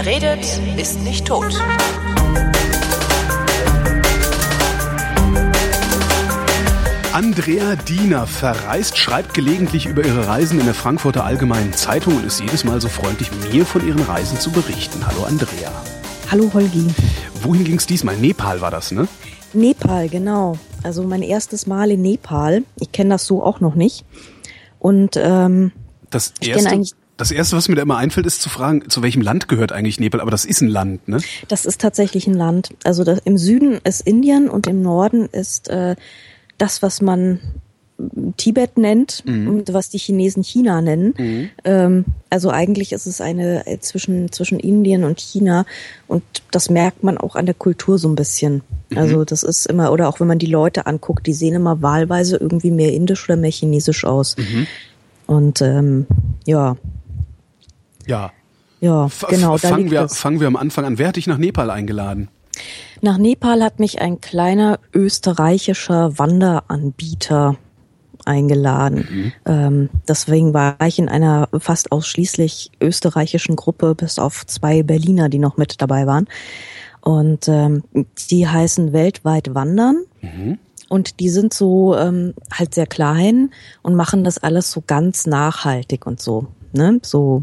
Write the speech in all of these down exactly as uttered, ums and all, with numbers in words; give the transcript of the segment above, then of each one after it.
Wer redet, ist nicht tot. Andrea Diener verreist, schreibt gelegentlich über ihre Reisen in der Frankfurter Allgemeinen Zeitung und ist jedes Mal so freundlich, mir von ihren Reisen zu berichten. Hallo Andrea. Hallo Holgi. Wohin ging es diesmal? Nepal war das, ne? Nepal, genau. Also mein erstes Mal in Nepal. Ich kenne das so auch noch nicht. Und ähm, das ich erste, kenne eigentlich. Das erste, was mir da immer einfällt, ist zu fragen, zu welchem Land gehört eigentlich Nepal? Aber das ist ein Land, ne? Das ist tatsächlich ein Land. Also das, im Süden ist Indien und im Norden ist äh, das, was man Tibet nennt, mhm. und was die Chinesen China nennen. Mhm. Ähm, also eigentlich ist es eine äh, zwischen zwischen Indien und China und das merkt man auch an der Kultur so ein bisschen. Mhm. Also das ist immer, oder auch wenn man die Leute anguckt, die sehen immer wahlweise irgendwie mehr indisch oder mehr chinesisch aus. Mhm. Und ähm, ja. Ja. Ja, F- genau. Fangen da liegt wir, das. fangen wir am Anfang an. Wer hat dich nach Nepal eingeladen? Nach Nepal hat mich ein kleiner österreichischer Wanderanbieter eingeladen. Mhm. Ähm, deswegen war ich in einer fast ausschließlich österreichischen Gruppe, bis auf zwei Berliner, die noch mit dabei waren. Und ähm, die heißen Weltweit Wandern. Mhm. Und die sind so ähm, halt sehr klein und machen das alles so ganz nachhaltig und so, ne? So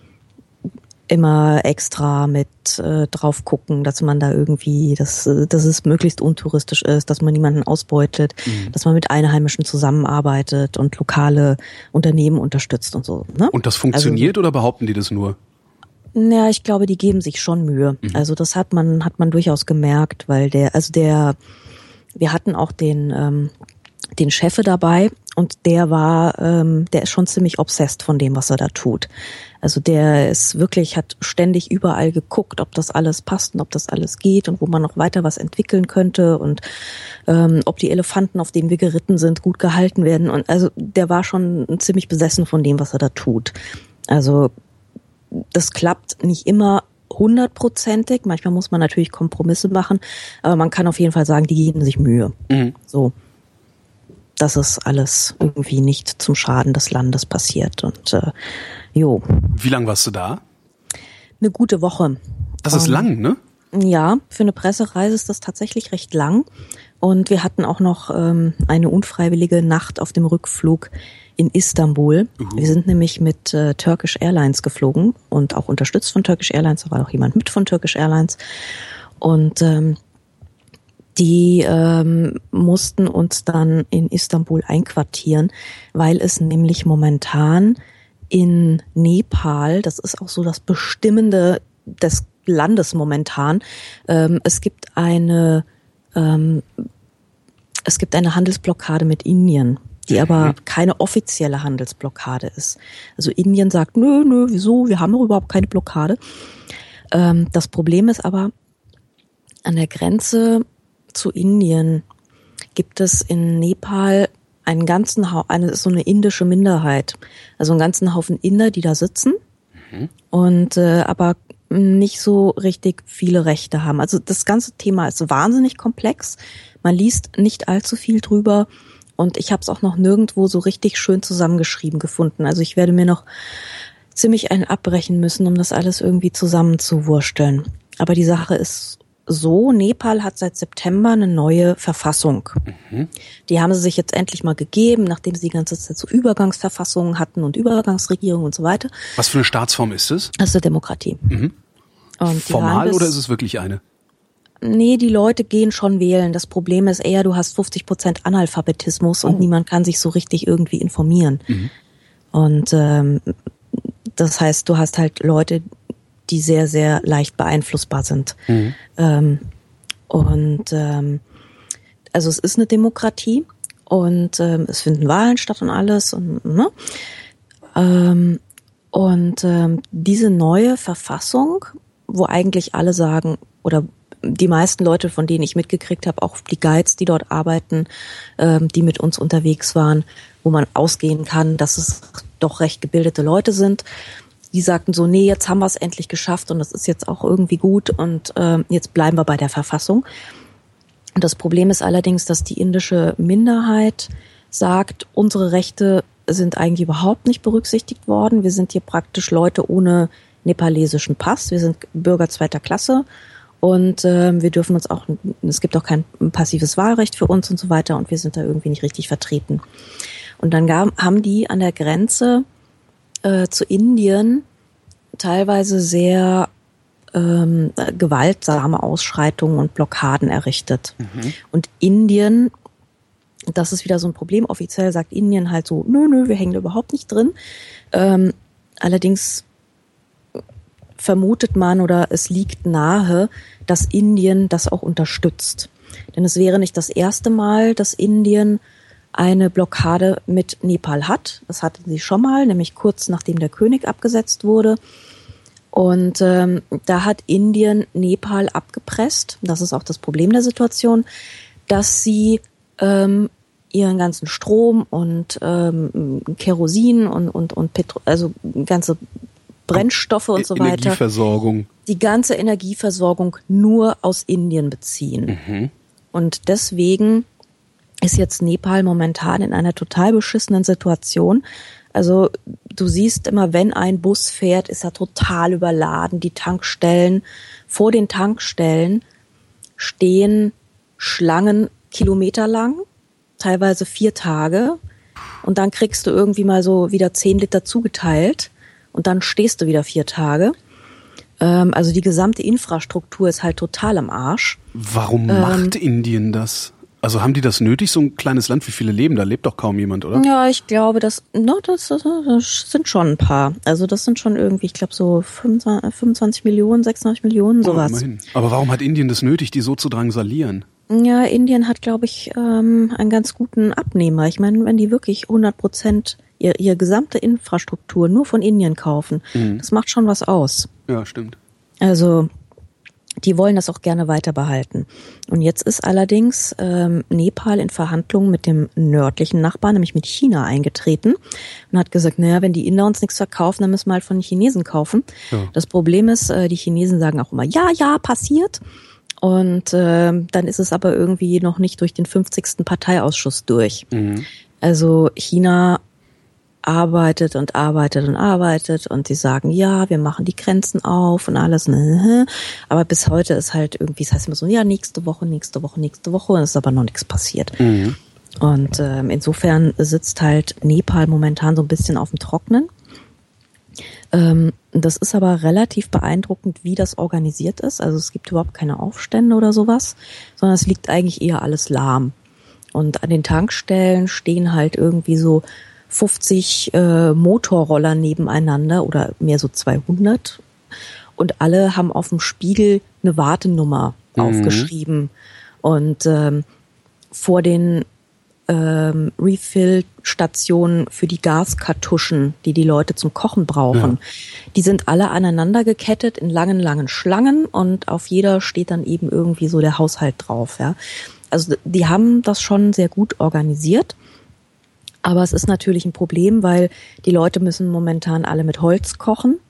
immer extra mit äh, drauf gucken, dass man da irgendwie, dass, dass es möglichst untouristisch ist, dass man niemanden ausbeutet, mhm. dass man mit Einheimischen zusammenarbeitet und lokale Unternehmen unterstützt und so. Ne? Und das funktioniert also, oder behaupten die das nur? Ja, ich glaube, die geben sich schon Mühe. Mhm. Also das hat man hat man durchaus gemerkt, weil der, also der, wir hatten auch den ähm, den Chef dabei und der war, ähm, der ist schon ziemlich obsessed von dem, was er da tut. Also der ist wirklich, hat ständig überall geguckt, ob das alles passt und ob das alles geht und wo man noch weiter was entwickeln könnte und ähm, ob die Elefanten, auf denen wir geritten sind, gut gehalten werden. Und also der war schon ziemlich besessen von dem, was er da tut. Also das klappt nicht immer hundertprozentig. Manchmal muss man natürlich Kompromisse machen, aber man kann auf jeden Fall sagen, die geben sich Mühe. Mhm. So. Dass es alles irgendwie nicht zum Schaden des Landes passiert. Und äh, jo. Wie lang warst du da? Eine gute Woche. Das ist um, lang, ne? Ja, für eine Pressereise ist das tatsächlich recht lang. Und wir hatten auch noch ähm, eine unfreiwillige Nacht auf dem Rückflug in Istanbul. Uh. Wir sind nämlich mit äh, Turkish Airlines geflogen und auch unterstützt von Turkish Airlines. Da war auch jemand mit von Turkish Airlines. Und ähm, Die ähm, mussten uns dann in Istanbul einquartieren, weil es nämlich momentan in Nepal, das ist auch so das Bestimmende des Landes momentan, ähm, es gibt eine ähm, es gibt eine Handelsblockade mit Indien, die aber keine offizielle Handelsblockade ist. Also Indien sagt, nö, nö, wieso, wir haben doch überhaupt keine Blockade. Ähm, das Problem ist aber, an der Grenze zu Indien gibt es in Nepal einen ganzen Haufen, eine so eine indische Minderheit, also einen ganzen Haufen Inder, die da sitzen mhm. und äh, aber nicht so richtig viele Rechte haben. Also das ganze Thema ist wahnsinnig komplex. Man liest nicht allzu viel drüber und ich habe es auch noch nirgendwo so richtig schön zusammengeschrieben gefunden. Also ich werde mir noch ziemlich einen abbrechen müssen, um das alles irgendwie zusammenzuwursteln. Aber die Sache ist so, Nepal hat seit September eine neue Verfassung. Mhm. Die haben sie sich jetzt endlich mal gegeben, nachdem sie die ganze Zeit so Übergangsverfassungen hatten und Übergangsregierungen und so weiter. Was für eine Staatsform ist es? Das ist eine Demokratie. Mhm. Und formal oder ist es wirklich eine? Nee, die Leute gehen schon wählen. Das Problem ist eher, du hast fünfzig Prozent Analphabetismus und oh. niemand kann sich so richtig irgendwie informieren. Mhm. Und ähm, das heißt, du hast halt Leute, die sehr, sehr leicht beeinflussbar sind. Mhm. Ähm, und ähm, also es ist eine Demokratie und ähm, es finden Wahlen statt und alles. Und, ne? ähm, und ähm, diese neue Verfassung, wo eigentlich alle sagen, oder die meisten Leute, von denen ich mitgekriegt habe, auch die Guides, die dort arbeiten, ähm, die mit uns unterwegs waren, wo man ausgehen kann, dass es doch recht gebildete Leute sind, die sagten so, nee, jetzt haben wir es endlich geschafft und das ist jetzt auch irgendwie gut und äh, jetzt bleiben wir bei der Verfassung. Und das Problem ist allerdings, dass die indische Minderheit sagt, unsere Rechte sind eigentlich überhaupt nicht berücksichtigt worden. Wir sind hier praktisch Leute ohne nepalesischen Pass. Wir sind Bürger zweiter Klasse und äh, wir dürfen uns auch, es gibt auch kein passives Wahlrecht für uns und so weiter und wir sind da irgendwie nicht richtig vertreten. Und dann gab, haben die an der Grenze äh, zu Indien teilweise sehr ähm, gewaltsame Ausschreitungen und Blockaden errichtet. Mhm. Und Indien, das ist wieder so ein Problem, offiziell sagt Indien halt so, nö, nö, wir hängen da überhaupt nicht drin. Ähm, allerdings vermutet man oder es liegt nahe, dass Indien das auch unterstützt. Denn es wäre nicht das erste Mal, dass Indien eine Blockade mit Nepal hat. Das hatten sie schon mal, nämlich kurz nachdem der König abgesetzt wurde. Und ähm, da hat Indien Nepal abgepresst, das ist auch das Problem der Situation, dass sie ähm, ihren ganzen Strom und ähm, Kerosin und und und Petro- also ganze Brennstoffe und so weiter, Energieversorgung, die ganze Energieversorgung nur aus Indien beziehen. Mhm. Und deswegen ist jetzt Nepal momentan in einer total beschissenen Situation. Also du siehst immer, wenn ein Bus fährt, ist er total überladen. Die Tankstellen, vor den Tankstellen stehen Schlangen kilometerlang, teilweise vier Tage. Und dann kriegst du irgendwie mal so wieder zehn Liter zugeteilt und dann stehst du wieder vier Tage. Ähm, also die gesamte Infrastruktur ist halt total am Arsch. Warum ähm, macht Indien das? Also haben die das nötig, so ein kleines Land? Wie viele leben? Da lebt doch kaum jemand, oder? Ja, ich glaube, das, no, das, das sind schon ein paar. Also das sind schon irgendwie, ich glaube so fünfundzwanzig Millionen, sechsundzwanzig Millionen, sowas. Oh, immerhin. Aber warum hat Indien das nötig, die so zu drangsalieren? Ja, Indien hat, glaube ich, ähm, einen ganz guten Abnehmer. Ich meine, wenn die wirklich hundert Prozent ihr, ihre gesamte Infrastruktur nur von Indien kaufen, mhm. das macht schon was aus. Ja, stimmt. Also die wollen das auch gerne weiter behalten. Und jetzt ist allerdings ähm, Nepal in Verhandlungen mit dem nördlichen Nachbarn, nämlich mit China, eingetreten und hat gesagt, naja, wenn die Inder uns nichts verkaufen, dann müssen wir halt von den Chinesen kaufen. Ja. Das Problem ist, äh, die Chinesen sagen auch immer, ja, ja, passiert. Und äh, dann ist es aber irgendwie noch nicht durch den fünfzigsten Parteiausschuss durch. Mhm. Also China arbeitet und arbeitet und arbeitet und die sagen, ja, wir machen die Grenzen auf und alles. Aber bis heute ist halt irgendwie, es heißt immer so, ja, nächste Woche, nächste Woche, nächste Woche und es ist aber noch nichts passiert. Mhm. Und ähm, insofern sitzt halt Nepal momentan so ein bisschen auf dem Trocknen. Ähm, das ist aber relativ beeindruckend, wie das organisiert ist. Also es gibt überhaupt keine Aufstände oder sowas, sondern es liegt eigentlich eher alles lahm. Und an den Tankstellen stehen halt irgendwie so fünfzig äh, Motorroller nebeneinander oder mehr so zweihundert und alle haben auf dem Spiegel eine Wartenummer mhm. aufgeschrieben und ähm, vor den ähm, Refill-Stationen für die Gaskartuschen, die die Leute zum Kochen brauchen, ja. die sind alle aneinander gekettet in langen, langen Schlangen und auf jeder steht dann eben irgendwie so der Haushalt drauf. Ja. Also die haben das schon sehr gut organisiert. Aber es ist natürlich ein Problem, weil die Leute müssen momentan alle mit Holz kochen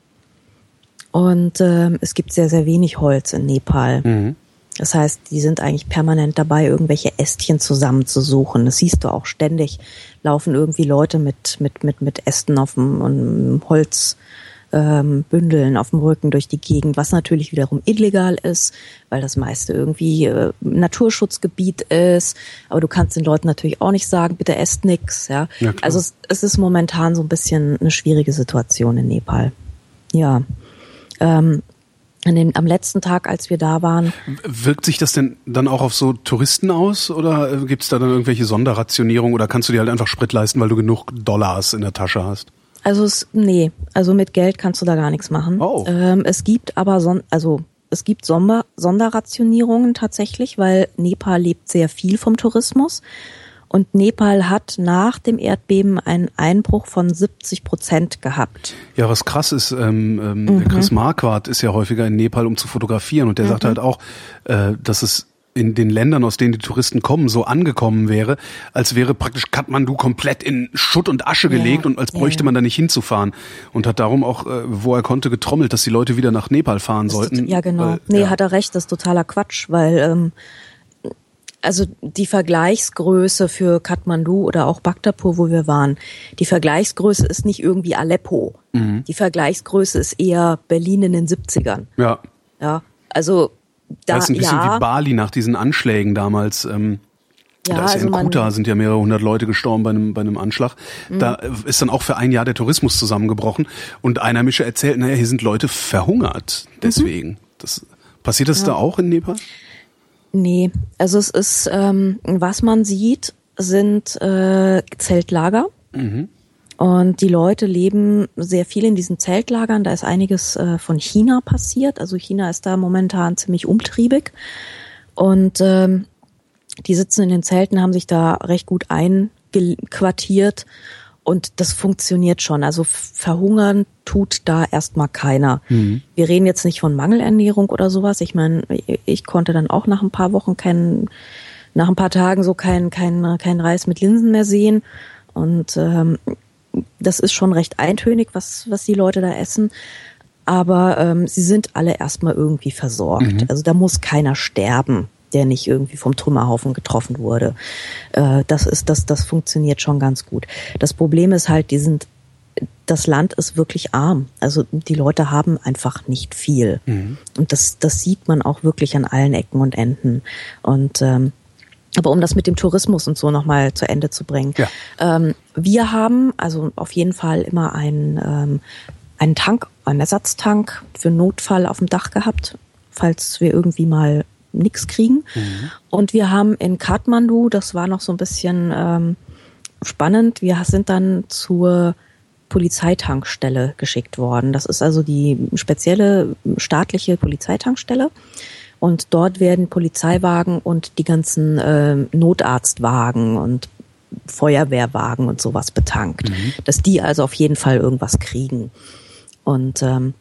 und ähm, es gibt sehr, sehr wenig Holz in Nepal. Mhm. Das heißt, die sind eigentlich permanent dabei, irgendwelche Ästchen zusammenzusuchen. Das siehst du auch ständig, laufen irgendwie Leute mit mit mit mit Ästen auf dem, dem Holz ähm, Bündeln auf dem Rücken durch die Gegend, was natürlich wiederum illegal ist, weil das meiste irgendwie äh, Naturschutzgebiet ist. Aber du kannst den Leuten natürlich auch nicht sagen, bitte esst nix. Ja, ja also es, es ist momentan so ein bisschen eine schwierige Situation in Nepal. Ja, ähm, an den, am letzten Tag, als wir da waren. Wirkt sich das denn dann auch auf so Touristen aus oder gibt es da dann irgendwelche Sonderrationierung oder kannst du dir halt einfach Sprit leisten, weil du genug Dollars in der Tasche hast? Also es, nee, also mit Geld kannst du da gar nichts machen. Oh. Ähm, es gibt aber son, also es gibt Sonder, Sonderrationierungen tatsächlich, weil Nepal lebt sehr viel vom Tourismus und Nepal hat nach dem Erdbeben einen Einbruch von siebzig Prozent gehabt. Ja, was krass ist, ähm, ähm, mhm. der Chris Marquardt ist ja häufiger in Nepal, um zu fotografieren und der mhm. sagt halt auch, äh, dass es in den Ländern, aus denen die Touristen kommen, so angekommen wäre, als wäre praktisch Kathmandu komplett in Schutt und Asche gelegt ja, und als bräuchte ja. man da nicht hinzufahren. Und hat darum auch, wo er konnte, getrommelt, dass die Leute wieder nach Nepal fahren das sollten. Ja, genau. Weil, nee, ja. hat er recht, das ist totaler Quatsch, weil ähm, Also die Vergleichsgröße für Kathmandu oder auch Bhaktapur, wo wir waren, die Vergleichsgröße ist nicht irgendwie Aleppo. Mhm. Die Vergleichsgröße ist eher Berlin in den siebzigern. Ja. Ja, also da, das ist ein bisschen ja, wie Bali nach diesen Anschlägen damals. Ähm, ja, da ist also ja in man, Kuta sind ja mehrere hundert Leute gestorben bei einem, bei einem Anschlag. Mhm. Da ist dann auch für ein Jahr der Tourismus zusammengebrochen. Und Einheimische erzählt, naja, hier sind Leute verhungert deswegen. Mhm. Das, passiert das ja. da auch in Nepal? Nee, also es ist, ähm, was man sieht, sind äh, Zeltlager. Mhm. Und die Leute leben sehr viel in diesen Zeltlagern. Da ist einiges äh, von China passiert. Also China ist da momentan ziemlich umtriebig. Und ähm, die sitzen in den Zelten, haben sich da recht gut einquartiert. Und das funktioniert schon. Also verhungern tut da erstmal keiner. Mhm. Wir reden jetzt nicht von Mangelernährung oder sowas. Ich meine, ich konnte dann auch nach ein paar Wochen kein, nach ein paar Tagen so kein, kein, kein Reis mit Linsen mehr sehen. Und ähm, das ist schon recht eintönig, was, was die Leute da essen. Aber ähm, sie sind alle erstmal irgendwie versorgt. Mhm. Also da muss keiner sterben, der nicht irgendwie vom Trümmerhaufen getroffen wurde. Äh, das ist, das, das funktioniert schon ganz gut. Das Problem ist halt, die sind, das Land ist wirklich arm. Also die Leute haben einfach nicht viel. Mhm. Und das, das sieht man auch wirklich an allen Ecken und Enden. Und, ähm, aber um das mit dem Tourismus und so nochmal zu Ende zu bringen. Ja. Ähm, wir haben also auf jeden Fall immer einen, ähm, einen Tank, einen Ersatztank für Notfall auf dem Dach gehabt, falls wir irgendwie mal nichts kriegen. Mhm. Und wir haben in Kathmandu, das war noch so ein bisschen ähm, spannend, wir sind dann zur Polizeitankstelle geschickt worden. Das ist also die spezielle staatliche Polizeitankstelle. Und dort werden Polizeiwagen und die ganzen äh, Notarztwagen und Feuerwehrwagen und sowas betankt. Mhm. Dass die also auf jeden Fall irgendwas kriegen. Und ähm,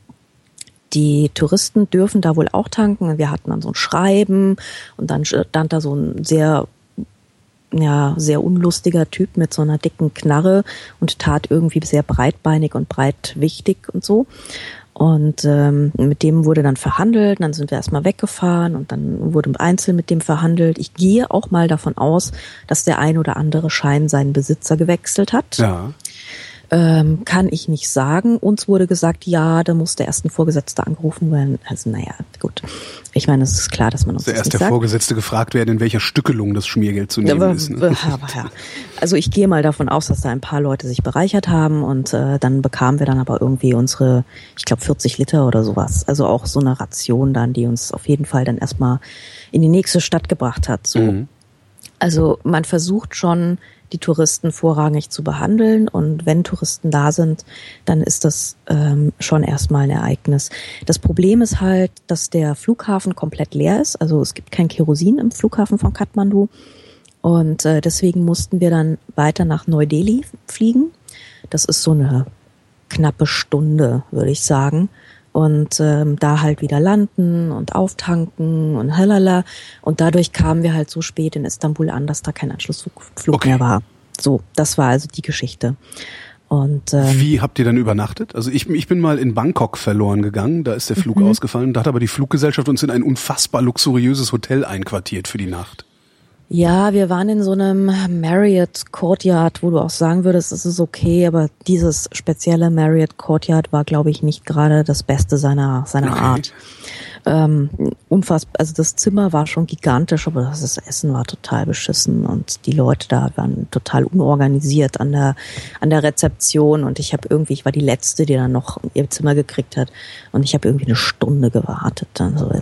die Touristen dürfen da wohl auch tanken. Wir hatten dann so ein Schreiben und dann stand da so ein sehr, ja, sehr unlustiger Typ mit so einer dicken Knarre und tat irgendwie sehr breitbeinig und breitwichtig und so. Und ähm, mit dem wurde dann verhandelt, dann sind wir erstmal weggefahren und dann wurde einzeln mit dem verhandelt. Ich gehe auch mal davon aus, dass der ein oder andere Schein seinen Besitzer gewechselt hat. Ja. Ähm, kann ich nicht sagen. Uns wurde gesagt, ja, da muss der erste Vorgesetzte angerufen werden. Also naja, gut. Ich meine, es ist klar, dass man uns also das erst nicht der sagt. Vorgesetzte gefragt werden, in welcher Stückelung das Schmiergeld zu nehmen aber, ist. Ne? Aber, ja. Also ich gehe mal davon aus, dass da ein paar Leute sich bereichert haben und äh, dann bekamen wir dann aber irgendwie unsere, ich glaube vierzig Liter oder sowas. Also auch so eine Ration dann, die uns auf jeden Fall dann erstmal in die nächste Stadt gebracht hat. So. Mhm. Also man versucht schon, die Touristen vorrangig zu behandeln. Und wenn Touristen da sind, dann ist das ähm, schon erstmal ein Ereignis. Das Problem ist halt, dass der Flughafen komplett leer ist. Also es gibt kein Kerosin im Flughafen von Kathmandu. Und äh, deswegen mussten wir dann weiter nach Neu-Delhi fliegen. Das ist so eine knappe Stunde, würde ich sagen. Und ähm, da halt wieder landen und auftanken und halala. Und dadurch kamen wir halt so spät in Istanbul an, dass da kein Anschlussflug okay. mehr war. So, das war also die Geschichte. Und ähm, wie habt ihr dann übernachtet? Also ich, ich bin mal in Bangkok verloren gegangen, da ist der Flug mhm. ausgefallen. Da hat aber die Fluggesellschaft uns in ein unfassbar luxuriöses Hotel einquartiert für die Nacht. Ja, wir waren in so einem Marriott Courtyard, wo du auch sagen würdest, es ist okay, aber dieses spezielle Marriott Courtyard war, glaube ich, nicht gerade das Beste seiner seiner okay. Art. Ähm, unfassbar, also das Zimmer war schon gigantisch, aber das Essen war total beschissen und die Leute da waren total unorganisiert an der an der Rezeption und ich habe irgendwie, ich war die Letzte, die dann noch ihr Zimmer gekriegt hat und ich habe irgendwie eine Stunde gewartet, dann so. Äh.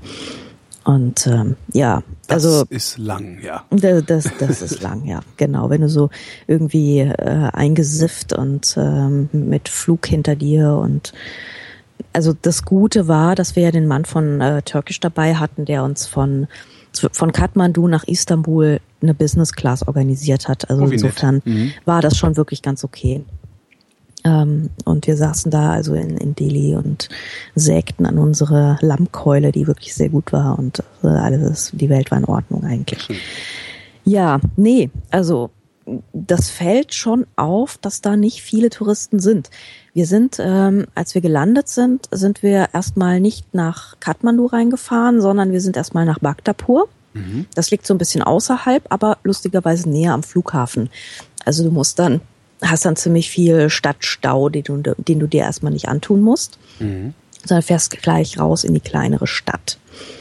Und ähm, ja, das also das ist lang, ja. Das, das, das ist lang, ja, genau. Wenn du so irgendwie äh, eingesifft und ähm, mit Flug hinter dir und also das Gute war, dass wir ja den Mann von äh, Turkish dabei hatten, der uns von von Kathmandu nach Istanbul eine Business Class organisiert hat. Also oh, insofern mhm. war das schon wirklich ganz okay. Ähm, und wir saßen da also in, in Delhi und sägten an unsere Lammkeule, die wirklich sehr gut war und äh, alles, die Welt war in Ordnung eigentlich. Mhm. Ja, nee, also das fällt schon auf, dass da nicht viele Touristen sind. Wir sind, ähm, als wir gelandet sind, sind wir erstmal nicht nach Kathmandu reingefahren, sondern wir sind erstmal nach Bhaktapur. Mhm. Das liegt so ein bisschen außerhalb, aber lustigerweise näher am Flughafen. Also du musst dann, hast dann ziemlich viel Stadtstau, den du, den du dir erstmal nicht antun musst, mhm. sondern fährst gleich raus in die kleinere Stadt.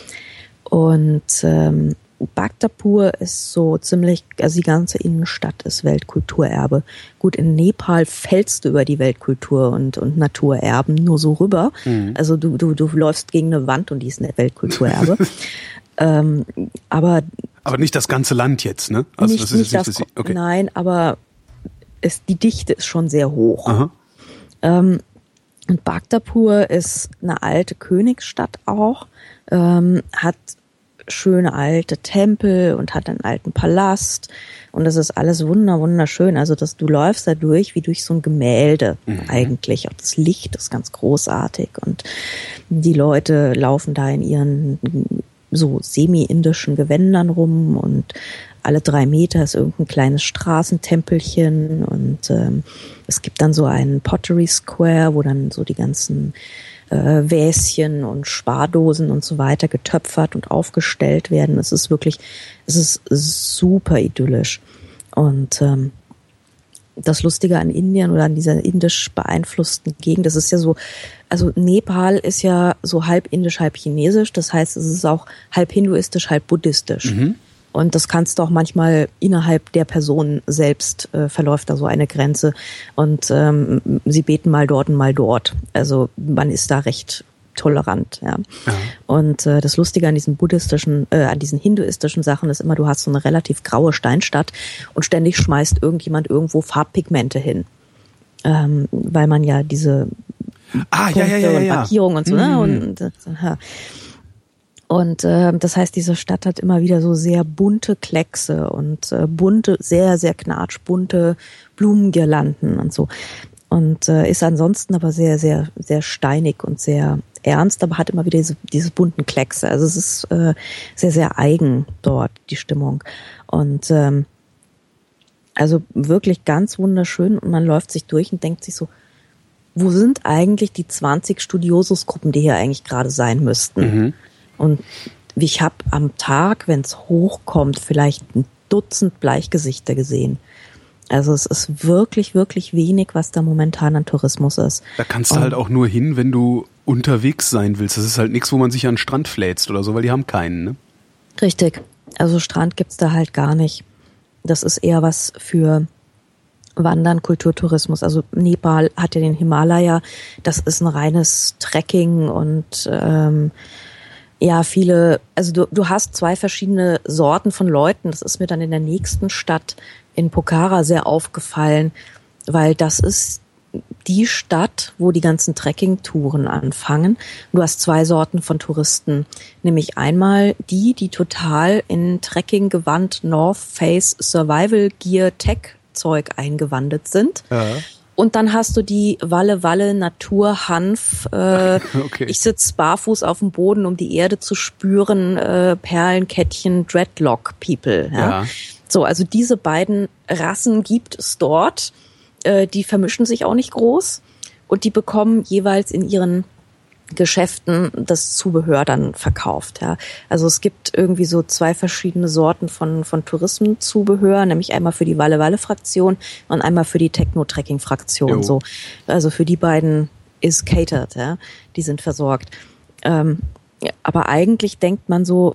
Und ähm, Bhaktapur ist so ziemlich, also die ganze Innenstadt ist Weltkulturerbe. Gut, in Nepal fällst du über die Weltkultur und, und Naturerben nur so rüber. Mhm. Also du, du, du läufst gegen eine Wand und die ist eine Weltkulturerbe. ähm, aber aber nicht das ganze Land jetzt, ne? Also nicht, das ist nicht nicht das, das, okay. Nein, aber es, die Dichte ist schon sehr hoch. Aha. Ähm, und Bhaktapur ist eine alte Königsstadt auch, ähm, hat schöne alte Tempel und hat einen alten Palast und das ist alles wunder wunderschön. Also dass du läufst da durch wie durch so ein Gemälde mhm. eigentlich. Auch das Licht ist ganz großartig und die Leute laufen da in ihren so semi-indischen Gewändern rum und alle drei Meter ist irgendein kleines Straßentempelchen und ähm, es gibt dann so einen Pottery Square, wo dann so die ganzen äh, Wäschen und Spardosen und so weiter getöpfert und aufgestellt werden. Es ist wirklich, es ist super idyllisch. Und ähm, das Lustige an Indien oder an dieser indisch beeinflussten Gegend, das ist ja so, also Nepal ist ja so halb indisch, halb chinesisch. Das heißt, es ist auch halb hinduistisch, halb buddhistisch. Mhm. Und das kannst du auch manchmal innerhalb der Person selbst äh, verläuft da so eine Grenze. Und ähm, sie beten mal dort und mal dort. Also man ist da recht tolerant. Ja. Ja. Und äh, das Lustige an diesen buddhistischen, äh, an diesen hinduistischen Sachen ist immer, du hast so eine relativ graue Steinstadt und ständig schmeißt irgendjemand irgendwo Farbpigmente hin. Ähm, weil man ja diese ah, Punkte ja, ja, ja, ja, und ja. Markierungen und so, mhm. ne? Und, und ja. Und äh, das heißt, diese Stadt hat immer wieder so sehr bunte Kleckse und äh, bunte, sehr, sehr knatschbunte Blumengirlanden und so. Und äh, ist ansonsten aber sehr, sehr, sehr steinig und sehr ernst, aber hat immer wieder diese, diese bunten Kleckse. Also es ist äh, sehr, sehr eigen dort, die Stimmung. Und ähm, also wirklich ganz wunderschön und man läuft sich durch und denkt sich so, wo sind eigentlich die zwanzig Studiosus-Gruppen, die hier eigentlich gerade sein müssten? Mhm. Und ich habe am Tag, wenn es hochkommt, vielleicht ein Dutzend Bleichgesichter gesehen. Also es ist wirklich, wirklich wenig, was da momentan an Tourismus ist. Da kannst du Und, halt auch nur hin, wenn du unterwegs sein willst. Das ist halt nichts, wo man sich an den Strand fläzt oder so, weil die haben keinen, ne? Richtig. Also Strand gibt's da halt gar nicht. Das ist eher was für Wandern, Kulturtourismus. Also Nepal hat ja den Himalaya. Das ist ein reines Trekking und ähm, ja, viele, also du, du hast zwei verschiedene Sorten von Leuten. Das ist mir dann in der nächsten Stadt in Pokhara sehr aufgefallen, weil das ist die Stadt, wo die ganzen Trekking-Touren anfangen. Du hast zwei Sorten von Touristen, nämlich einmal die, die total in Trekking-Gewand, North Face, Survival Gear, Tech-Zeug eingewandert sind. Ja. Und dann hast du die Walle Walle Natur Hanf. Äh, okay. Ich sitze barfuß auf dem Boden, um die Erde zu spüren. Äh, Perlenkettchen Dreadlock People. Ja? Ja. So, also diese beiden Rassen gibt es dort. Äh, die vermischen sich auch nicht groß und die bekommen jeweils in ihren Geschäften das Zubehör dann verkauft. Ja. Also es gibt irgendwie so zwei verschiedene Sorten von von Tourismenzubehör, nämlich einmal für die Walle-Walle-Fraktion und einmal für die Techno-Trekking-Fraktion. So, also für die beiden ist catered, ja, die sind versorgt. Ähm, ja, aber eigentlich denkt man so,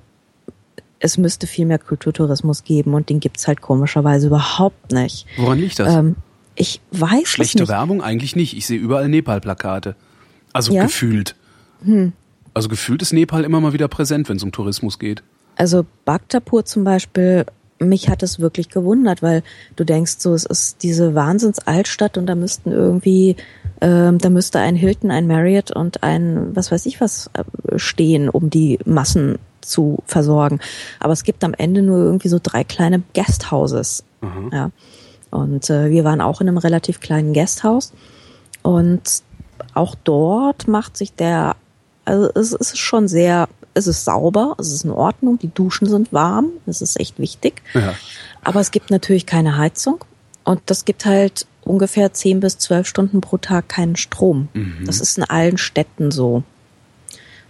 es müsste viel mehr Kulturtourismus geben und den gibt's halt komischerweise überhaupt nicht. Woran liegt das? Ähm, ich weiß Schlechte es nicht. Werbung eigentlich nicht. Ich sehe überall Nepal-Plakate. Also ja? gefühlt. Hm. Also gefühlt ist Nepal immer mal wieder präsent, wenn es um Tourismus geht. Also Bhaktapur zum Beispiel, mich hat es wirklich gewundert, weil du denkst so, es ist diese Wahnsinns-Altstadt und da müssten irgendwie, ähm, da müsste ein Hilton, ein Marriott und ein, was weiß ich was, stehen, um die Massen zu versorgen. Aber es gibt am Ende nur irgendwie so drei kleine Guesthouses. Mhm. Ja. Und äh, wir waren auch in einem relativ kleinen Guesthouse und auch dort macht sich der, also es ist schon sehr, es ist sauber, es ist in Ordnung, die Duschen sind warm, das ist echt wichtig. Ja. Aber es gibt natürlich keine Heizung und das gibt halt ungefähr zehn bis zwölf Stunden pro Tag keinen Strom. Mhm. Das ist in allen Städten so.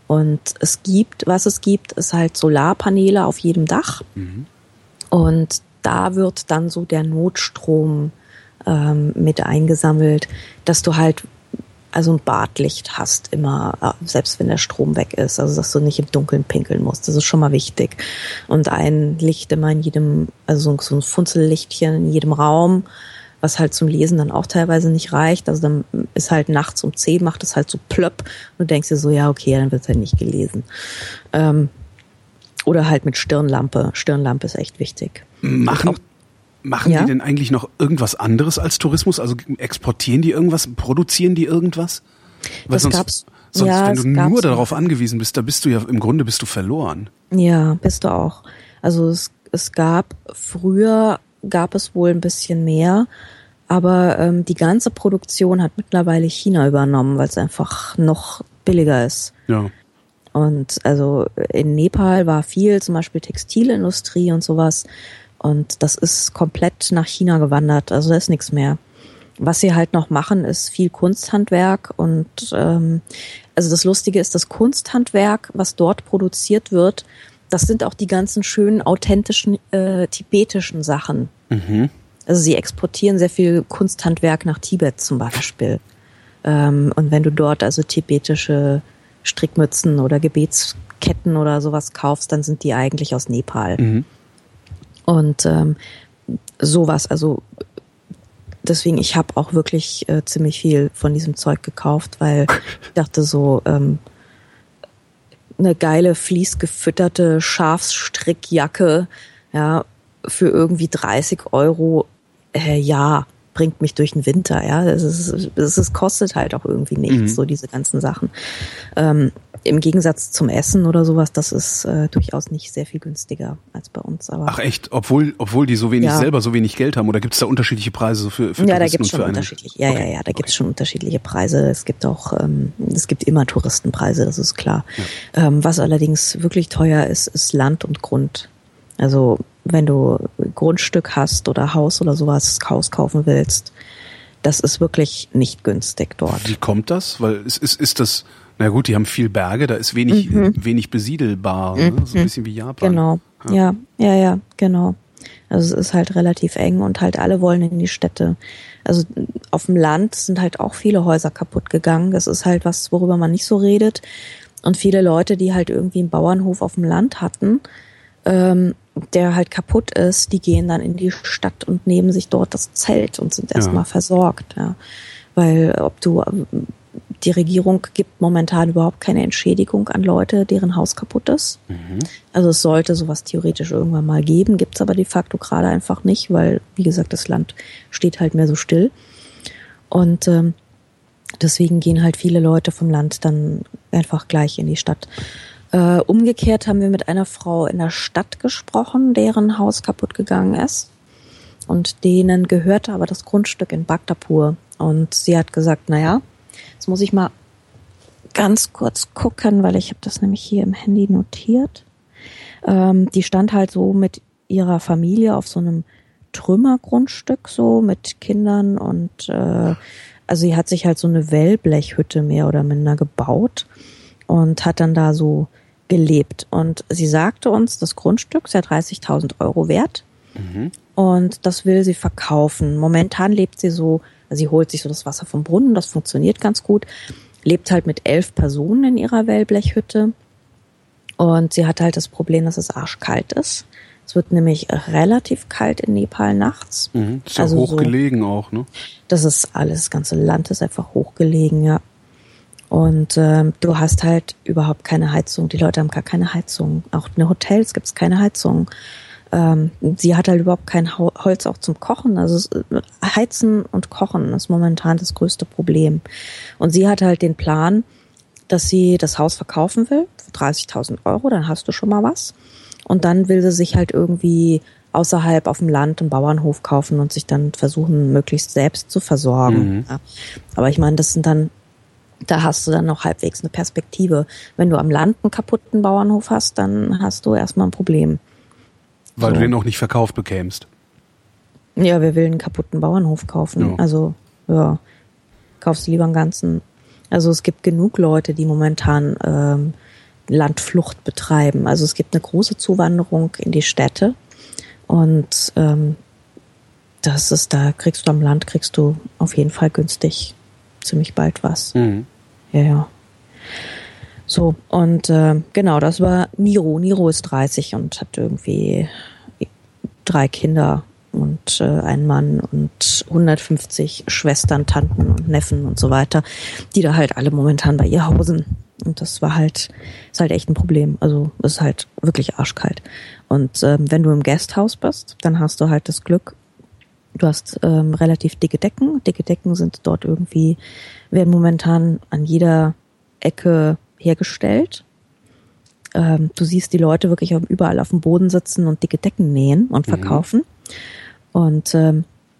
Und es gibt, was es gibt, ist halt Solarpaneele auf jedem Dach. Mhm. Und da wird dann so der Notstrom ähm, mit eingesammelt, dass du halt also ein Badlicht hast immer, selbst wenn der Strom weg ist. Also dass du nicht im Dunkeln pinkeln musst. Das ist schon mal wichtig. Und ein Licht immer in jedem, also so ein Funzellichtchen in jedem Raum, was halt zum Lesen dann auch teilweise nicht reicht. Also dann ist halt nachts um zehn, macht es halt so plöpp und du denkst dir so, ja okay, dann wird halt nicht gelesen. Ähm, oder halt mit Stirnlampe. Stirnlampe ist echt wichtig. Machen, auch, machen ja? die denn eigentlich noch irgendwas anderes als Tourismus? Also exportieren die irgendwas, produzieren die irgendwas? Weil das sonst, gab's. Sonst, ja, wenn du nur darauf angewiesen bist, da bist du ja, im Grunde bist du verloren. Ja, bist du auch. Also es, es gab, früher gab es wohl ein bisschen mehr, aber ähm, die ganze Produktion hat mittlerweile China übernommen, weil es einfach noch billiger ist. Ja. Und also in Nepal war viel, zum Beispiel Textilindustrie und sowas. Und das ist komplett nach China gewandert. Also da ist nichts mehr. Was sie halt noch machen, ist viel Kunsthandwerk. Und ähm, also das Lustige ist, das Kunsthandwerk, was dort produziert wird, das sind auch die ganzen schönen, authentischen, äh, tibetischen Sachen. Mhm. Also sie exportieren sehr viel Kunsthandwerk nach Tibet zum Beispiel. Ähm, und wenn du dort also tibetische Strickmützen oder Gebetsketten oder sowas kaufst, dann sind die eigentlich aus Nepal. Mhm. Und ähm, sowas, also deswegen, ich habe auch wirklich äh, ziemlich viel von diesem Zeug gekauft, weil ich dachte so, ähm, eine geile fließgefütterte Schafsstrickjacke, ja, für irgendwie dreißig Euro, äh, ja, bringt mich durch den Winter, ja. Es ist, es ist, kostet halt auch irgendwie nichts, mhm. so diese ganzen Sachen. Ähm, im Gegensatz zum Essen oder sowas, das ist äh, durchaus nicht sehr viel günstiger als bei uns. Aber ach echt, obwohl obwohl die so wenig ja. selber so wenig Geld haben, oder gibt es da unterschiedliche Preise so für, für ja, Touristen da gibt's und schon für eine? Unterschiedliche. Ja, okay. ja, ja, da gibt's okay. schon unterschiedliche Preise. Es gibt auch, ähm, es gibt immer Touristenpreise, das ist klar. Ja. Ähm, was allerdings wirklich teuer ist, ist Land und Grund. Also wenn du Grundstück hast oder Haus oder sowas, Haus kaufen willst, das ist wirklich nicht günstig dort. Wie kommt das? Weil es ist, ist das, na gut, die haben viel Berge, da ist wenig, mhm. wenig besiedelbar, mhm. ne? So ein bisschen wie Japan. Genau, ja. ja, ja, ja, genau. Also es ist halt relativ eng und halt alle wollen in die Städte. Also auf dem Land sind halt auch viele Häuser kaputt gegangen. Das ist halt was, worüber man nicht so redet. Und viele Leute, die halt irgendwie einen Bauernhof auf dem Land hatten, ähm, der halt kaputt ist, die gehen dann in die Stadt und nehmen sich dort das Zelt und sind erstmal ja. versorgt. Ja. Weil ob du, die Regierung gibt momentan überhaupt keine Entschädigung an Leute, deren Haus kaputt ist. Mhm. Also es sollte sowas theoretisch irgendwann mal geben, gibt's aber de facto gerade einfach nicht, weil, wie gesagt, das Land steht halt mehr so still. Und ähm, deswegen gehen halt viele Leute vom Land dann einfach gleich in die Stadt. Äh, umgekehrt haben wir mit einer Frau in der Stadt gesprochen, deren Haus kaputt gegangen ist. Und denen gehörte aber das Grundstück in Bhaktapur. Und sie hat gesagt, naja, jetzt muss ich mal ganz kurz gucken, weil ich habe das nämlich hier im Handy notiert. Ähm, die stand halt so mit ihrer Familie auf so einem Trümmergrundstück, so mit Kindern. Und äh, also sie hat sich halt so eine Wellblechhütte mehr oder minder gebaut und hat dann da so gelebt. Und sie sagte uns, das Grundstück sei dreißigtausend Euro wert. Mhm. Und das will sie verkaufen. Momentan lebt sie so, also sie holt sich so das Wasser vom Brunnen, das funktioniert ganz gut. Lebt halt mit elf Personen in ihrer Wellblechhütte. Und sie hat halt das Problem, dass es arschkalt ist. Es wird nämlich relativ kalt in Nepal nachts. Mhm. Ist ja also hochgelegen so, auch, ne? Das ist alles, das ganze Land ist einfach hochgelegen, ja. Und ähm, du hast halt überhaupt keine Heizung. Die Leute haben gar keine Heizung. Auch in Hotels gibt es keine Heizung. Ähm, sie hat halt überhaupt kein Holz auch zum Kochen. Also es, Heizen und Kochen ist momentan das größte Problem. Und sie hat halt den Plan, dass sie das Haus verkaufen will für dreißigtausend Euro. Dann hast du schon mal was. Und dann will sie sich halt irgendwie außerhalb auf dem Land einen Bauernhof kaufen und sich dann versuchen, möglichst selbst zu versorgen. Mhm. Ja. Aber ich meine, das sind dann da hast du dann noch halbwegs eine Perspektive. Wenn du am Land einen kaputten Bauernhof hast, dann hast du erstmal ein Problem. Weil so. Du den auch nicht verkauft bekämst. Ja, wer will einen kaputten Bauernhof kaufen? Ja. Also, ja, kaufst du lieber einen ganzen. Also es gibt genug Leute, die momentan ähm, Landflucht betreiben. Also es gibt eine große Zuwanderung in die Städte und ähm, das ist, da kriegst du am Land, kriegst du auf jeden Fall günstig ziemlich bald was. Mhm. Ja, ja. So, und äh, genau, das war Niro. Niro ist dreißig und hat irgendwie drei Kinder und äh, einen Mann und hundertfünfzig Schwestern, Tanten und Neffen und so weiter, die da halt alle momentan bei ihr hausen. Und das war halt, ist halt echt ein Problem. Also es ist halt wirklich arschkalt. Und ähm, wenn du im Guesthouse bist, dann hast du halt das Glück, du hast ähm, relativ dicke Decken. Dicke Decken sind dort irgendwie, werden momentan an jeder Ecke hergestellt. Ähm, du siehst die Leute wirklich überall auf dem Boden sitzen und dicke Decken nähen und verkaufen. Mhm. Und ähm,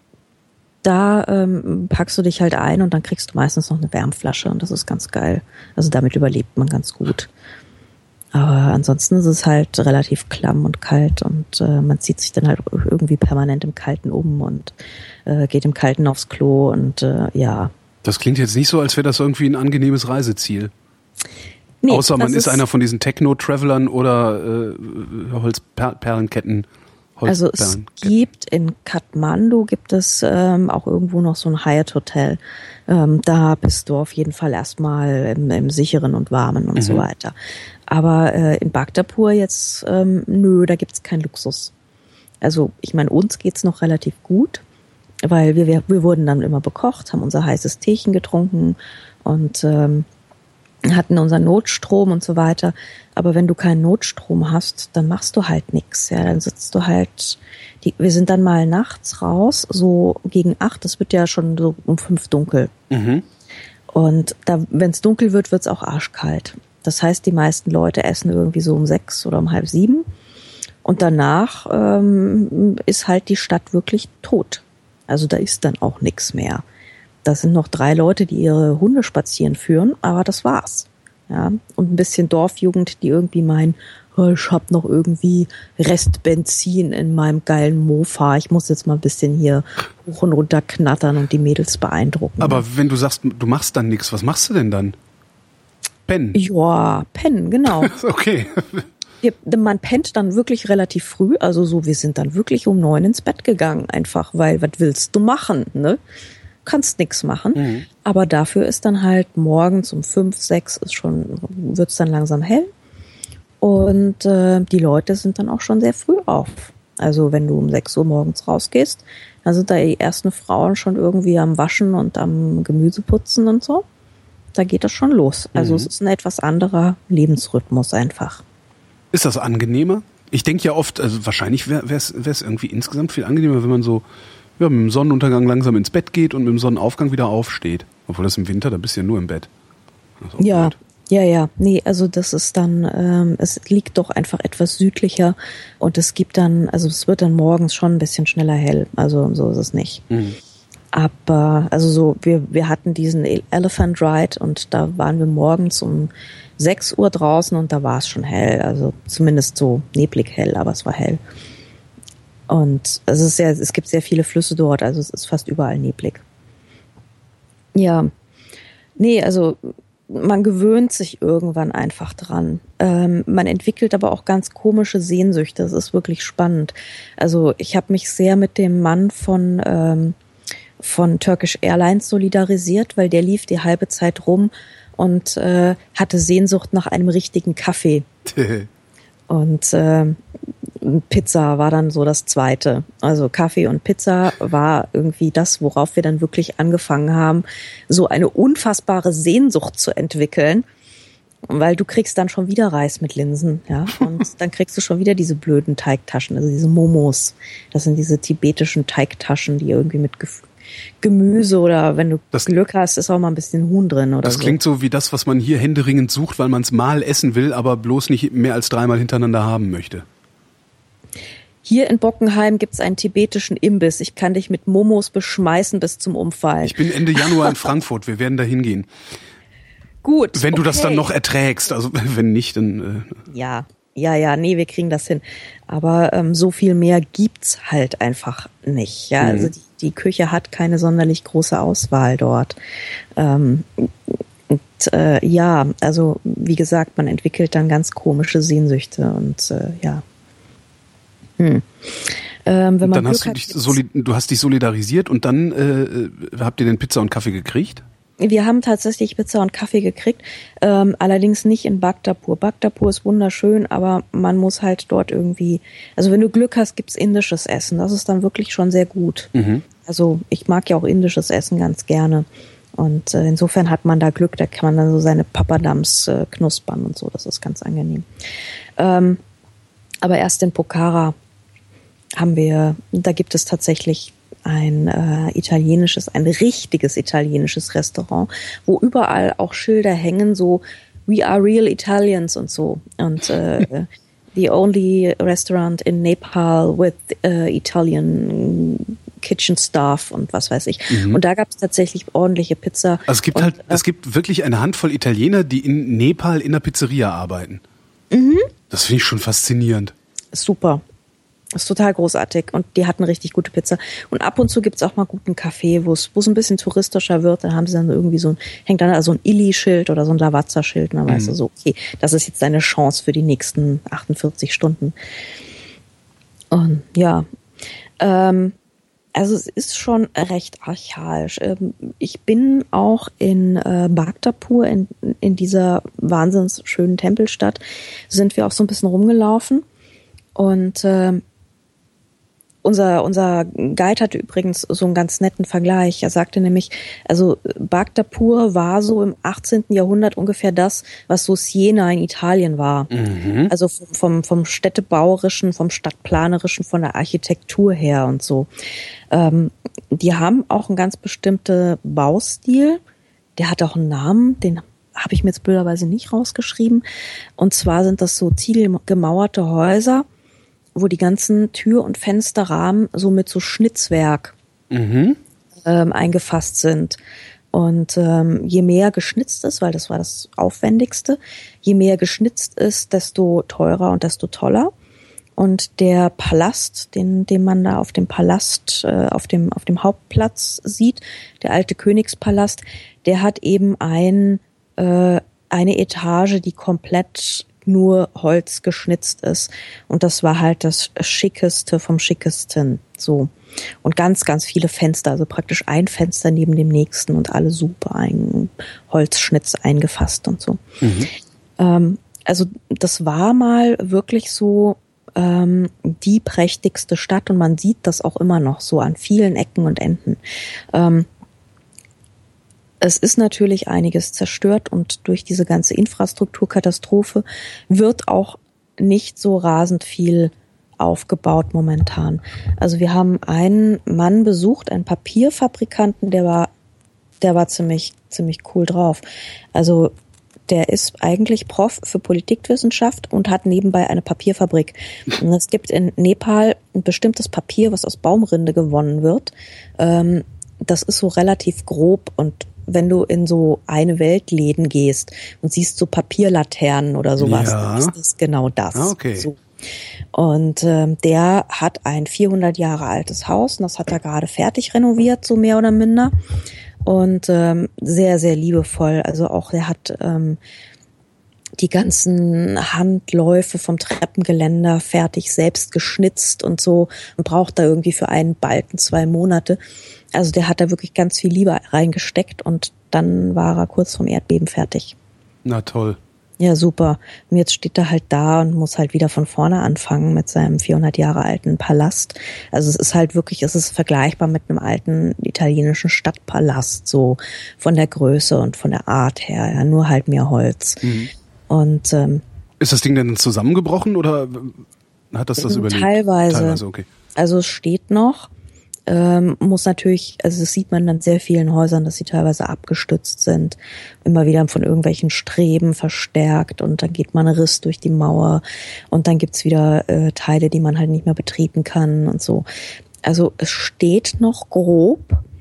da ähm, packst du dich halt ein und dann kriegst du meistens noch eine Wärmflasche und das ist ganz geil. Also damit überlebt man ganz gut. Aber ansonsten ist es halt relativ klamm und kalt und äh, man zieht sich dann halt irgendwie permanent im Kalten um und äh, geht im Kalten aufs Klo und äh, ja. Das klingt jetzt nicht so, als wäre das irgendwie ein angenehmes Reiseziel. Nee, außer man ist, ist einer von diesen Techno-Travelern oder äh, Holzperlenketten. Also es gibt in Kathmandu gibt es ähm, auch irgendwo noch so ein Hyatt-Hotel. Ähm, da bist du auf jeden Fall erstmal im, im sicheren und warmen und mhm. so weiter. Aber äh, in Bhaktapur jetzt, ähm, nö, da gibt's keinen Luxus. Also ich meine, uns geht's noch relativ gut, weil wir, wir wir wurden dann immer bekocht, haben unser heißes Teechen getrunken und ähm, hatten unseren Notstrom und so weiter. Aber wenn du keinen Notstrom hast, dann machst du halt nix. Ja, dann sitzt du halt, die, wir sind dann mal nachts raus, so gegen acht, es wird ja schon so um fünf dunkel. Mhm. Und da, wenn es dunkel wird, wird's auch arschkalt. Das heißt, die meisten Leute essen irgendwie so um sechs oder um halb sieben. Und danach ähm, ist halt die Stadt wirklich tot. Also da ist dann auch nix mehr. Da sind noch drei Leute, die ihre Hunde spazieren führen, aber das war's. Ja, und ein bisschen Dorfjugend, die irgendwie meinen, oh, ich hab noch irgendwie Restbenzin in meinem geilen Mofa. Ich muss jetzt mal ein bisschen hier hoch und runter knattern und die Mädels beeindrucken. Aber wenn du sagst, du machst dann nichts, was machst du denn dann? Pennen? Ja, pennen, genau. Okay. Wir, man pennt dann wirklich relativ früh, also so, wir sind dann wirklich um neun ins Bett gegangen, einfach, weil, was willst du machen, ne? Kannst nix machen, mhm. aber dafür ist dann halt morgens um fünf, sechs ist schon, wird's dann langsam hell und äh, die Leute sind dann auch schon sehr früh auf. Also wenn du um sechs Uhr morgens rausgehst, dann sind da die ersten Frauen schon irgendwie am Waschen und am Gemüseputzen und so. Da geht das schon los. Also mhm. es ist ein etwas anderer Lebensrhythmus einfach. Ist das angenehmer? Ich denke ja oft, also wahrscheinlich wäre es irgendwie insgesamt viel angenehmer, wenn man so ja, mit dem Sonnenuntergang langsam ins Bett geht und mit dem Sonnenaufgang wieder aufsteht. Obwohl das im Winter, da bist du ja nur im Bett. Ja, blöd. ja, ja. Nee, also das ist dann, ähm, es liegt doch einfach etwas südlicher und es gibt dann, also es wird dann morgens schon ein bisschen schneller hell. Also so ist es nicht. Mhm. Aber, also so, wir, wir hatten diesen Elephant Ride und da waren wir morgens um sechs Uhr draußen und da war es schon hell. Also zumindest so neblig hell, aber es war hell. Und es ist sehr, es gibt sehr viele Flüsse dort, also es ist fast überall neblig. Ja, nee, also man gewöhnt sich irgendwann einfach dran. Ähm, man entwickelt aber auch ganz komische Sehnsüchte, das ist wirklich spannend. Also ich habe mich sehr mit dem Mann von ähm, von Turkish Airlines solidarisiert, weil der lief die halbe Zeit rum und äh, hatte Sehnsucht nach einem richtigen Kaffee. Und äh, Pizza war dann so das Zweite. Also Kaffee und Pizza war irgendwie das, worauf wir dann wirklich angefangen haben, so eine unfassbare Sehnsucht zu entwickeln, weil du kriegst dann schon wieder Reis mit Linsen, ja, und dann kriegst du schon wieder diese blöden Teigtaschen, also diese Momos. Das sind diese tibetischen Teigtaschen, die irgendwie mit Ge- Gemüse oder wenn du das, Glück hast, ist auch mal ein bisschen Huhn drin oder das so. Das klingt so wie das, was man hier händeringend sucht, weil man es mal essen will, aber bloß nicht mehr als dreimal hintereinander haben möchte. Hier in Bockenheim gibt's einen tibetischen Imbiss. Ich kann dich mit Momos beschmeißen bis zum Umfallen. Ich bin Ende Januar in Frankfurt. Wir werden da hingehen. Gut. Wenn du okay. das dann noch erträgst. Also wenn nicht, dann... Äh ja, ja, ja, nee, wir kriegen das hin. Aber ähm, so viel mehr gibt's halt einfach nicht. Ja, mhm. Also die, die Küche hat keine sonderlich große Auswahl dort. Ähm, Und äh, ja, also wie gesagt, man entwickelt dann ganz komische Sehnsüchte und äh, ja. Hm. Ähm, wenn man dann hast du dich soli- du hast dich solidarisiert und dann äh, habt ihr den Pizza und Kaffee gekriegt? Wir haben tatsächlich Pizza und Kaffee gekriegt, ähm, allerdings nicht in Bhaktapur. Bhaktapur ist wunderschön, aber man muss halt dort irgendwie, also wenn du Glück hast, gibt's indisches Essen. Das ist dann wirklich schon sehr gut. Mhm. Also ich mag ja auch indisches Essen ganz gerne. Und äh, insofern hat man da Glück, da kann man dann so seine Papadams äh, knuspern und so, das ist ganz angenehm. Ähm, aber erst in Pokhara haben wir, da gibt es tatsächlich ein äh, italienisches, ein richtiges italienisches Restaurant, wo überall auch Schilder hängen, so "We are real Italians" und so. Und äh, the only restaurant in Nepal with uh, Italian kitchen staff und was weiß ich. Mhm. Und da gab es tatsächlich ordentliche Pizza. Also es gibt und, halt, äh, es gibt wirklich eine Handvoll Italiener, die in Nepal in der Pizzeria arbeiten. Mhm. Das finde ich schon faszinierend. Super. Das ist total großartig und die hatten richtig gute Pizza. Und ab und zu gibt's auch mal guten Kaffee, wo es wo es ein bisschen touristischer wird. Da haben sie dann irgendwie so ein, hängt dann also ein Illy-Schild oder so ein Lavazza-Schild. Und dann mhm. weißt du so, okay, das ist jetzt deine Chance für die nächsten achtundvierzig Stunden. Und ja, ähm, also es ist schon recht archaisch. Ähm, ich bin auch in äh, Bhaktapur, in, in dieser wahnsinns schönen Tempelstadt, sind wir auch so ein bisschen rumgelaufen. Und äh, unser unser Guide hatte übrigens so einen ganz netten Vergleich. Er sagte nämlich, also Bhaktapur war so im achtzehnten Jahrhundert ungefähr das, was so Siena in Italien war. Mhm. Also vom vom städtebauerischen, vom stadtplanerischen, von der Architektur her und so. Ähm, die haben auch einen ganz bestimmten Baustil. Der hat auch einen Namen, den habe ich mir jetzt blöderweise nicht rausgeschrieben. Und zwar sind das so zielgemauerte Häuser, wo die ganzen Tür- und Fensterrahmen so mit so Schnitzwerk mhm. ähm, eingefasst sind. Und ähm, je mehr geschnitzt ist, weil das war das Aufwendigste, je mehr geschnitzt ist, desto teurer und desto toller. Und der Palast, den, den man da auf dem Palast, äh, auf dem auf dem Hauptplatz sieht, der alte Königspalast, der hat eben ein äh, eine Etage, die komplett nur Holz geschnitzt ist. Und das war halt das Schickeste vom Schickesten. So. Und ganz, ganz viele Fenster, also praktisch ein Fenster neben dem nächsten und alle super ein Holzschnitz eingefasst und so. Mhm. Ähm, also das war mal wirklich so ähm, die prächtigste Stadt und man sieht das auch immer noch so an vielen Ecken und Enden. Ähm, Es ist natürlich einiges zerstört und durch diese ganze Infrastrukturkatastrophe wird auch nicht so rasend viel aufgebaut momentan. Also wir haben einen Mann besucht, einen Papierfabrikanten, der war, der war ziemlich, ziemlich cool drauf. Also der ist eigentlich Prof für Politikwissenschaft und hat nebenbei eine Papierfabrik. Und es gibt in Nepal ein bestimmtes Papier, was aus Baumrinde gewonnen wird. Das ist so relativ grob und wenn du in so eine Weltläden gehst und siehst so Papierlaternen oder sowas, ja, dann ist das genau das. Okay. So. Und ähm, der hat ein vierhundert Jahre altes Haus und das hat er gerade fertig renoviert, so mehr oder minder. Und ähm, sehr, sehr liebevoll. Also auch er hat ähm, die ganzen Handläufe vom Treppengeländer fertig selbst geschnitzt und so und braucht da irgendwie für einen Balken zwei Monate. Also der hat da wirklich ganz viel Liebe reingesteckt und dann war er kurz vorm Erdbeben fertig. Na toll. Ja, super. Und jetzt steht er halt da und muss halt wieder von vorne anfangen mit seinem vierhundert Jahre alten Palast. Also es ist halt wirklich, es ist vergleichbar mit einem alten italienischen Stadtpalast, so von der Größe und von der Art her, ja, nur halt mehr Holz. Mhm. Und ähm, ist das Ding denn zusammengebrochen oder hat das das überlebt? Teilweise. Teilweise, okay. Also es steht noch. Ähm, muss natürlich, also das sieht man an sehr vielen Häusern, dass sie teilweise abgestützt sind, immer wieder von irgendwelchen Streben verstärkt und dann geht mal ein Riss durch die Mauer und dann gibt's wieder äh, Teile, die man halt nicht mehr betreten kann und so. Also es steht noch grob,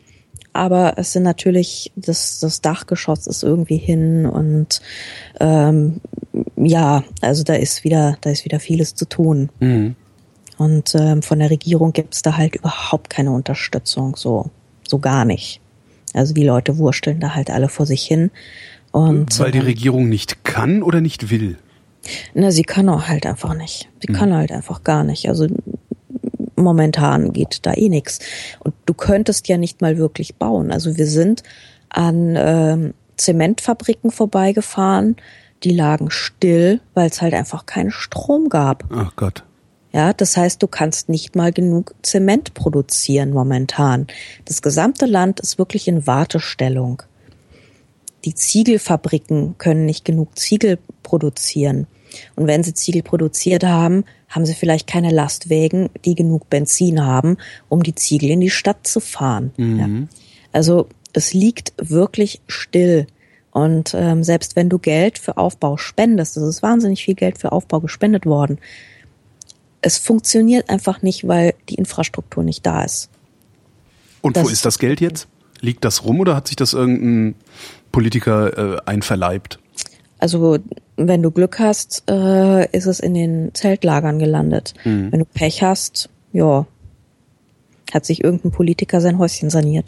aber es sind natürlich, das, das Dachgeschoss ist irgendwie hin und ähm, ja, also da ist wieder, da ist wieder vieles zu tun. Mhm. Und ähm, von der Regierung gibt's da halt überhaupt keine Unterstützung, so so gar nicht. Also die Leute wursteln da halt alle vor sich hin Und, Weil die ähm, Regierung nicht kann oder nicht will? Na, sie kann auch halt einfach nicht. Sie Mhm. kann halt einfach gar nicht. Also momentan geht da eh nichts. Und du könntest ja nicht mal wirklich bauen. Also wir sind an ähm, Zementfabriken vorbeigefahren, die lagen still, weil es halt einfach keinen Strom gab. Ach Gott. Ja, das heißt, du kannst nicht mal genug Zement produzieren momentan. Das gesamte Land ist wirklich in Wartestellung. Die Ziegelfabriken können nicht genug Ziegel produzieren. Und wenn sie Ziegel produziert haben, haben sie vielleicht keine Lastwägen, die genug Benzin haben, um die Ziegel in die Stadt zu fahren. Mhm. Ja. Also es liegt wirklich still. Und ähm, selbst wenn du Geld für Aufbau spendest, es ist wahnsinnig viel Geld für Aufbau gespendet worden, es funktioniert einfach nicht, weil die Infrastruktur nicht da ist. Und Das- wo ist das Geld jetzt? Liegt das rum oder hat sich das irgendein Politiker äh, einverleibt? Also wenn du Glück hast, äh, ist es in den Zeltlagern gelandet. Mhm. Wenn du Pech hast, ja, hat sich irgendein Politiker sein Häuschen saniert.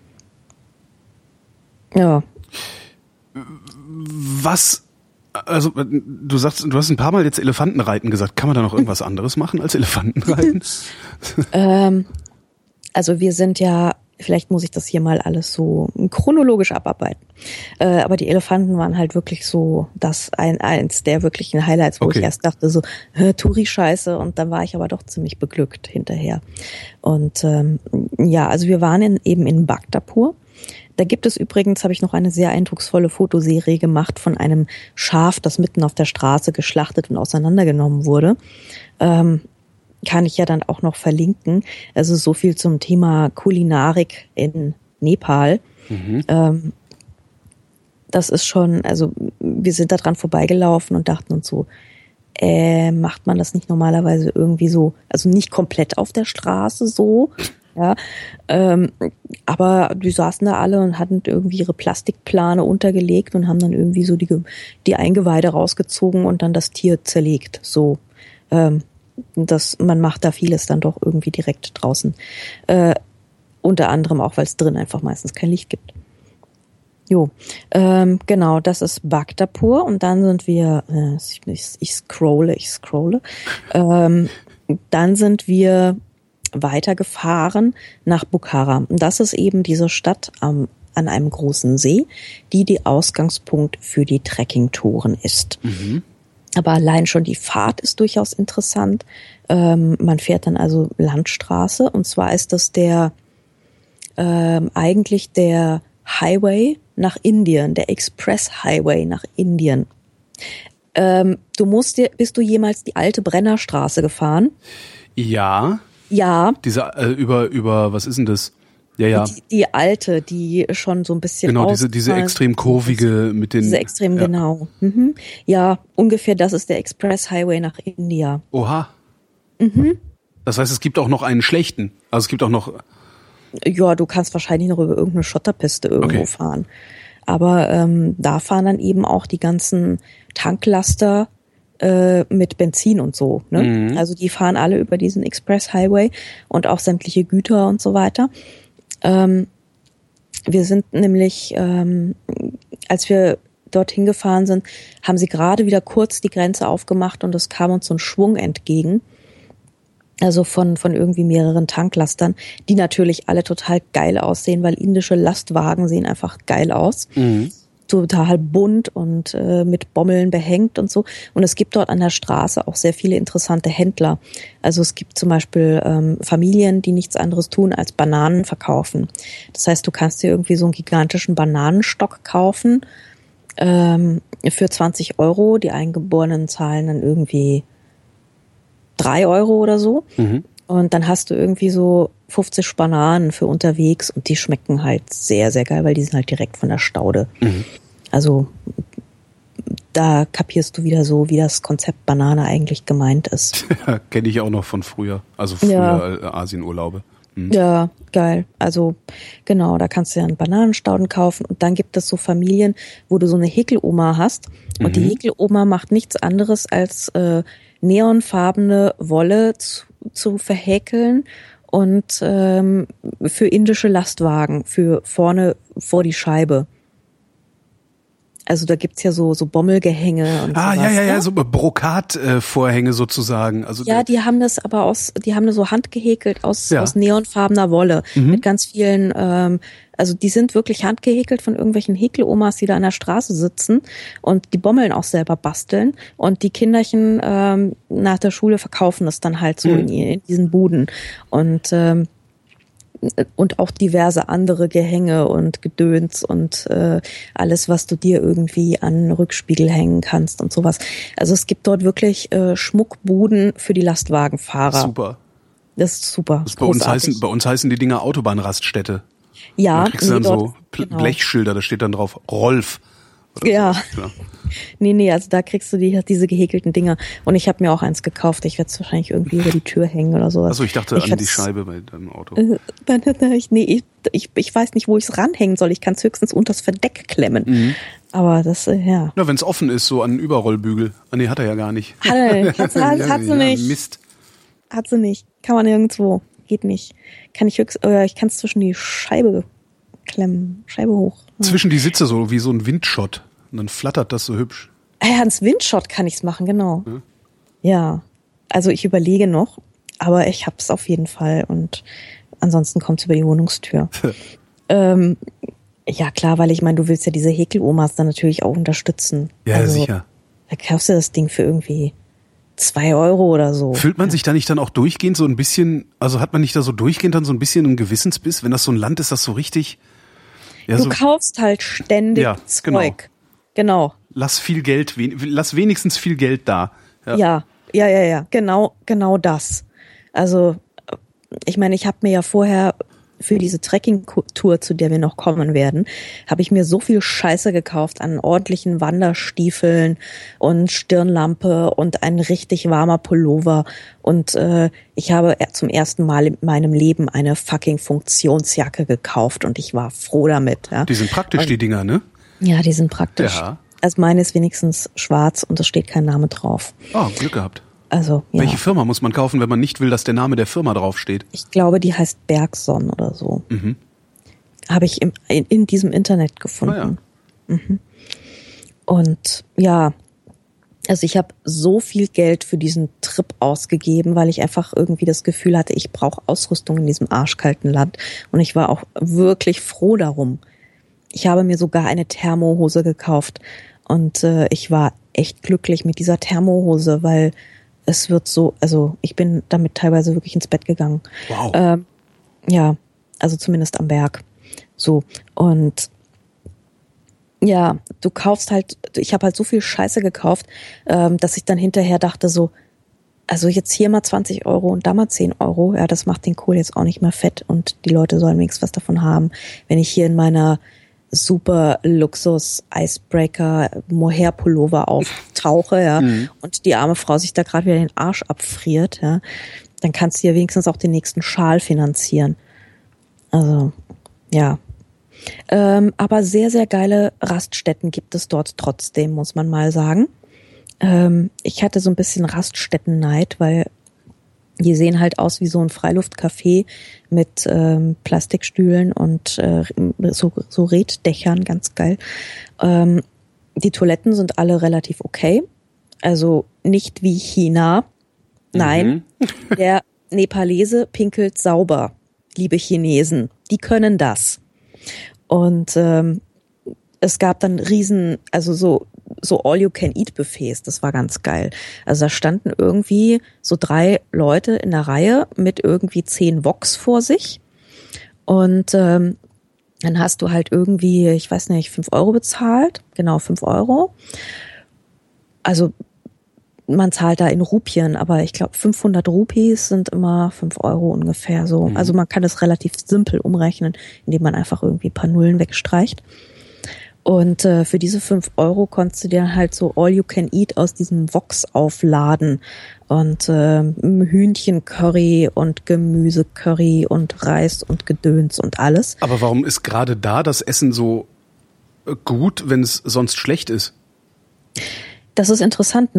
Ja, Was, also du sagst, du hast ein paar Mal jetzt Elefantenreiten gesagt. Kann man da noch irgendwas anderes machen als Elefantenreiten? ähm, also wir sind ja, vielleicht muss ich das hier mal alles so chronologisch abarbeiten. Äh, aber die Elefanten waren halt wirklich so das ein, eins der wirklichen Highlights, wo Okay. ich erst dachte so, hä, Touri-Scheiße, und dann war ich aber doch ziemlich beglückt hinterher. Und ähm, ja, also wir waren in, eben in Bhaktapur. Da gibt es übrigens, habe ich noch eine sehr eindrucksvolle Fotoserie gemacht von einem Schaf, das mitten auf der Straße geschlachtet und auseinandergenommen wurde. Ähm, kann ich ja dann auch noch verlinken. Also so viel zum Thema Kulinarik in Nepal. Mhm. Ähm, das ist schon, also wir sind da dran vorbeigelaufen und dachten uns so, äh, macht man das nicht normalerweise irgendwie so, also nicht komplett auf der Straße so, ja, ähm, aber die saßen da alle und hatten irgendwie ihre Plastikplane untergelegt und haben dann irgendwie so die, die Eingeweide rausgezogen und dann das Tier zerlegt, so, ähm, das, man macht da vieles dann doch irgendwie direkt draußen, äh, unter anderem auch, weil es drin einfach meistens kein Licht gibt. Jo, ähm, genau, das ist Bhaktapur und dann sind wir, äh, ich, ich, ich scrolle, ich scrolle, ähm, dann sind wir weitergefahren nach Bukhara. Und das ist eben diese Stadt am, an einem großen See, die die Ausgangspunkt für die Trekkingtouren ist. Mhm. Aber allein schon die Fahrt ist durchaus interessant. Ähm, man fährt dann also Landstraße und zwar ist das der ähm, eigentlich der Highway nach Indien, der Express Highway nach Indien. Ähm, du musst dir, bist du jemals die alte Brennerstraße gefahren? Ja, Ja, diese äh, über über was ist denn das? Ja, ja. die, die alte, die schon so ein bisschen Genau, diese diese ausgefallen extrem kurvige mit den Diese extrem, ja. genau. Mhm. Ja, ungefähr das ist der Express Highway nach India. Oha. Mhm. Das heißt, es gibt auch noch einen schlechten. Also es gibt auch noch Ja, du kannst wahrscheinlich noch über irgendeine Schotterpiste irgendwo Okay. fahren. Aber ähm, da fahren dann eben auch die ganzen Tanklaster äh, mit Benzin und so. Ne? Mhm. Also die fahren alle über diesen Express Highway und auch sämtliche Güter und so weiter. Ähm, wir sind nämlich, ähm, als wir dorthin gefahren sind, haben sie gerade wieder kurz die Grenze aufgemacht und es kam uns so ein Schwung entgegen. Also von, von irgendwie mehreren Tanklastern, die natürlich alle total geil aussehen, weil indische Lastwagen sehen einfach geil aus. Mhm. Total bunt und äh, mit Bommeln behängt und so. Und es gibt dort an der Straße auch sehr viele interessante Händler. Also es gibt zum Beispiel ähm, Familien, die nichts anderes tun als Bananen verkaufen. Das heißt, du kannst dir irgendwie so einen gigantischen Bananenstock kaufen ähm, für zwanzig Euro. Die Eingeborenen zahlen dann irgendwie drei Euro oder so. Mhm. Und dann hast du irgendwie so fünfzig Bananen für unterwegs und die schmecken halt sehr, sehr geil, weil die sind halt direkt von der Staude. Mhm. Also da kapierst du wieder so, wie das Konzept Banane eigentlich gemeint ist. Ja, kenne ich auch noch von früher. Also früher Ja. äh, Asienurlaube. Mhm. Ja, geil. Also genau, da kannst du ja einen Bananenstauden kaufen und dann gibt es so Familien, wo du so eine Häkeloma hast und Mhm. die Häkeloma macht nichts anderes als äh, neonfarbene Wolle zu, zu verhäkeln und ähm, für indische Lastwagen, für vorne vor die Scheibe. Also da gibt's ja so so Bommelgehänge und Ah, sowas, ja, ja, ja, ne? so Brokatvorhänge äh, sozusagen. Also ja, die haben das aber aus, die haben das so handgehäkelt aus Ja. aus neonfarbener Wolle Mhm. mit ganz vielen, ähm, also die sind wirklich handgehäkelt von irgendwelchen Häkelomas, die da an der Straße sitzen und die Bommeln auch selber basteln und die Kinderchen ähm, nach der Schule verkaufen das dann halt so Mhm. in, in diesen Buden und ähm, und auch diverse andere Gehänge und Gedöns und äh, alles, was du dir irgendwie an Rückspiegel hängen kannst und sowas. Also es gibt dort wirklich äh, Schmuckbuden für die Lastwagenfahrer. super. Das ist super. Das bei uns heißen, bei uns heißen die Dinger Autobahnraststätte. ja, Da kriegst du nee, dann dort, so Pl- genau. Blechschilder, da steht dann drauf Rolf. Oder Ja. so. Ja. Nee, nee, also da kriegst du die, diese gehäkelten Dinger. Und ich habe mir auch eins gekauft. Ich werde es wahrscheinlich irgendwie über die Tür hängen oder sowas. Achso, ich dachte ich an werd's- die Scheibe bei deinem Auto. Äh, ich, nee, ich, ich, ich weiß nicht, wo ich es ranhängen soll. Ich kann es höchstens unters Verdeck klemmen. Mhm. Aber das, äh, ja. Na, wenn es offen ist, so an einen Überrollbügel. Ah, nee, hat er ja gar nicht. Hat, er, hat, hat, Ja, hat sie ja, nicht. Mist. Hat sie nicht. Kann man nirgendwo. Geht nicht. Kann ich höchst, äh, ich kann es zwischen die Scheibe klemmen. Scheibe hoch. Ja. Zwischen die Sitze so wie so ein Windschott. Und dann flattert das so hübsch. Ah ja, ans Windshot kann ich's machen, genau. Ja. Ja. Also ich überlege noch, aber ich hab's auf jeden Fall und ansonsten kommt's über die Wohnungstür. ähm, ja klar, weil ich meine, du willst ja diese Häkelomas dann natürlich auch unterstützen. Ja, also, sicher. Da kaufst du das Ding für irgendwie zwei Euro oder so. Fühlt man sich da nicht dann auch durchgehend so ein bisschen, also hat man nicht da so durchgehend dann so ein bisschen einen Gewissensbiss, wenn das so ein Land ist, das so richtig, ja, Du so, kaufst halt ständig Ja, Zeug. genau. Genau. lass viel Geld, wen- lass wenigstens viel Geld da. Ja. Ja, ja, ja, ja. Genau, genau das. Also, ich meine, ich habe mir ja vorher für diese Trekking-Tour, zu der wir noch kommen werden, habe ich mir so viel Scheiße gekauft an ordentlichen Wanderstiefeln und Stirnlampe und ein richtig warmer Pullover. Und äh, ich habe zum ersten Mal in meinem Leben eine fucking Funktionsjacke gekauft und ich war froh damit. Ja, Die sind praktisch, die Dinger, ne? ja die sind praktisch. Ja. Also meine ist wenigstens schwarz und es steht kein Name drauf. Oh, Glück gehabt. Also, ja. Welche Firma muss man kaufen, wenn man nicht will, dass der Name der Firma draufsteht? Ich glaube, die heißt Bergson oder so. Mhm. Habe ich im, in, in diesem Internet gefunden. Ah, ja. Mhm. Und ja, also ich habe so viel Geld für diesen Trip ausgegeben, weil ich einfach irgendwie das Gefühl hatte, ich brauche Ausrüstung in diesem arschkalten Land. Und ich war auch wirklich froh darum. Ich habe mir sogar eine Thermohose gekauft. Und äh, ich war echt glücklich mit dieser Thermohose, weil es wird so, also ich bin damit teilweise wirklich ins Bett gegangen. Wow. Ähm, ja, also zumindest am Berg. So, und ja, du kaufst halt, ich habe halt so viel Scheiße gekauft, ähm, dass ich dann hinterher dachte so, also jetzt hier mal zwanzig Euro und da mal zehn Euro, ja, das macht den Kohl jetzt auch nicht mehr fett und die Leute sollen wenigstens was davon haben, wenn ich hier in meiner super Luxus Icebreaker Mohair Pullover auftauche, ja, Mhm. und die arme Frau sich da gerade wieder den Arsch abfriert, ja, dann kannst du ja wenigstens auch den nächsten Schal finanzieren. Also, ja. Ähm, aber sehr, sehr geile Raststätten gibt es dort trotzdem, muss man mal sagen. Ähm, ich hatte so ein bisschen Raststätten-Neid, weil die sehen halt aus wie so ein Freiluftcafé mit ähm, Plastikstühlen und äh, so, so Reddächern, ganz geil. Ähm, die Toiletten sind alle relativ okay. Also nicht wie China. Nein, der Nepalese pinkelt sauber, liebe Chinesen. Die können das. Und ähm, es gab dann riesen, also so so All-You-Can-Eat-Buffets, das war ganz geil. Also da standen irgendwie so drei Leute in der Reihe mit irgendwie zehn Woks vor sich und ähm, dann hast du halt irgendwie, ich weiß nicht, fünf Euro bezahlt, genau fünf Euro. Also man zahlt da in Rupien, aber ich glaube fünfhundert Rupees sind immer fünf Euro ungefähr so. Mhm. Also man kann das relativ simpel umrechnen, indem man einfach irgendwie ein paar Nullen wegstreicht. Und äh, für diese fünf Euro konntest du dir halt so All-You-Can-Eat aus diesem Woks aufladen. Und äh, Hühnchen-Curry und Gemüse-Curry und Reis und Gedöns und alles. Aber warum ist gerade da das Essen so äh, gut, wenn es sonst schlecht ist? Das ist interessant, ne?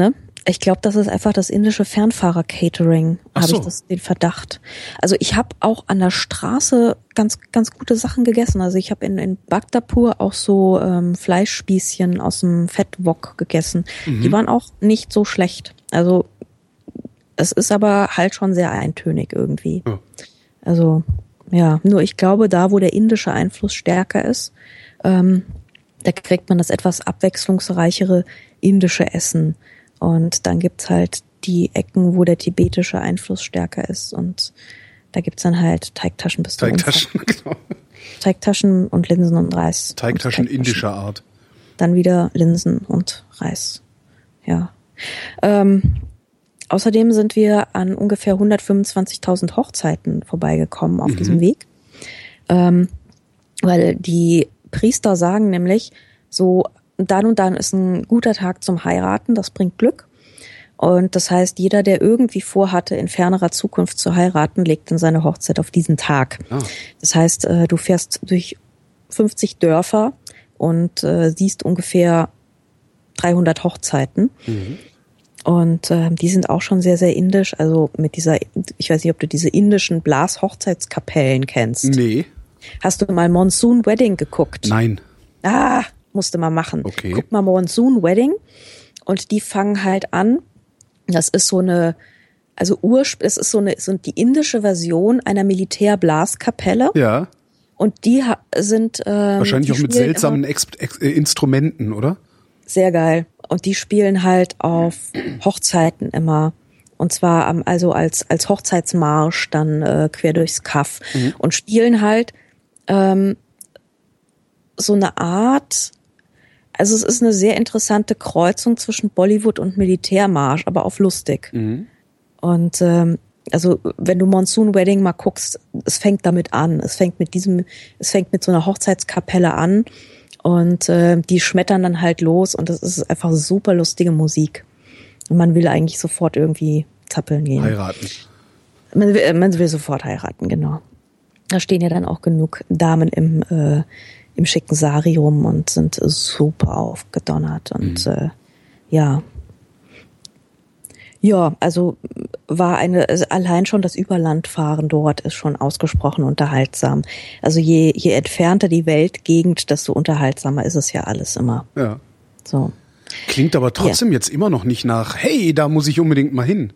Ich glaube, das ist einfach das indische Fernfahrer-Catering, habe so. ich das, den Verdacht. Also ich habe auch an der Straße ganz ganz gute Sachen gegessen. Also ich habe in, in Bhaktapur auch so ähm, Fleischspießchen aus dem Fettwok gegessen. Mhm. Die waren auch nicht so schlecht. Also es ist aber halt schon sehr eintönig irgendwie. Ja. Also ja, nur ich glaube, da wo der indische Einfluss stärker ist, ähm, da kriegt man das etwas abwechslungsreichere indische Essen. Und dann gibt's halt die Ecken, wo der tibetische Einfluss stärker ist. Und da gibt's dann halt Teigtaschen bis zum Teigtaschen, genau. Teigtaschen und Linsen und Reis. Teigtaschen, und Teigtaschen indischer Art. Dann wieder Linsen und Reis. Ja. Ähm, außerdem sind wir an ungefähr hundertfünfundzwanzigtausend Hochzeiten vorbeigekommen auf mhm. diesem Weg. Ähm, weil die Priester sagen nämlich so, dann und dann ist ein guter Tag zum Heiraten, das bringt Glück. Und das heißt, jeder, der irgendwie vorhatte, in fernerer Zukunft zu heiraten, legt dann seine Hochzeit auf diesen Tag. Oh. Das heißt, du fährst durch fünfzig Dörfer und äh, siehst ungefähr dreihundert Hochzeiten. Mhm. Und äh, die sind auch schon sehr, sehr indisch. Also mit dieser, ich weiß nicht, ob du diese indischen Blashochzeitskapellen kennst. Nee. Hast du mal Monsoon Wedding geguckt? Nein. Ah, musste mal machen. Okay. Guck mal Monsoon Wedding. Und die fangen halt an. Das ist so eine, also Urspr- es ist so eine, so die indische Version einer Militärblaskapelle. Ja. Und die ha- sind ähm, wahrscheinlich auch mit seltsamen Ex- Ex- äh, Instrumenten, oder? Sehr geil. Und die spielen halt auf Hochzeiten immer. Und zwar am, also als als Hochzeitsmarsch dann äh, quer durchs Kaff. Mhm. Und spielen halt ähm, so eine Art. Also es ist eine sehr interessante Kreuzung zwischen Bollywood und Militärmarsch, aber auf lustig. Mhm. Und ähm, also wenn du Monsoon Wedding mal guckst, es fängt damit an. Es fängt mit diesem, es fängt mit so einer Hochzeitskapelle an und äh, die schmettern dann halt los und das ist einfach super lustige Musik. Und man will eigentlich sofort irgendwie zappeln gehen. Heiraten. Man will, man will sofort heiraten, genau. Da stehen ja dann auch genug Damen im äh, im schicken Sari rum und sind super aufgedonnert und mhm. äh, ja. Ja, also war eine, also allein schon das Überlandfahren dort ist schon ausgesprochen unterhaltsam. Also je, je entfernter die Weltgegend, desto unterhaltsamer ist es ja alles immer. Ja. So. Klingt aber trotzdem ja. jetzt immer noch nicht nach, hey, da muss ich unbedingt mal hin.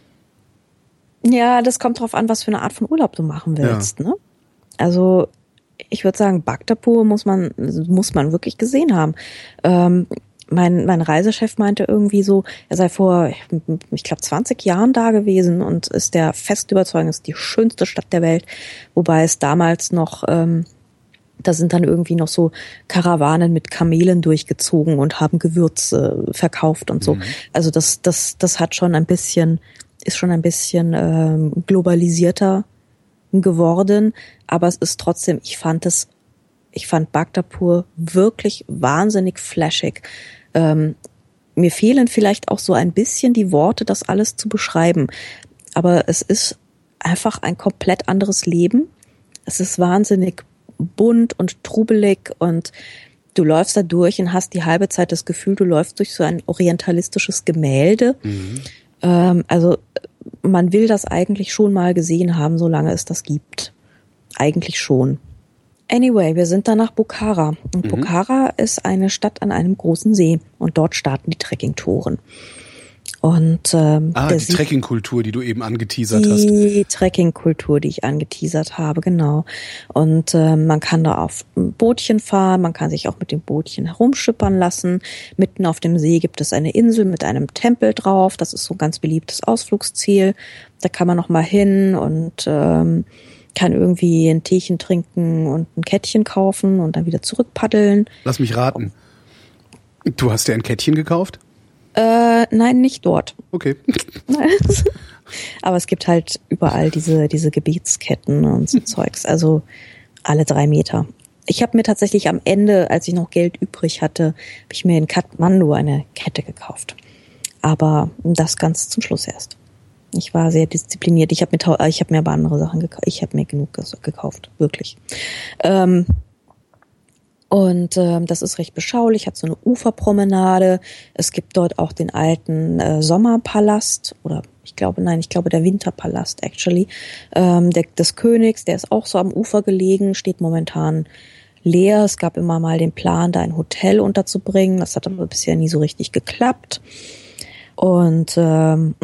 Ja, das kommt drauf an, was für eine Art von Urlaub du machen willst, ja. ne? Also, ich würde sagen, Bhaktapur muss man muss man wirklich gesehen haben. Ähm, mein mein Reisechef meinte irgendwie so, er sei vor, ich glaube, zwanzig Jahren da gewesen und ist der festen Überzeugung, es ist die schönste Stadt der Welt. Wobei es damals noch, ähm, da sind dann irgendwie noch so Karawanen mit Kamelen durchgezogen und haben Gewürze verkauft und so. Mhm. Also das das das hat schon ein bisschen, ist schon ein bisschen ähm, globalisierter geworden, aber es ist trotzdem, ich fand es, ich fand Bhaktapur wirklich wahnsinnig flashig. Ähm, mir fehlen vielleicht auch so ein bisschen die Worte, das alles zu beschreiben, aber es ist einfach ein komplett anderes Leben. Es ist wahnsinnig bunt und trubelig und du läufst da durch und hast die halbe Zeit das Gefühl, du läufst durch so ein orientalistisches Gemälde. Mhm. Ähm, also man will das eigentlich schon mal gesehen haben, solange es das gibt. Eigentlich schon. Anyway, wir sind dann nach Bukhara. Und mhm. Bukhara ist eine Stadt an einem großen See. Und dort starten die Trekkingtouren. Und ähm, ah, die Trekkingkultur, die du eben angeteasert die hast. Die Trekkingkultur, die ich angeteasert habe, genau. Und äh, man kann da auf ein Bootchen fahren, man kann sich auch mit dem Bootchen herumschippern lassen. Mitten auf dem See gibt es eine Insel mit einem Tempel drauf. Das ist so ein ganz beliebtes Ausflugsziel. Da kann man noch mal hin und ähm, kann irgendwie ein Teechen trinken und ein Kettchen kaufen und dann wieder zurückpaddeln. Lass mich raten. Du hast dir ein Kettchen gekauft? Äh, nein, nicht dort. Okay. Aber es gibt halt überall diese diese Gebetsketten und so Zeugs, also alle drei Meter. Ich habe mir tatsächlich am Ende, als ich noch Geld übrig hatte, habe ich mir in Kathmandu eine Kette gekauft. Aber das ganz zum Schluss erst. Ich war sehr diszipliniert. Ich habe mir ich habe mir aber andere Sachen gekauft. Ich habe mir genug gekauft, wirklich. Ähm, Und äh, das ist recht beschaulich, hat so eine Uferpromenade. Es gibt dort auch den alten äh, Sommerpalast oder ich glaube, nein, ich glaube der Winterpalast actually, ähm, der, des Königs, der ist auch so am Ufer gelegen, steht momentan leer. Es gab immer mal den Plan, da ein Hotel unterzubringen. Das hat aber bisher nie so richtig geklappt. Und ähm,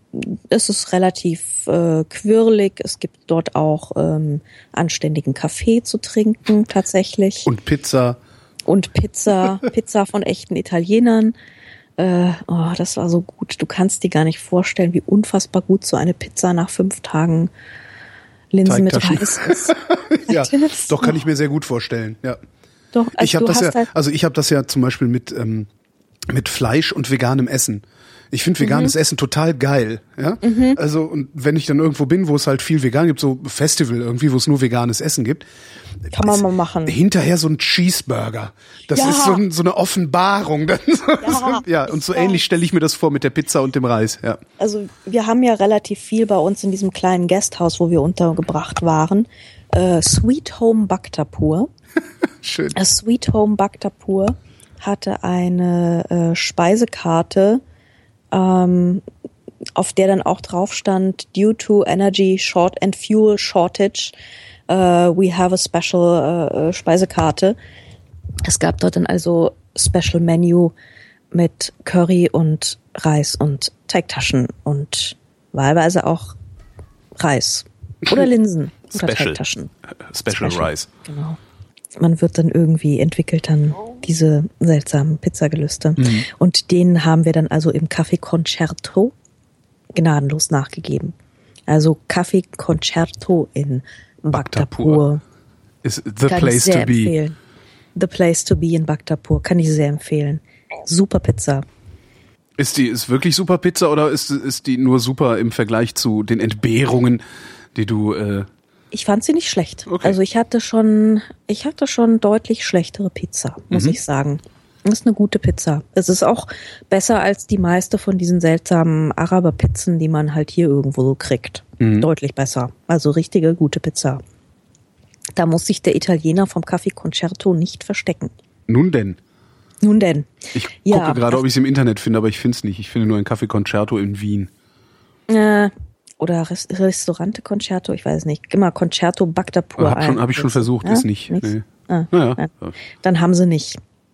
es ist relativ äh, quirlig. Es gibt dort auch ähm, anständigen Kaffee zu trinken, tatsächlich. Und Pizza. Und Pizza, Pizza von echten Italienern. Äh, oh, das war so gut. Du kannst dir gar nicht vorstellen, wie unfassbar gut so eine Pizza nach fünf Tagen Linsen mit Reis ist. Ja, doch, kann ich mir sehr gut vorstellen. Ja. Doch, also ich habe das ja, halt also ich habe das ja zum Beispiel mit ähm, mit Fleisch und veganem Essen. Ich finde veganes mhm. Essen total geil, ja. Mhm. Also und wenn ich dann irgendwo bin, wo es halt viel vegan gibt, so Festival irgendwie, wo es nur veganes Essen gibt, kann man mal machen. Hinterher so ein Cheeseburger, das ja. ist so, ein, so eine Offenbarung. Dann so, ja. ja, und so ja. ähnlich stelle ich mir das vor mit der Pizza und dem Reis. Ja. Also wir haben ja relativ viel bei uns in diesem kleinen Gasthaus, wo wir untergebracht waren. Äh, Sweet Home Bhaktapur. Schön. Das Sweet Home Bhaktapur hatte eine äh, Speisekarte, ähm, auf der dann auch drauf stand, due to energy short and fuel shortage, uh, we have a special uh, Speisekarte. Es gab dort dann also Special Menu mit Curry und Reis und Teigtaschen und wahlweise auch Reis oder Linsen oder Special. Teigtaschen. Special, Special Rice. Genau. Man wird dann irgendwie, entwickelt dann diese seltsamen Pizzagelüste. Mhm. Und denen haben wir dann also im Café Concerto gnadenlos nachgegeben. Also Café Concerto in Bhaktapur. Is the place to be. Empfehlen. The place to be in Bhaktapur. Kann ich sehr empfehlen. Super Pizza. Ist die, ist wirklich super Pizza oder ist, ist die nur super im Vergleich zu den Entbehrungen, die du, äh Ich fand sie nicht schlecht. Okay. Also ich hatte schon, ich hatte schon deutlich schlechtere Pizza, muss mhm. ich sagen. Das ist eine gute Pizza. Es ist auch besser als die meiste von diesen seltsamen Araber-Pizzen, die man halt hier irgendwo so kriegt. Mhm. Deutlich besser. Also richtige, gute Pizza. Da muss sich der Italiener vom Café Concerto nicht verstecken. Nun denn. Nun denn. Ich gucke ja, gerade, ob ich es im Internet finde, aber ich finde es nicht. Ich finde nur ein Café Concerto in Wien. Äh, Oder Rest- Restaurante Concerto, ich weiß nicht. Immer Concerto Bhaktapur. Habe hab ich schon versucht, ja? Ist nicht. Nee. Ah, naja. ja. Dann haben sie nicht.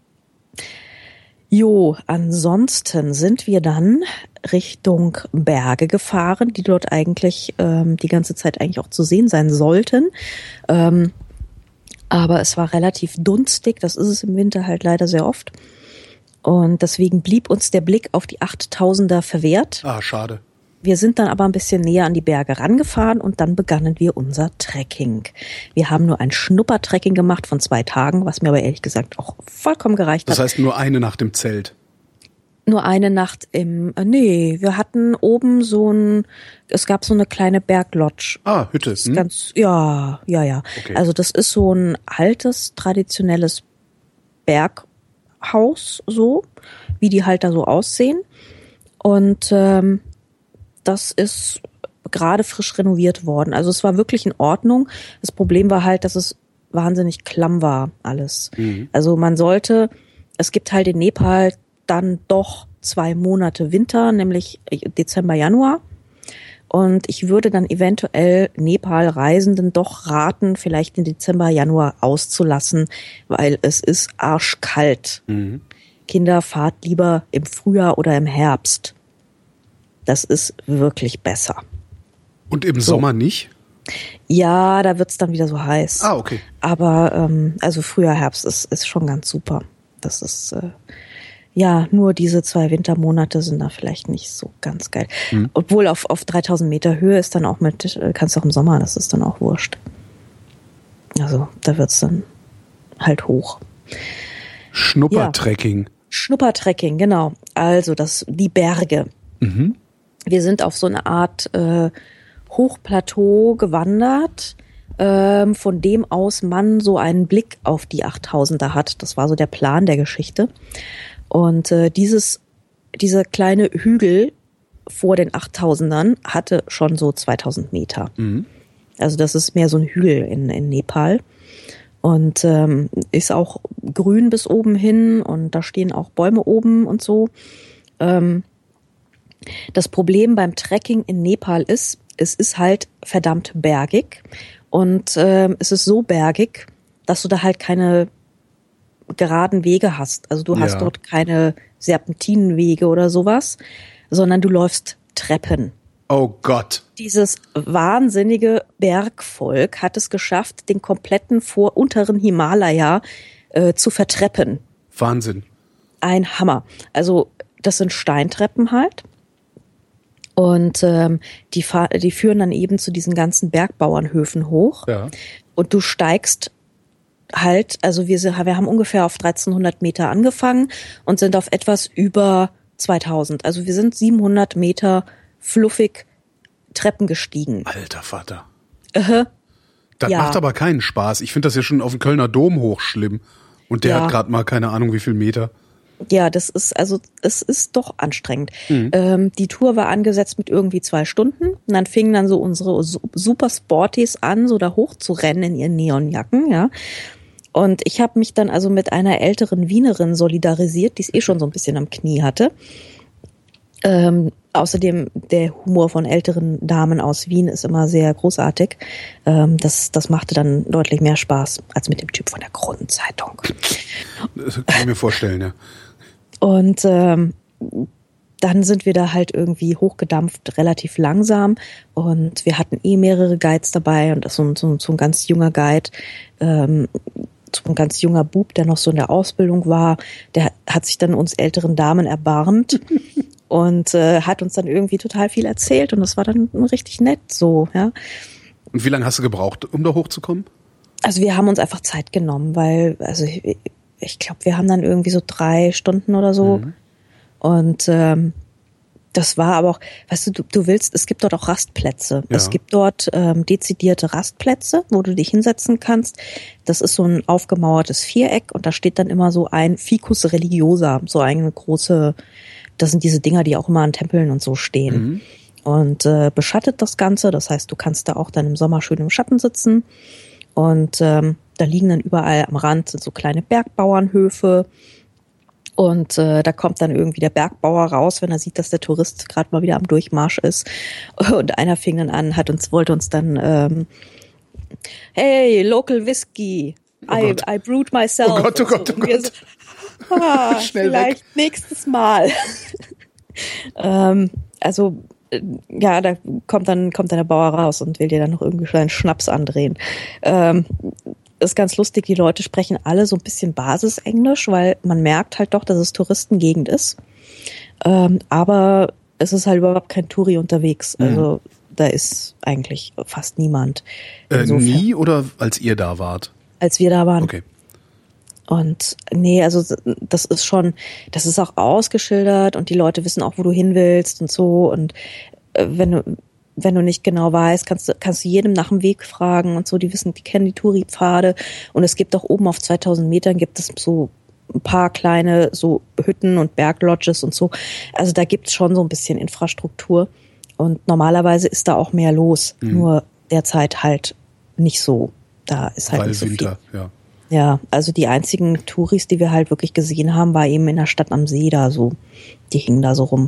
Jo, ansonsten sind wir dann Richtung Berge gefahren, die dort eigentlich ähm, die ganze Zeit eigentlich auch zu sehen sein sollten. Ähm, aber es war relativ dunstig, das ist es im Winter halt leider sehr oft. Und deswegen blieb uns der Blick auf die achttausender verwehrt. Ah, schade. Wir sind dann aber ein bisschen näher an die Berge rangefahren und dann begannen wir unser Trekking. Wir haben nur ein Schnuppertrekking gemacht von zwei Tagen, was mir aber ehrlich gesagt auch vollkommen gereicht hat. Das heißt nur eine Nacht im Zelt? Nur eine Nacht im, äh, nee, wir hatten oben so ein, es gab so eine kleine Berglodge. Ah, Hütte. Hm? Ganz, ja, ja, ja. Okay. Also das ist so ein altes, traditionelles Berghaus, so, wie die halt da so aussehen. Und ähm, das ist gerade frisch renoviert worden. Also es war wirklich in Ordnung. Das Problem war halt, dass es wahnsinnig klamm war, alles. Mhm. Also man sollte, es gibt halt in Nepal dann doch zwei Monate Winter, nämlich Dezember, Januar. Und ich würde dann eventuell Nepal-Reisenden doch raten, vielleicht den Dezember, Januar auszulassen, weil es ist arschkalt. Mhm. Kinder, fahrt lieber im Frühjahr oder im Herbst. Das ist wirklich besser. Und im so. Sommer nicht? Ja, da wird's dann wieder so heiß. Ah, okay. Aber ähm, also Frühjahr, Herbst ist, ist schon ganz super. Das ist, äh, ja, nur diese zwei Wintermonate sind da vielleicht nicht so ganz geil. Hm. Obwohl auf, auf dreitausend Meter Höhe ist dann auch mit, kannst du auch im Sommer, das ist dann auch wurscht. Also da wird's dann halt hoch. Schnuppertrekking. Ja. Schnuppertrekking, genau. Also das, die Berge. Mhm. Wir sind auf so eine Art äh, Hochplateau gewandert, ähm, von dem aus man so einen Blick auf die achttausender hat. Das war so der Plan der Geschichte. Und äh, dieses, dieser kleine Hügel vor den achttausendern hatte schon so zweitausend Meter. Mhm. Also das ist mehr so ein Hügel in, in Nepal. Und ähm, ist auch grün bis oben hin und da stehen auch Bäume oben und so. Ähm, das Problem beim Trekking in Nepal ist, es ist halt verdammt bergig und ähm, es ist so bergig, dass du da halt keine geraden Wege hast. Also du hast Ja. dort keine Serpentinenwege oder sowas, sondern du läufst Treppen. Oh Gott. Dieses wahnsinnige Bergvolk hat es geschafft, den kompletten vor unteren Himalaya äh, zu vertreppen. Wahnsinn. Ein Hammer. Also das sind Steintreppen halt. Und ähm, die, fahr- die führen dann eben zu diesen ganzen Bergbauernhöfen hoch. Ja. Und du steigst halt, also wir, sind, wir haben ungefähr auf dreizehnhundert Meter angefangen und sind auf etwas über zweitausend. Also wir sind siebenhundert Meter fluffig Treppen gestiegen. Alter Vater. Äh, Das Ja. macht aber keinen Spaß. Ich finde das ja schon auf dem Kölner Dom hoch schlimm. Und der Ja. hat gerade mal keine Ahnung wie viel Meter. ja, das ist, also es ist doch anstrengend. Mhm. Ähm, die Tour war angesetzt mit irgendwie zwei Stunden und dann fingen dann so unsere Su- Super Sporties an, so da hoch zu rennen in ihren Neonjacken, ja. Und ich habe mich dann also mit einer älteren Wienerin solidarisiert, die es eh schon so ein bisschen am Knie hatte. Ähm, außerdem, der Humor von älteren Damen aus Wien ist immer sehr großartig. Ähm, das, das machte dann deutlich mehr Spaß als mit dem Typ von der Kronenzeitung. Das kann ich mir vorstellen, ja. Und ähm, dann sind wir da halt irgendwie hochgedampft, relativ langsam. Und wir hatten eh mehrere Guides dabei und das so, ein- so, ein- so ein ganz junger Guide, ähm, so ein ganz junger Bub, der noch so in der Ausbildung war, der hat sich dann uns älteren Damen erbarmt und äh, hat uns dann irgendwie total viel erzählt und das war dann richtig nett so, ja. Und wie lange hast du gebraucht, um da hochzukommen? Also wir haben uns einfach Zeit genommen, weil, also ich, ich glaube, wir haben dann irgendwie so drei Stunden oder so. Mhm. Und ähm, das war aber auch, weißt du, du, du willst, es gibt dort auch Rastplätze. Ja. Es gibt dort ähm, dezidierte Rastplätze, wo du dich hinsetzen kannst. Das ist so ein aufgemauertes Viereck und da steht dann immer so ein Ficus religiosa, so eine große, das sind diese Dinger, die auch immer an Tempeln und so stehen. Mhm. Und äh, beschattet das Ganze, das heißt, du kannst da auch dann im Sommer schön im Schatten sitzen. Und ähm, da liegen dann überall am Rand sind so kleine Bergbauernhöfe. Und äh, da kommt dann irgendwie der Bergbauer raus, wenn er sieht, dass der Tourist gerade mal wieder am Durchmarsch ist. Und einer fing dann an, hat uns, wollte uns dann, ähm, hey, local whiskey, Oh I, Gott. I brewed myself. Oh Gott, oh und so. Gott, oh Und wir Gott. So, ah, Schnell vielleicht weg. nächstes Mal. ähm, also äh, ja, da kommt dann kommt dann der Bauer raus und will dir dann noch irgendwie einen Schnaps andrehen. Ähm, ist ganz lustig, die Leute sprechen alle so ein bisschen Basisenglisch, weil man merkt halt doch, dass es Touristengegend ist. Ähm, aber es ist halt überhaupt kein Touri unterwegs. Also da ist eigentlich fast niemand. Äh, Insofern, nie oder als ihr da wart? als wir da waren. Okay. Und nee, also das ist schon, das ist auch ausgeschildert und die Leute wissen auch, wo du hin willst und so. Und äh, wenn du wenn du nicht genau weißt, kannst du kannst du jedem nach dem Weg fragen und so. Die wissen, die kennen die Touri-Pfade. Und es gibt auch oben auf zweitausend Metern gibt es so ein paar kleine so Hütten und Berglodges und so. Also da gibt's schon so ein bisschen Infrastruktur. Und normalerweise ist da auch mehr los. Mhm. Nur derzeit halt nicht so. Da ist halt Weil nicht so Winter, viel. ja. Ja, also die einzigen Touris, die wir halt wirklich gesehen haben, war eben in der Stadt am See da so. Die hingen da so rum.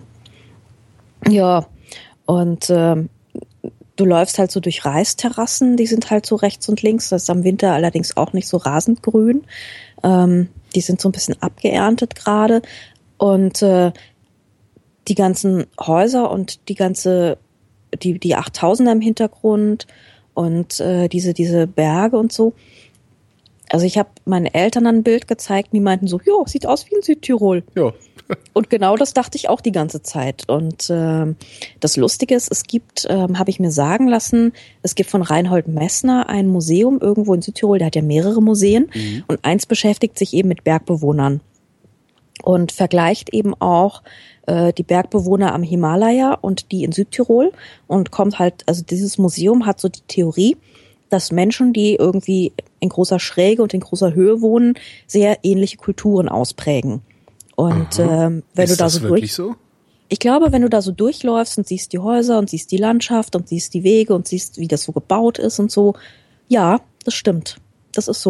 Ja, und ähm, du läufst halt so durch Reisterrassen, die sind halt so rechts und links. Das ist am Winter allerdings auch nicht so rasend grün. Ähm, die sind so ein bisschen abgeerntet gerade. Und äh, die ganzen Häuser und die ganze, die, die achttausender im Hintergrund und äh, diese, diese Berge und so. Also ich habe meinen Eltern ein Bild gezeigt, die meinten so, jo, sieht aus wie in Südtirol. Ja. Und genau das dachte ich auch die ganze Zeit. Und ähm, das Lustige ist, es gibt, ähm, habe ich mir sagen lassen, es gibt von Reinhold Messner ein Museum irgendwo in Südtirol, der hat ja mehrere Museen. Mhm. Und eins beschäftigt sich eben mit Bergbewohnern und vergleicht eben auch äh, die Bergbewohner am Himalaya und die in Südtirol und kommt halt, also dieses Museum hat so die Theorie, dass Menschen, die irgendwie in großer Schräge und in großer Höhe wohnen, sehr ähnliche Kulturen ausprägen. Und ähm, wenn Ist du da das so wirklich durch, so? ich glaube, wenn du da so durchläufst und siehst die Häuser und siehst die Landschaft und siehst die Wege und siehst, wie das so gebaut ist und so, ja, das stimmt. Das ist so.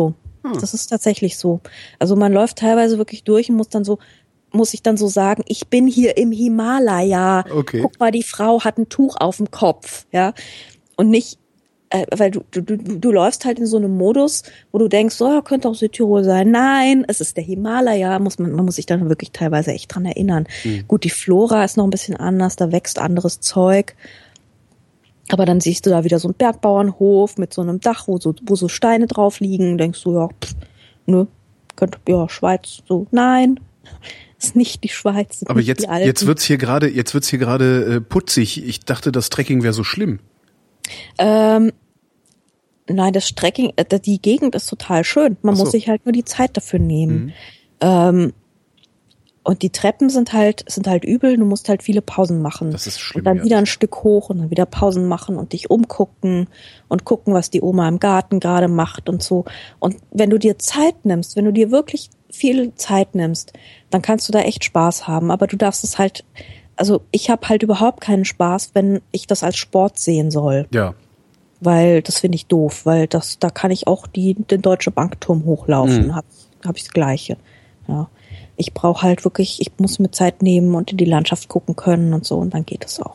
Hm. Das ist tatsächlich so. Also man läuft teilweise wirklich durch und muss dann so, muss ich dann so sagen, ich bin hier im Himalaya. Okay. Guck mal, die Frau hat ein Tuch auf dem Kopf, ja. Und nicht, äh, weil du, du, du, du läufst halt in so einem Modus, wo du denkst, so, könnte auch Südtirol sein. Nein, es ist der Himalaya. Muss man, man muss sich dann wirklich teilweise echt dran erinnern. Mhm. Gut, die Flora ist noch ein bisschen anders, da wächst anderes Zeug. Aber dann siehst du da wieder so einen Bergbauernhof mit so einem Dach, wo so, wo so Steine drauf liegen. Denkst du, ja, pff, ne, könnte, ja, Schweiz, so, nein, ist nicht die Schweiz. Aber jetzt, jetzt wird's hier gerade, jetzt wird's hier gerade äh, putzig. Ich dachte, das Trekking wäre so schlimm. Ähm, nein, das Trekking, äh, die Gegend ist total schön. Man Ach so. muss sich halt nur die Zeit dafür nehmen. Mhm. Ähm, Und die Treppen sind halt, sind halt übel, du musst halt viele Pausen machen. Das ist schlimm. Und dann ja. wieder ein Stück hoch und dann wieder Pausen machen und dich umgucken und gucken, was die Oma im Garten gerade macht und so. Und wenn du dir Zeit nimmst, wenn du dir wirklich viel Zeit nimmst, dann kannst du da echt Spaß haben. Aber du darfst es halt, also ich habe halt überhaupt keinen Spaß, wenn ich das als Sport sehen soll. Ja. Weil das finde ich doof, weil das, da kann ich auch die, den Deutsche Bankturm hochlaufen, mhm. hab, hab ich das Gleiche. Ja. Ich brauche halt wirklich, ich muss mir Zeit nehmen und in die Landschaft gucken können und so und dann geht es auch.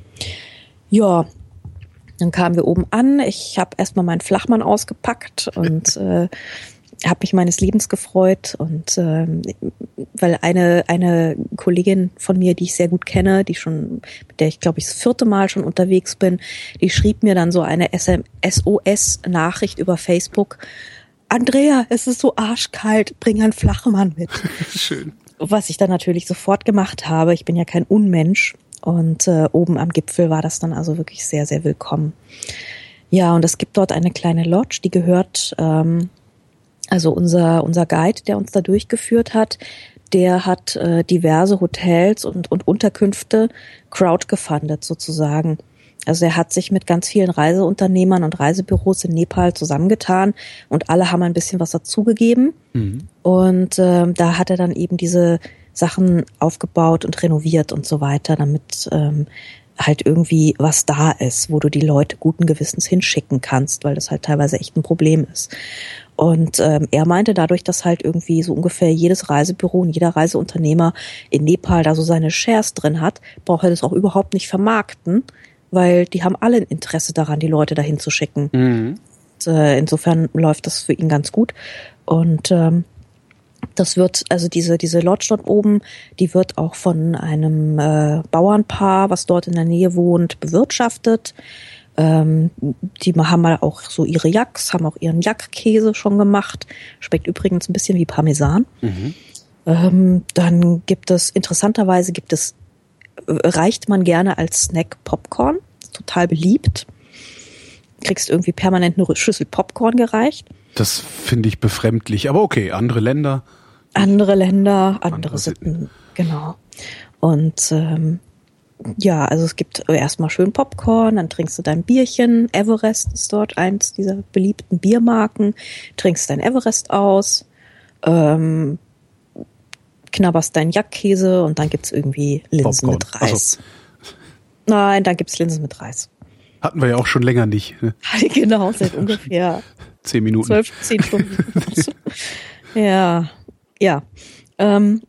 Ja, dann kamen wir oben an. Ich habe erstmal meinen Flachmann ausgepackt und äh, habe mich meines Lebens gefreut und äh, weil eine eine Kollegin von mir, die ich sehr gut kenne, die schon, mit der ich glaube ich das vierte Mal schon unterwegs bin, die schrieb mir dann so eine S O S-Nachricht über Facebook. Andrea, es ist so arschkalt, bring einen Flachmann mit. Schön. Was ich dann natürlich sofort gemacht habe. Ich bin ja kein Unmensch. Und äh, oben am Gipfel war das dann also wirklich sehr, sehr willkommen. Ja, und es gibt dort eine kleine Lodge, die gehört, ähm, also unser unser Guide, der uns da durchgeführt hat, der hat äh, diverse Hotels und, und Unterkünfte crowdgefundet sozusagen. Also er hat sich mit ganz vielen Reiseunternehmern und Reisebüros in Nepal zusammengetan und alle haben ein bisschen was dazugegeben. Mhm. Und äh, da hat er dann eben diese Sachen aufgebaut und renoviert und so weiter, damit ähm, halt irgendwie was da ist, wo du die Leute guten Gewissens hinschicken kannst, weil das halt teilweise echt ein Problem ist. Und ähm, er meinte, dadurch, dass halt irgendwie so ungefähr jedes Reisebüro und jeder Reiseunternehmer in Nepal da so seine Shares drin hat, braucht er das auch überhaupt nicht vermarkten, weil die haben alle ein Interesse daran, die Leute dahin zu schicken. Mhm. Und, äh, insofern läuft das für ihn ganz gut. Und ähm, das wird, also diese diese Lodge dort oben, die wird auch von einem äh, Bauernpaar, was dort in der Nähe wohnt, bewirtschaftet. Ähm, die haben mal auch so ihre Yaks, haben auch ihren Yak-Käse schon gemacht. Schmeckt übrigens ein bisschen wie Parmesan. Mhm. Ähm, dann gibt es, interessanterweise gibt es reicht man gerne als Snack Popcorn. Total beliebt. Kriegst irgendwie permanent eine Schüssel Popcorn gereicht. Das finde ich befremdlich. Aber okay, andere Länder. Andere Länder, andere, andere Sitten. Sitten. Genau. Und ähm, ja, also es gibt erstmal schön Popcorn, dann trinkst du dein Bierchen. Everest ist dort eins dieser beliebten Biermarken. Trinkst dein Everest aus. Ähm, knabberst deinen Yak-Käse und dann gibt's irgendwie Linsen Popcorn. Mit Reis. So. Nein, dann gibt's Linsen mit Reis. Hatten wir ja auch schon länger nicht. Ne? Genau, seit ungefähr zehn Minuten. Zwölf, zehn Stunden. ja, ja. Ähm,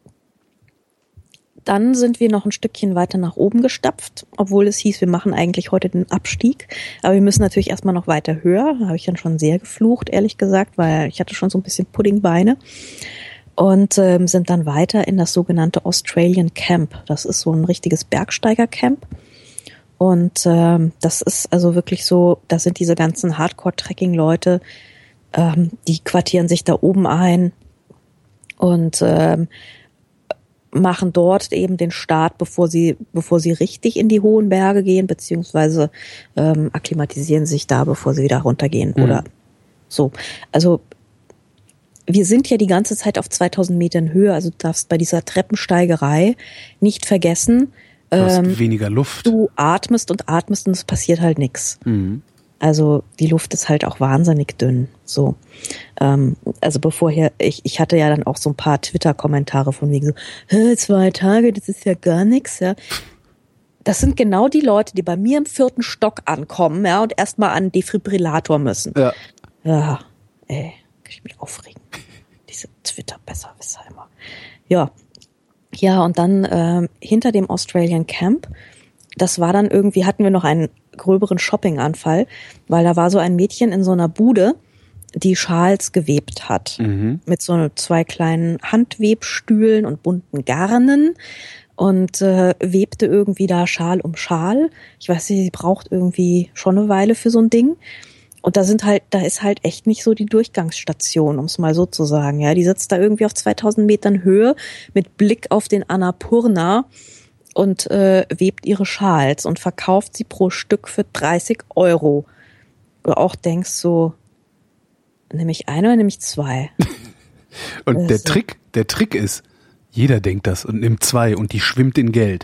dann sind wir noch ein Stückchen weiter nach oben gestapft, obwohl es hieß, wir machen eigentlich heute den Abstieg. Aber wir müssen natürlich erstmal noch weiter höher. Da habe ich dann schon sehr geflucht, ehrlich gesagt, weil ich hatte schon so ein bisschen Puddingbeine. Und ähm, sind dann weiter in das sogenannte Australian Camp. Das ist so ein richtiges Bergsteiger-Camp. Und ähm, das ist also wirklich so, da sind diese ganzen Hardcore-Trekking-Leute, ähm, die quartieren sich da oben ein und ähm, machen dort eben den Start, bevor sie bevor sie richtig in die hohen Berge gehen, beziehungsweise ähm, akklimatisieren sich da, bevor sie wieder runtergehen mhm. oder so. Also wir sind ja die ganze Zeit auf zweitausend Metern Höhe, also du darfst bei dieser Treppensteigerei nicht vergessen, du hast ähm, weniger Luft. Du atmest und atmest und es passiert halt nichts. Mhm. Also die Luft ist halt auch wahnsinnig dünn. So, ähm, also bevor hier, ich ich hatte ja dann auch so ein paar Twitter-Kommentare von wegen so, Hä, zwei Tage, das ist ja gar nichts, ja. Das sind genau die Leute, die bei mir im vierten Stock ankommen, ja, und erstmal an den Defibrillator müssen. Ja. Ja, ey. ich mich aufregen. Diese Twitter-Besserwisser immer. Ja. Ja, und dann ähm, hinter dem Australian Camp, das war dann irgendwie, hatten wir noch einen gröberen Shopping-Anfall, weil da war so ein Mädchen in so einer Bude, die Schals gewebt hat. Mhm. Mit so zwei kleinen Handwebstühlen und bunten Garnen und äh, webte irgendwie da Schal um Schal. Ich weiß nicht, sie braucht irgendwie schon eine Weile für so ein Ding. Und da sind halt, da ist halt echt nicht so die Durchgangsstation, um es mal so zu sagen. Ja, die sitzt da irgendwie auf zweitausend Metern Höhe mit Blick auf den Annapurna und äh, webt ihre Schals und verkauft sie pro Stück für dreißig Euro. Du auch denkst so, nehme ich eine oder nehme ich zwei? Und das der Trick, der Trick ist, jeder denkt das und nimmt zwei und die schwimmt in Geld.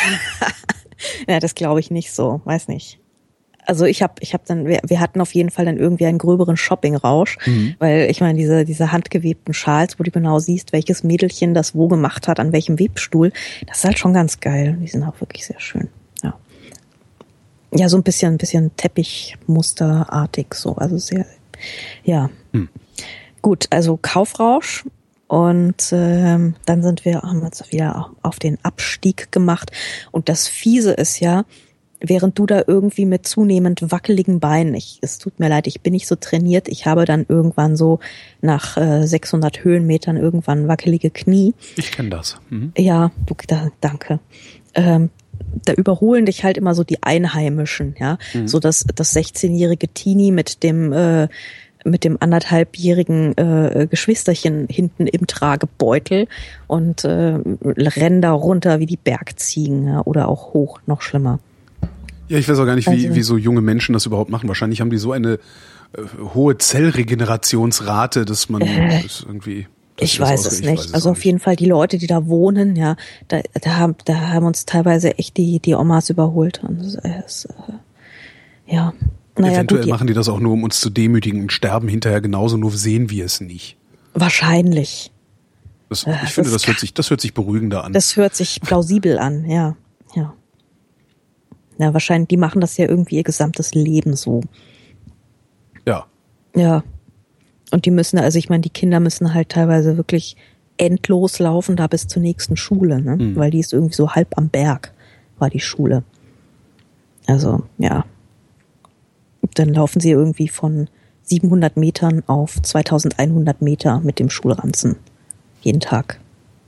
Ja, das glaube ich nicht so, weiß nicht. Also ich habe, ich habe dann, wir, wir hatten auf jeden Fall dann irgendwie einen gröberen Shopping-Rausch, mhm. weil ich meine diese diese handgewebten Schals, wo du genau siehst, welches Mädelchen das wo gemacht hat, an welchem Webstuhl, das ist halt schon ganz geil. Die sind auch wirklich sehr schön. Ja, ja, so ein bisschen, ein bisschen Teppichmusterartig so, also sehr, ja. Mhm. Gut, also Kaufrausch. Und ähm, dann sind wir, haben wir uns wieder auf den Abstieg gemacht. Und das Fiese ist ja, während du da irgendwie mit zunehmend wackeligen Beinen, ich, es tut mir leid, ich bin nicht so trainiert, ich habe dann irgendwann so nach äh, sechshundert Höhenmetern irgendwann wackelige Knie. Ich kenne das. Mhm. Ja, du, da, danke. Ähm, da überholen dich halt immer so die Einheimischen, ja, mhm. so dass das sechzehnjährige Teenie mit dem äh, mit dem anderthalbjährigen äh, Geschwisterchen hinten im Tragebeutel und äh, rennen da runter wie die Bergziegen, ja, oder auch hoch, noch schlimmer. Ja, ich weiß auch gar nicht, wie, also, wie so junge Menschen das überhaupt machen. Wahrscheinlich haben die so eine äh, hohe Zellregenerationsrate, dass man äh, das irgendwie... Das ich weiß es nicht. Weiß es also auf jeden Fall die Leute, die da wohnen, ja, da, da, haben, da haben uns teilweise echt die, die Omas überholt. Und das ist, äh, ja... Naja, Eventuell gut, machen die das auch nur, um uns zu demütigen und sterben hinterher genauso, nur sehen wir es nicht. Wahrscheinlich. Das, ich äh, finde, das, das hört sich, das hört sich beruhigender an. Das hört sich plausibel an, ja, ja. Ja, wahrscheinlich, die machen das ja irgendwie ihr gesamtes Leben so. Ja. Ja. Und die müssen, also ich meine, die Kinder müssen halt teilweise wirklich endlos laufen, da bis zur nächsten Schule, ne? Mhm. Weil die ist irgendwie so halb am Berg, war die Schule. Also, ja. Dann laufen sie irgendwie von siebenhundert Metern auf zweitausendeinhundert Meter mit dem Schulranzen. Jeden Tag.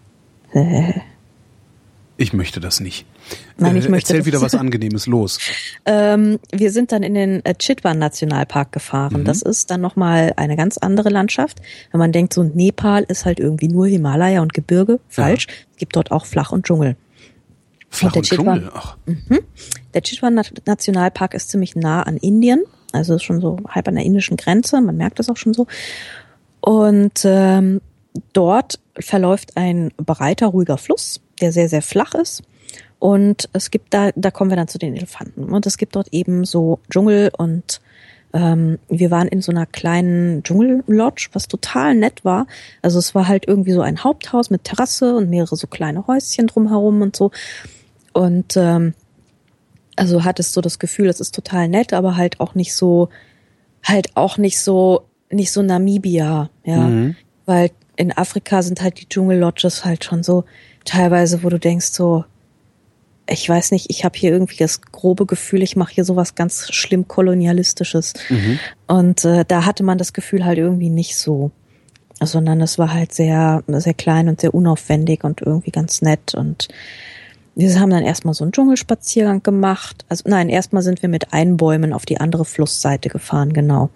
Ich möchte das nicht. Nein, ich äh, möchte Erzähl wieder was Angenehmes, los. ähm, wir sind dann in den äh, Chitwan-Nationalpark gefahren. Mhm. Das ist dann nochmal eine ganz andere Landschaft. Wenn man denkt, so Nepal ist halt irgendwie nur Himalaya und Gebirge. Falsch. Ja. Es gibt dort auch Flach und Dschungel. Flach und, und Dschungel, ach. Mhm. Der Chitwan-Nationalpark ist ziemlich nah an Indien. Also ist schon so halb an der indischen Grenze. Man merkt das auch schon so. Und ähm, dort verläuft ein breiter, ruhiger Fluss, der sehr, sehr flach ist. Und es gibt da, da kommen wir dann zu den Elefanten. Und es gibt dort eben so Dschungel und ähm, wir waren in so einer kleinen Dschungellodge, was total nett war. Also es war halt irgendwie so ein Haupthaus mit Terrasse und mehrere so kleine Häuschen drumherum und so. Und ähm, also hattest du das Gefühl, es ist total nett, aber halt auch nicht so, halt auch nicht so, nicht so Namibia, ja. Mhm. Weil in Afrika sind halt die Dschungellodges halt schon so teilweise, wo du denkst so, ich weiß nicht, ich habe hier irgendwie das grobe Gefühl, ich mache hier sowas ganz schlimm Kolonialistisches. Mhm. Und äh, da hatte man das Gefühl halt irgendwie nicht so. Sondern es war halt sehr, sehr klein und sehr unaufwendig und irgendwie ganz nett. Und wir haben dann erstmal so einen Dschungelspaziergang gemacht. Also nein, erstmal sind wir mit Einbäumen auf die andere Flussseite gefahren, genau.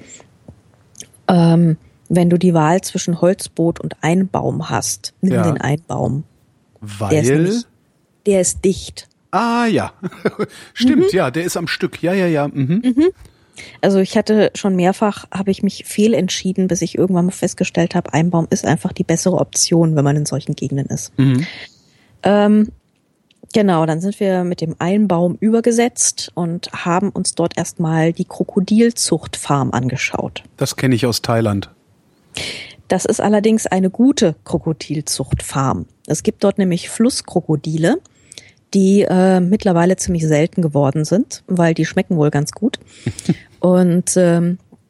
Ähm, wenn du die Wahl zwischen Holzboot und Einbaum hast, nimm ja. den Einbaum. Weil? Der ist, nämlich, der ist dicht. Ah ja, stimmt, mhm. ja, der ist am Stück. Ja, ja, ja. Mhm. Mhm. Also ich hatte schon mehrfach, habe ich mich fehlentschieden, bis ich irgendwann mal festgestellt habe, Einbaum ist einfach die bessere Option, wenn man in solchen Gegenden ist. Mhm. Ähm, genau, dann sind wir mit dem Einbaum übergesetzt und haben uns dort erstmal die Krokodilzuchtfarm angeschaut. Das kenne ich aus Thailand. Das ist allerdings eine gute Krokodilzuchtfarm. Es gibt dort nämlich Flusskrokodile, die äh, mittlerweile ziemlich selten geworden sind, weil die schmecken wohl ganz gut. Und ähm,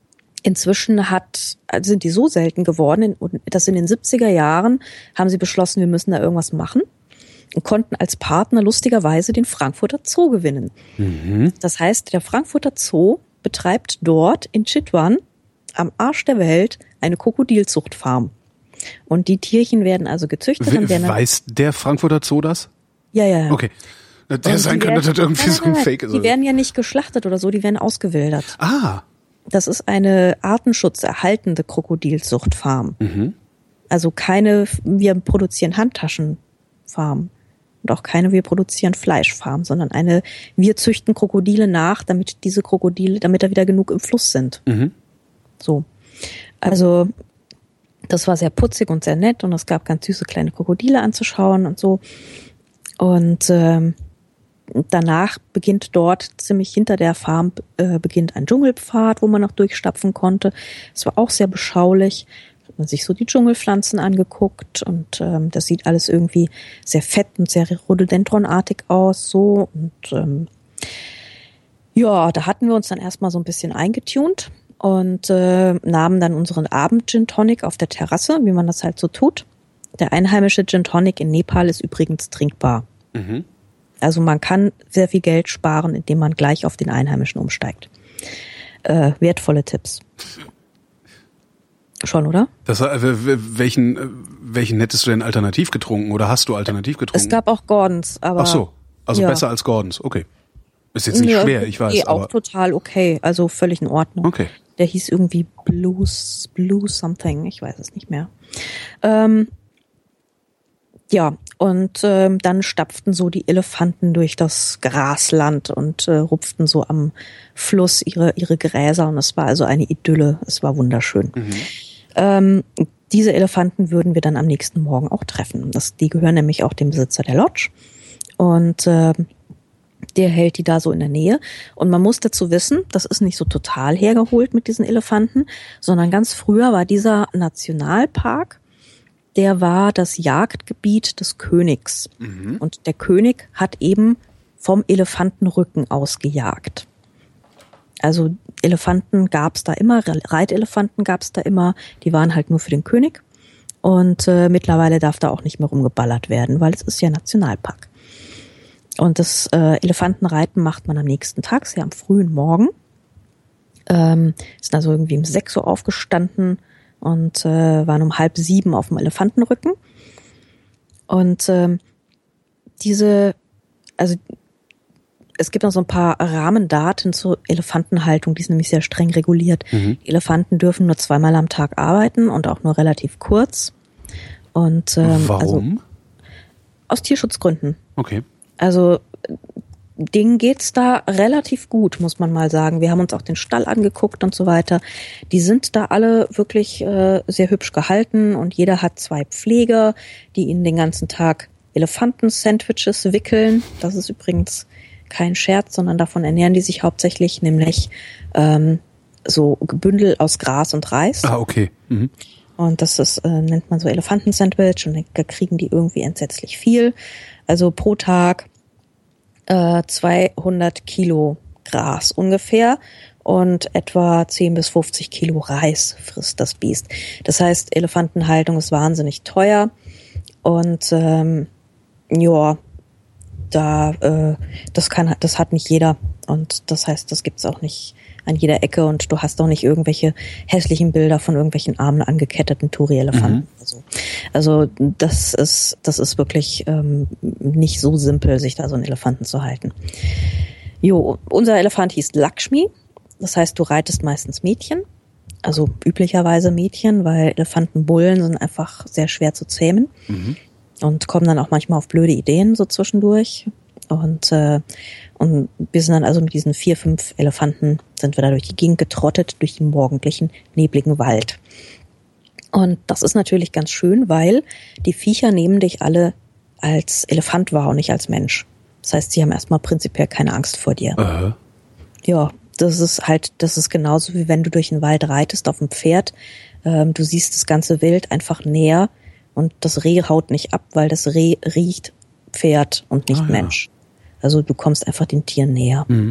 Inzwischen hat, sind die so selten geworden, dass in den siebziger Jahren haben sie beschlossen, wir müssen da irgendwas machen und konnten als Partner lustigerweise den Frankfurter Zoo gewinnen. Mhm. Das heißt, der Frankfurter Zoo betreibt dort in Chitwan am Arsch der Welt eine Krokodilzuchtfarm. Und die Tierchen werden also gezüchtet. We- und werden weiß der Frankfurter Zoo das? Ja, ja, ja. Okay. Der sein kann, dass das irgendwie so ein Fake ist. Die werden ja nicht geschlachtet oder so, die werden ausgewildert. Ah. Das ist eine artenschutzerhaltende Krokodilzuchtfarm. Mhm. Also keine, wir produzieren Handtaschenfarm und auch keine, wir produzieren Fleischfarm, sondern eine, wir züchten Krokodile nach, damit diese Krokodile, damit da wieder genug im Fluss sind. Mhm. So. Also, das war sehr putzig und sehr nett und es gab ganz süße kleine Krokodile anzuschauen und so. Und ähm, danach beginnt dort, ziemlich hinter der Farm, äh, beginnt ein Dschungelpfad, wo man noch durchstapfen konnte. Es war auch sehr beschaulich. Hat man sich so die Dschungelpflanzen angeguckt und ähm, das sieht alles irgendwie sehr fett und sehr rhododendronartig aus. So und ähm, ja, da hatten wir uns dann erstmal so ein bisschen eingetunt und äh, nahmen dann unseren Abend-Gin Tonic auf der Terrasse, wie man das halt so tut. Der einheimische Gin Tonic in Nepal ist übrigens trinkbar. Mhm. Also man kann sehr viel Geld sparen, indem man gleich auf den einheimischen umsteigt. Äh, wertvolle Tipps. Schon, oder? Das, welchen, welchen hättest du denn alternativ getrunken oder hast du alternativ getrunken? Es gab auch Gordons, aber... Ach so, also ja. Besser als Gordons, okay. Ist jetzt nicht ja, schwer, ich weiß. Nee, auch aber total okay, also völlig in Ordnung. Okay. Der hieß irgendwie Blues, Blues something, ich weiß es nicht mehr. Ähm, ja, und ähm, dann stapften so die Elefanten durch das Grasland und äh, rupften so am Fluss ihre ihre Gräser und es war also eine Idylle, es war wunderschön. Mhm. Ähm, diese Elefanten würden wir dann am nächsten Morgen auch treffen. Das, die gehören nämlich auch dem Besitzer der Lodge und äh, der hält die da so in der Nähe. Und man muss dazu wissen, das ist nicht so total hergeholt mit diesen Elefanten, sondern ganz früher war dieser Nationalpark, der war das Jagdgebiet des Königs. Mhm. Und der König hat eben vom Elefantenrücken aus gejagt. Also Elefanten gab's da immer, Reitelefanten gab's da immer, die waren halt nur für den König. Und äh, mittlerweile darf da auch nicht mehr rumgeballert werden, weil es ist ja Nationalpark. Und das äh, Elefantenreiten macht man am nächsten Tag, sehr am frühen Morgen. Ähm, sind also irgendwie um sechs Uhr aufgestanden und äh, waren um halb sieben auf dem Elefantenrücken. Und ähm, diese, also es gibt noch so ein paar Rahmendaten zur Elefantenhaltung, die ist nämlich sehr streng reguliert. Mhm. Elefanten dürfen nur zweimal am Tag arbeiten und auch nur relativ kurz. Und ähm, warum? Also, aus Tierschutzgründen. Okay. Also denen geht's da relativ gut, muss man mal sagen. Wir haben uns auch den Stall angeguckt und so weiter. Die sind da alle wirklich äh, sehr hübsch gehalten und jeder hat zwei Pfleger, die ihnen den ganzen Tag Elefanten-Sandwiches wickeln. Das ist übrigens kein Scherz, sondern davon ernähren die sich hauptsächlich, nämlich ähm, so Bündel aus Gras und Reis. Ah, okay. Mhm. Und das ist, äh, nennt man so Elefanten-Sandwich und da kriegen die irgendwie entsetzlich viel. Also pro Tag äh, zweihundert Kilo Gras ungefähr und etwa zehn bis fünfzig Kilo Reis frisst das Biest. Das heißt, Elefantenhaltung ist wahnsinnig teuer und ähm, ja, da äh, das kann das hat nicht jeder und das heißt, das gibt's auch nicht an jeder Ecke und du hast auch nicht irgendwelche hässlichen Bilder von irgendwelchen armen angeketteten Touri-Elefanten. Mhm. Also, also das ist das ist wirklich ähm, nicht so simpel, sich da so einen Elefanten zu halten. Jo, unser Elefant hieß Lakshmi. Das heißt, du reitest meistens Mädchen, also üblicherweise Mädchen, weil Elefantenbullen sind einfach sehr schwer zu zähmen mhm. und kommen dann auch manchmal auf blöde Ideen so zwischendurch. Und äh, und wir sind dann also mit diesen vier, fünf Elefanten sind wir da durch die Gegend getrottet, durch den morgendlichen, nebligen Wald. Und das ist natürlich ganz schön, weil die Viecher nehmen dich alle als Elefant wahr und nicht als Mensch. Das heißt, sie haben erstmal prinzipiell keine Angst vor dir. Uh-huh. Ja, das ist halt, das ist genauso wie wenn du durch den Wald reitest auf dem Pferd. Ähm, du siehst das ganze Wild einfach näher und das Reh haut nicht ab, weil das Reh riecht Pferd und nicht ah, Mensch. Ja. Also du kommst einfach den Tieren näher. Mhm.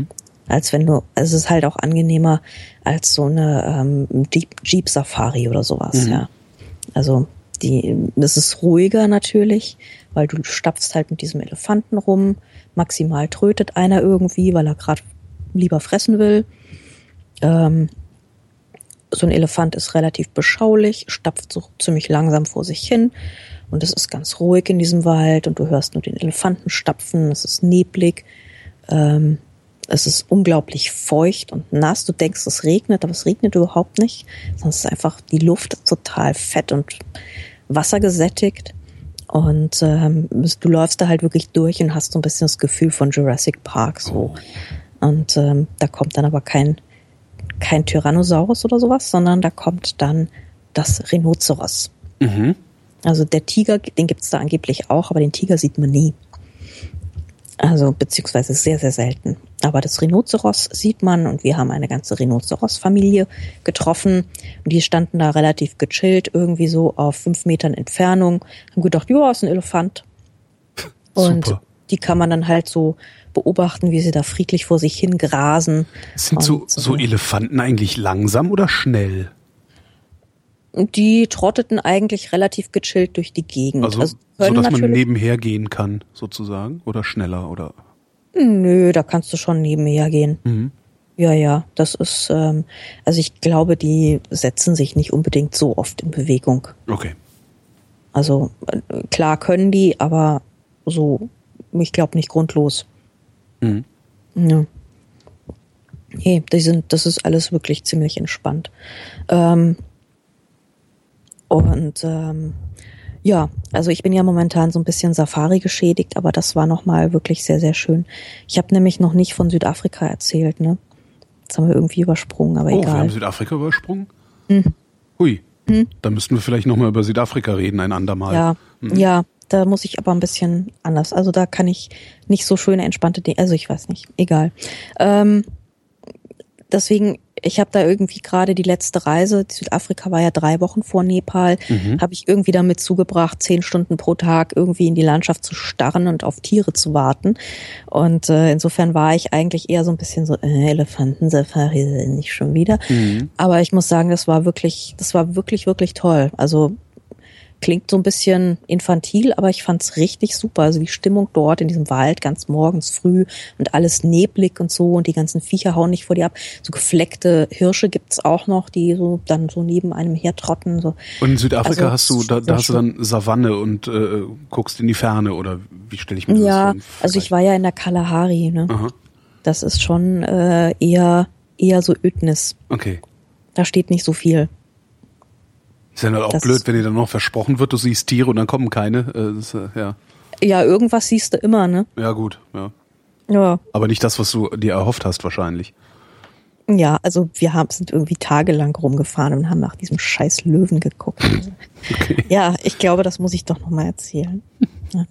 Als wenn du, also es ist halt auch angenehmer als so eine ähm, Jeep, Jeep Safari oder sowas, mhm. ja. Also die, das ist ruhiger natürlich, weil du stapfst halt mit diesem Elefanten rum. Maximal trötet einer irgendwie, weil er gerade lieber fressen will. Ähm, so ein Elefant ist relativ beschaulich, stapft so ziemlich langsam vor sich hin und es ist ganz ruhig in diesem Wald und du hörst nur den Elefanten stapfen, es ist neblig, ähm, es ist unglaublich feucht und nass. Du denkst, es regnet, aber es regnet überhaupt nicht, sondern es ist einfach, die Luft ist total fett und wassergesättigt und ähm, du läufst da halt wirklich durch und hast so ein bisschen das Gefühl von Jurassic Park so. Und ähm, da kommt dann aber kein kein Tyrannosaurus oder sowas, sondern da kommt dann das Rhinoceros. Mhm. Also der Tiger, den gibt's da angeblich auch, aber den Tiger sieht man nie. Also beziehungsweise sehr, sehr selten. Aber das Rhinoceros sieht man und wir haben eine ganze Rhinoceros-Familie getroffen und die standen da relativ gechillt, irgendwie so auf fünf Metern Entfernung, haben gedacht, ja, ist ein Elefant. Und super. Die kann man dann halt so beobachten, wie sie da friedlich vor sich hin grasen. Sind so, so Elefanten eigentlich langsam oder schnell? Die trotteten eigentlich relativ gechillt durch die Gegend. Also, also so, dass man nebenher gehen kann, sozusagen? Oder schneller, oder? Nö, da kannst du schon nebenher gehen. Mhm. Ja, ja, das ist, ähm, also ich glaube, die setzen sich nicht unbedingt so oft in Bewegung. Okay. Also, klar können die, aber so, ich glaube nicht grundlos. Mhm. Ja. Nee, die sind, das ist alles wirklich ziemlich entspannt. Ähm, und ähm, ja, also ich bin ja momentan so ein bisschen Safari geschädigt, aber das war nochmal wirklich sehr, sehr schön. Ich habe nämlich noch nicht von Südafrika erzählt, ne? Das haben wir irgendwie übersprungen, aber oh, egal. Oh, wir haben Südafrika übersprungen? Mhm. Hui, mhm. Da müssten wir vielleicht nochmal über Südafrika reden, ein andermal. Ja, mhm. ja. Da muss ich aber ein bisschen anders. Also da kann ich nicht so schöne, entspannte Dinge. Also ich weiß nicht. Egal. Ähm, deswegen, ich habe da irgendwie gerade die letzte Reise, Südafrika war ja drei Wochen vor Nepal, mhm. habe ich irgendwie damit zugebracht, zehn Stunden pro Tag irgendwie in die Landschaft zu starren und auf Tiere zu warten. Und äh, insofern war ich eigentlich eher so ein bisschen so, äh, Elefantensafari, nicht schon wieder. Mhm. Aber ich muss sagen, das war wirklich, das war wirklich, wirklich toll. Also klingt so ein bisschen infantil, aber ich fand's richtig super. Also die Stimmung dort in diesem Wald, ganz morgens früh und alles neblig und so und die ganzen Viecher hauen nicht vor dir ab. So gefleckte Hirsche gibt's auch noch, die so dann so neben einem hertrotten. So. Und in Südafrika also, hast du, da, da hast du dann Savanne und äh, guckst in die Ferne oder wie stelle ich mir das vor? Ja, also ich war ja in der Kalahari, ne? Aha. Das ist schon äh, eher eher so Ödnis. Okay. Da steht nicht so viel. Ist ja auch das blöd, wenn dir dann noch versprochen wird, du siehst Tiere und dann kommen keine. Das, äh, ja. ja, irgendwas siehst du immer, ne? Ja, gut, ja. Ja. Aber nicht das, was du dir erhofft hast, wahrscheinlich. Ja, also wir haben, sind irgendwie tagelang rumgefahren und haben nach diesem scheiß Löwen geguckt. Okay. Ja, ich glaube, das muss ich doch nochmal erzählen. Ja,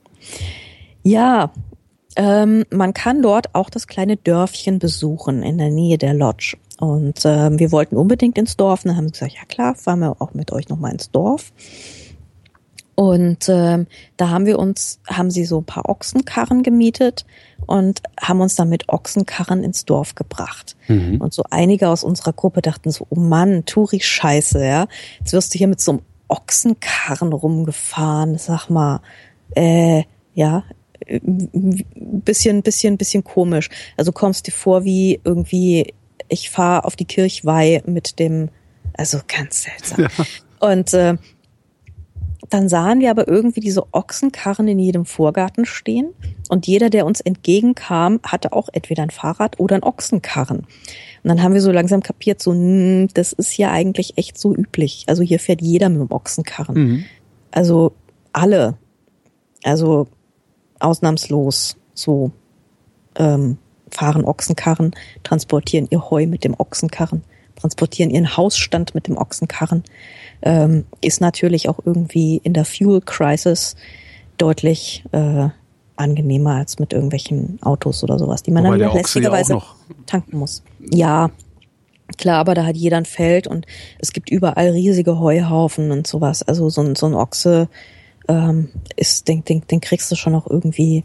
ja ähm, man kann dort auch das kleine Dörfchen besuchen in der Nähe der Lodge. Und ähm, wir wollten unbedingt ins Dorf. Und dann haben sie gesagt, ja klar, fahren wir auch mit euch nochmal ins Dorf. Und ähm, da haben wir uns, haben sie so ein paar Ochsenkarren gemietet und haben uns dann mit Ochsenkarren ins Dorf gebracht. Mhm. Und so einige aus unserer Gruppe dachten so, oh Mann, Touri-Scheiße, ja. Jetzt wirst du hier mit so einem Ochsenkarren rumgefahren. Sag mal, äh, ja, bisschen, bisschen, bisschen komisch. Also kommst dir vor wie irgendwie, ich fahre auf die Kirchweih mit dem, also ganz seltsam. Ja. Und äh, dann sahen wir aber irgendwie diese Ochsenkarren in jedem Vorgarten stehen und jeder, der uns entgegenkam, hatte auch entweder ein Fahrrad oder einen Ochsenkarren. Und dann haben wir so langsam kapiert, so, mh, das ist ja eigentlich echt so üblich. Also hier fährt jeder mit dem Ochsenkarren. Mhm. Also alle. Also ausnahmslos so ähm, fahren Ochsenkarren, transportieren ihr Heu mit dem Ochsenkarren, transportieren ihren Hausstand mit dem Ochsenkarren. Ähm, ist natürlich auch irgendwie in der Fuel Crisis deutlich äh, angenehmer als mit irgendwelchen Autos oder sowas, die man Wobei dann lästigerweise ja tanken muss. Ja, klar, aber da hat jeder ein Feld und es gibt überall riesige Heuhaufen und sowas. Also so ein, so ein Ochse ähm, ist, den, den, den kriegst du schon auch irgendwie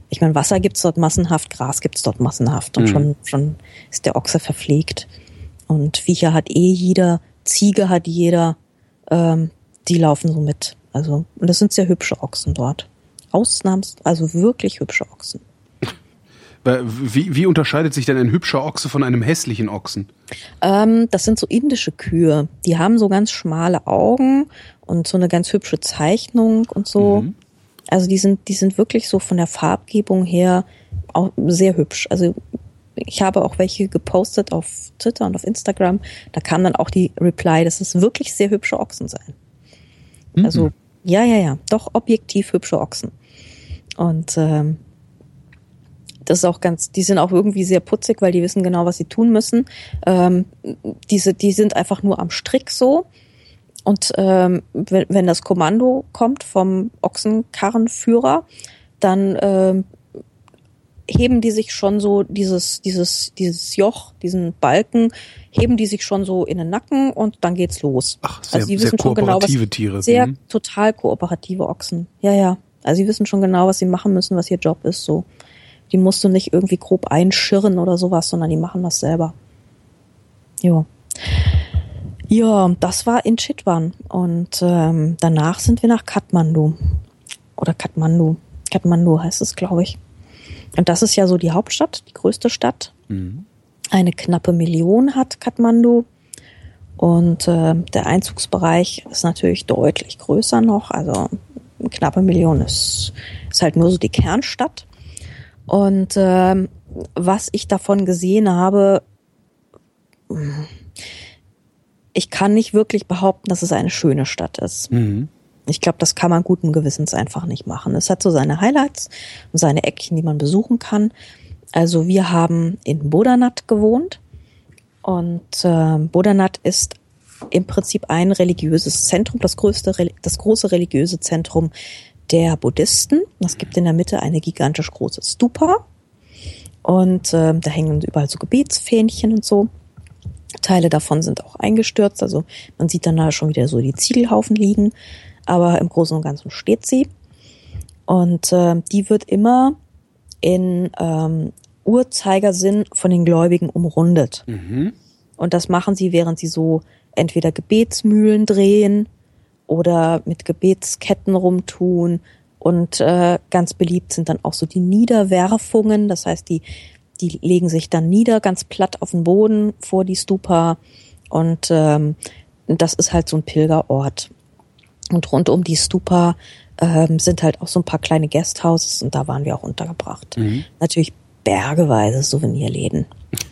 ich meine, Wasser gibt's dort massenhaft, Gras gibt's dort massenhaft und mhm. schon schon ist der Ochse verpflegt. Und Viecher hat eh jeder, Ziege hat jeder, ähm, die laufen so mit. Also, und das sind sehr hübsche Ochsen dort. Ausnahms, also wirklich hübsche Ochsen. Wie, wie unterscheidet sich denn ein hübscher Ochse von einem hässlichen Ochsen? Ähm, das sind so indische Kühe. Die haben so ganz schmale Augen und so eine ganz hübsche Zeichnung und so. Mhm. Also die sind, die sind wirklich so von der Farbgebung her auch sehr hübsch. Also ich habe auch welche gepostet auf Twitter und auf Instagram. Da kam dann auch die Reply, dass es wirklich sehr hübsche Ochsen seien. Mhm. Also ja, ja, ja, doch objektiv hübsche Ochsen. Und ähm, das ist auch ganz, die sind auch irgendwie sehr putzig, weil die wissen genau, was sie tun müssen. Ähm, diese, die sind einfach nur am Strick so. Und ähm, wenn, wenn das Kommando kommt vom Ochsenkarrenführer, dann ähm, heben die sich schon so dieses, dieses, dieses Joch, diesen Balken, heben die sich schon so in den Nacken und dann geht's los. Ach, sehr, also die wissen sehr schon kooperative genau, was, Tiere. Sehr mhm. total kooperative Ochsen. Ja, ja. Also sie wissen schon genau, was sie machen müssen, was ihr Job ist, so. Die musst du nicht irgendwie grob einschirren oder sowas, sondern die machen das selber. Ja. Ja, das war in Chitwan. Und ähm, danach sind wir nach Kathmandu. Oder Kathmandu. Kathmandu heißt es, glaube ich. Und das ist ja so die Hauptstadt, die größte Stadt. Mhm. Eine knappe Million hat Kathmandu. Und äh, der Einzugsbereich ist natürlich deutlich größer noch. Also eine knappe Million ist, ist halt nur so die Kernstadt. Und ähm, was ich davon gesehen habe, ich kann nicht wirklich behaupten, dass es eine schöne Stadt ist. Mhm. Ich glaube, das kann man guten Gewissens einfach nicht machen. Es hat so seine Highlights und seine Eckchen, die man besuchen kann. Also wir haben in Bodhanath gewohnt und äh, Bodhanath ist im Prinzip ein religiöses Zentrum, das größte, das große religiöse Zentrum der Buddhisten. Es gibt in der Mitte eine gigantisch große Stupa und äh, da hängen überall so Gebetsfähnchen und so. Teile davon sind auch eingestürzt, also man sieht dann da schon wieder so die Ziegelhaufen liegen, aber im Großen und Ganzen steht sie. Und äh, die wird immer in ähm, Uhrzeigersinn von den Gläubigen umrundet. Mhm. Und das machen sie, während sie so entweder Gebetsmühlen drehen oder mit Gebetsketten rumtun. Und äh, ganz beliebt sind dann auch so die Niederwerfungen. Das heißt, die, die legen sich dann nieder, ganz platt auf den Boden vor die Stupa. Und ähm, das ist halt so ein Pilgerort. Und rund um die Stupa ähm, sind halt auch so ein paar kleine Guesthouses. Und da waren wir auch untergebracht. Mhm. Natürlich bergeweise Souvenirläden.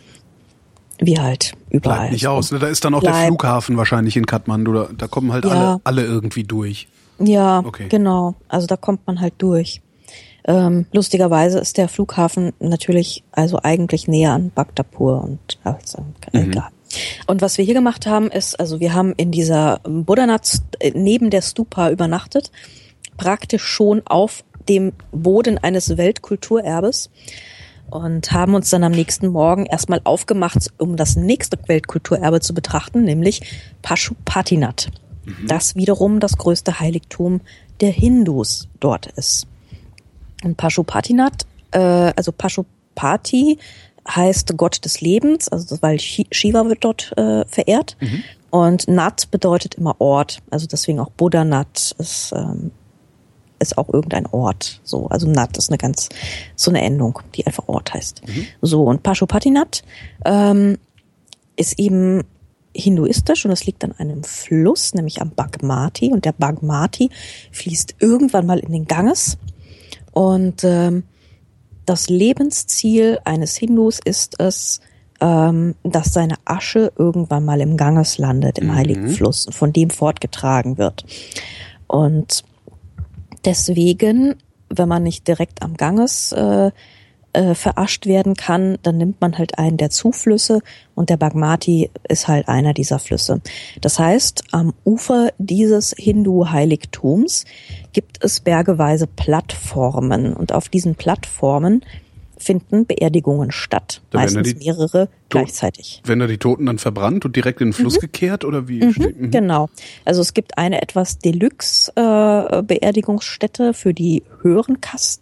Wie halt überall. Bleibt nicht aus, ne? Da ist dann auch Bleib. der Flughafen wahrscheinlich in Kathmandu. Da, da kommen halt ja. alle, alle irgendwie durch. Ja, okay. Genau. Also da kommt man halt durch. Ähm, lustigerweise ist der Flughafen natürlich also eigentlich näher an Bhaktapur und also, mhm. egal. Und was wir hier gemacht haben, ist, also wir haben in dieser Bodhanath neben der Stupa übernachtet, praktisch schon auf dem Boden eines Weltkulturerbes. Und haben uns dann am nächsten Morgen erstmal aufgemacht, um das nächste Weltkulturerbe zu betrachten, nämlich Pashupatinath. Mhm. Das wiederum das größte Heiligtum der Hindus dort ist. Und Pashupatinath, äh, also Pashupati heißt Gott des Lebens, also weil Shiva wird dort äh, verehrt. Mhm. Und Nath bedeutet immer Ort, also deswegen auch Bodhanath ist ähm, ist auch irgendein Ort. So, also Nath ist eine ganz, so eine Endung, die einfach Ort heißt. Mhm. So, und Pashupatinath ähm, ist eben hinduistisch und es liegt an einem Fluss, nämlich am Bagmati. Und der Bagmati fließt irgendwann mal in den Ganges. Und ähm, das Lebensziel eines Hindus ist es, ähm, dass seine Asche irgendwann mal im Ganges landet, im mhm. heiligen Fluss, und von dem fortgetragen wird. Und deswegen, wenn man nicht direkt am Ganges äh, äh, verascht werden kann, dann nimmt man halt einen der Zuflüsse und der Bagmati ist halt einer dieser Flüsse. Das heißt, am Ufer dieses Hindu-Heiligtums gibt es bergeweise Plattformen und auf diesen Plattformen finden Beerdigungen statt, da meistens die, mehrere gleichzeitig. Werden da die Toten dann verbrannt und direkt in den Fluss mhm. gekehrt oder wie? Mhm, mhm. Genau. Also es gibt eine etwas Deluxe äh, Beerdigungsstätte für die höheren Kasten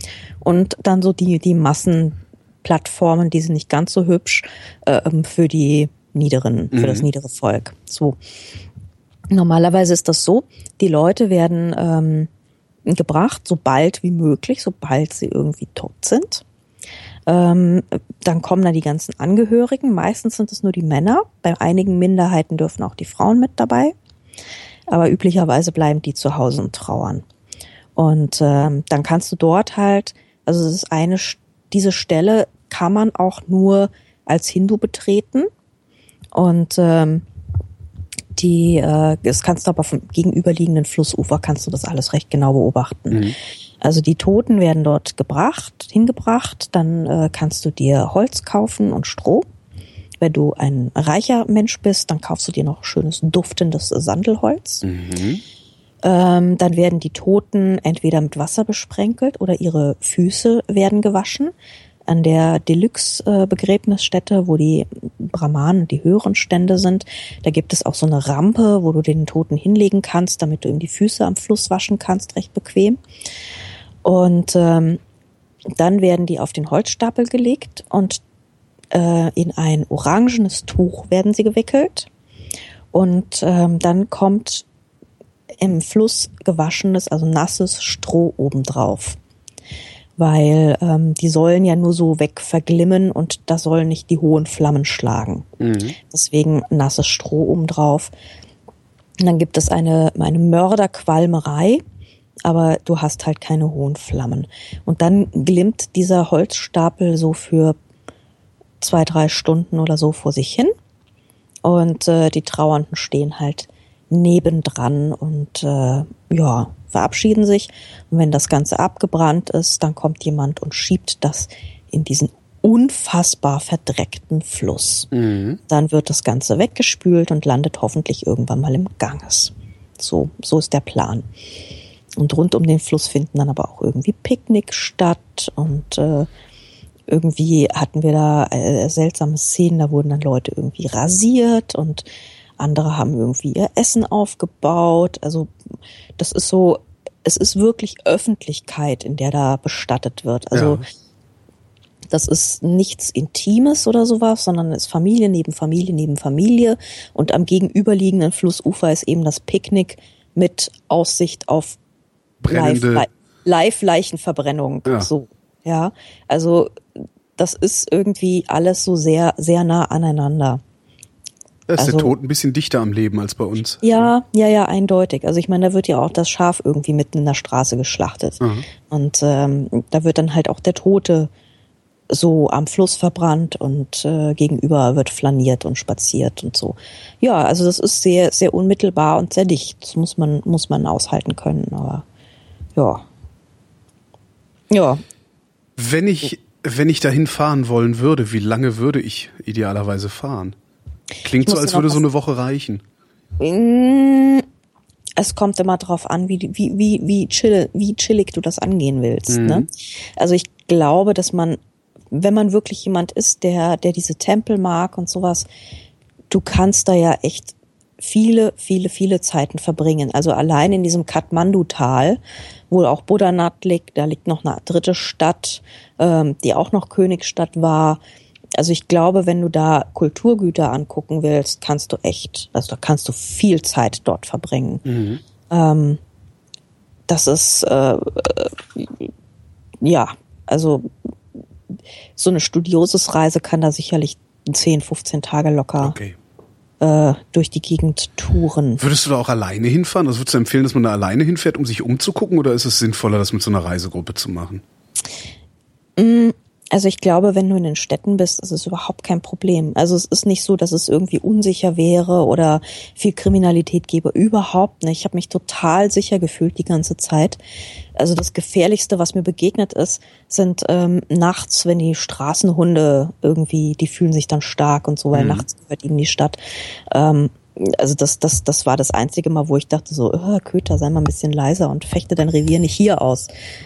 Und dann so die, die Massenplattformen, die sind nicht ganz so hübsch, äh, für die niederen, für mhm. das niedere Volk. So. Normalerweise ist das so, die Leute werden ähm, gebracht, so bald wie möglich, sobald sie irgendwie tot sind. Ähm, dann kommen da die ganzen Angehörigen. Meistens sind es nur die Männer. Bei einigen Minderheiten dürfen auch die Frauen mit dabei. Aber üblicherweise bleiben die zu Hause und trauern. Und ähm, dann kannst du dort halt, also es ist eine, diese Stelle kann man auch nur als Hindu betreten. Und ähm, die, äh, das kannst du aber vom gegenüberliegenden Flussufer kannst du das alles recht genau beobachten. Mhm. Also die Toten werden dort gebracht, hingebracht, dann äh, kannst du dir Holz kaufen und Stroh. Wenn du ein reicher Mensch bist, dann kaufst du dir noch schönes, duftendes Sandelholz. Mhm. Ähm, dann werden die Toten entweder mit Wasser besprenkelt oder ihre Füße werden gewaschen. An der Deluxe-Begräbnisstätte, wo die Brahmanen, die höheren Stände sind, da gibt es auch so eine Rampe, wo du den Toten hinlegen kannst, damit du ihm die Füße am Fluss waschen kannst, recht bequem. Und ähm, dann werden die auf den Holzstapel gelegt und äh, in ein orangenes Tuch werden sie gewickelt. Und ähm, dann kommt im Fluss gewaschenes, also nasses Stroh obendrauf. Weil ähm, die sollen ja nur so weg verglimmen und da sollen nicht die hohen Flammen schlagen. Mhm. Deswegen nasses Stroh obendrauf. Und dann gibt es eine, eine Mörderqualmerei, aber du hast halt keine hohen Flammen. Und dann glimmt dieser Holzstapel so für zwei, drei Stunden oder so vor sich hin. Und äh, die Trauernden stehen halt nebendran und äh, ja, verabschieden sich. Und wenn das Ganze abgebrannt ist, dann kommt jemand und schiebt das in diesen unfassbar verdreckten Fluss. Mhm. Dann wird das Ganze weggespült und landet hoffentlich irgendwann mal im Ganges. So, so ist der Plan. Und rund um den Fluss finden dann aber auch irgendwie Picknick statt und äh, irgendwie hatten wir da äh, seltsame Szenen, da wurden dann Leute irgendwie rasiert und andere haben irgendwie ihr Essen aufgebaut. Also das ist so, es ist wirklich Öffentlichkeit, in der da bestattet wird. Also ja. Das ist nichts Intimes oder sowas, sondern es ist Familie neben Familie neben Familie. Und am gegenüberliegenden Flussufer ist eben das Picknick mit Aussicht auf brennende Live-Leichenverbrennung. Ja. So, ja. Also das ist irgendwie alles so sehr, sehr nah aneinander. Da ist also, der Tod ein bisschen dichter am Leben als bei uns. Ja, ja, ja, eindeutig. Also ich meine, da wird ja auch das Schaf irgendwie mitten in der Straße geschlachtet. Mhm. Und ähm, da wird dann halt auch der Tote so am Fluss verbrannt und äh, gegenüber wird flaniert und spaziert und so. Ja, also das ist sehr, sehr unmittelbar und sehr dicht. Das muss man, muss man aushalten können, aber ja. Ja. Wenn ich, wenn ich dahin fahren wollen würde, wie lange würde ich idealerweise fahren? Klingt so, als würde so eine Woche reichen. Es kommt immer drauf an, wie, wie, wie, wie, chill, wie chillig du das angehen willst. Mhm. Ne? Also ich glaube, dass man, wenn man wirklich jemand ist, der, der diese Tempel mag und sowas, du kannst da ja echt viele, viele, viele Zeiten verbringen. Also allein in diesem Kathmandu-Tal, wo auch Buddha-Nath liegt, da liegt noch eine dritte Stadt, ähm, die auch noch Königsstadt war. Also ich glaube, wenn du da Kulturgüter angucken willst, kannst du echt, also da kannst du viel Zeit dort verbringen. Mhm. Ähm, das ist, äh, ja, also so eine Studiosusreise kann da sicherlich zehn, fünfzehn Tage locker okay. äh, durch die Gegend touren. Würdest du da auch alleine hinfahren? Also würdest du empfehlen, dass man da alleine hinfährt, um sich umzugucken, oder ist es sinnvoller, das mit so einer Reisegruppe zu machen? Mm. Also ich glaube, wenn du in den Städten bist, ist es überhaupt kein Problem. Also es ist nicht so, dass es irgendwie unsicher wäre oder viel Kriminalität gäbe. Überhaupt nicht. Ich habe mich total sicher gefühlt die ganze Zeit. Also das Gefährlichste, was mir begegnet ist, sind ähm, nachts, wenn die Straßenhunde irgendwie, die fühlen sich dann stark und so, weil mhm. nachts gehört ihnen die Stadt. Ähm, also das, das, das war das einzige Mal, wo ich dachte so, oh, Köter, sei mal ein bisschen leiser und fechte dein Revier nicht hier aus.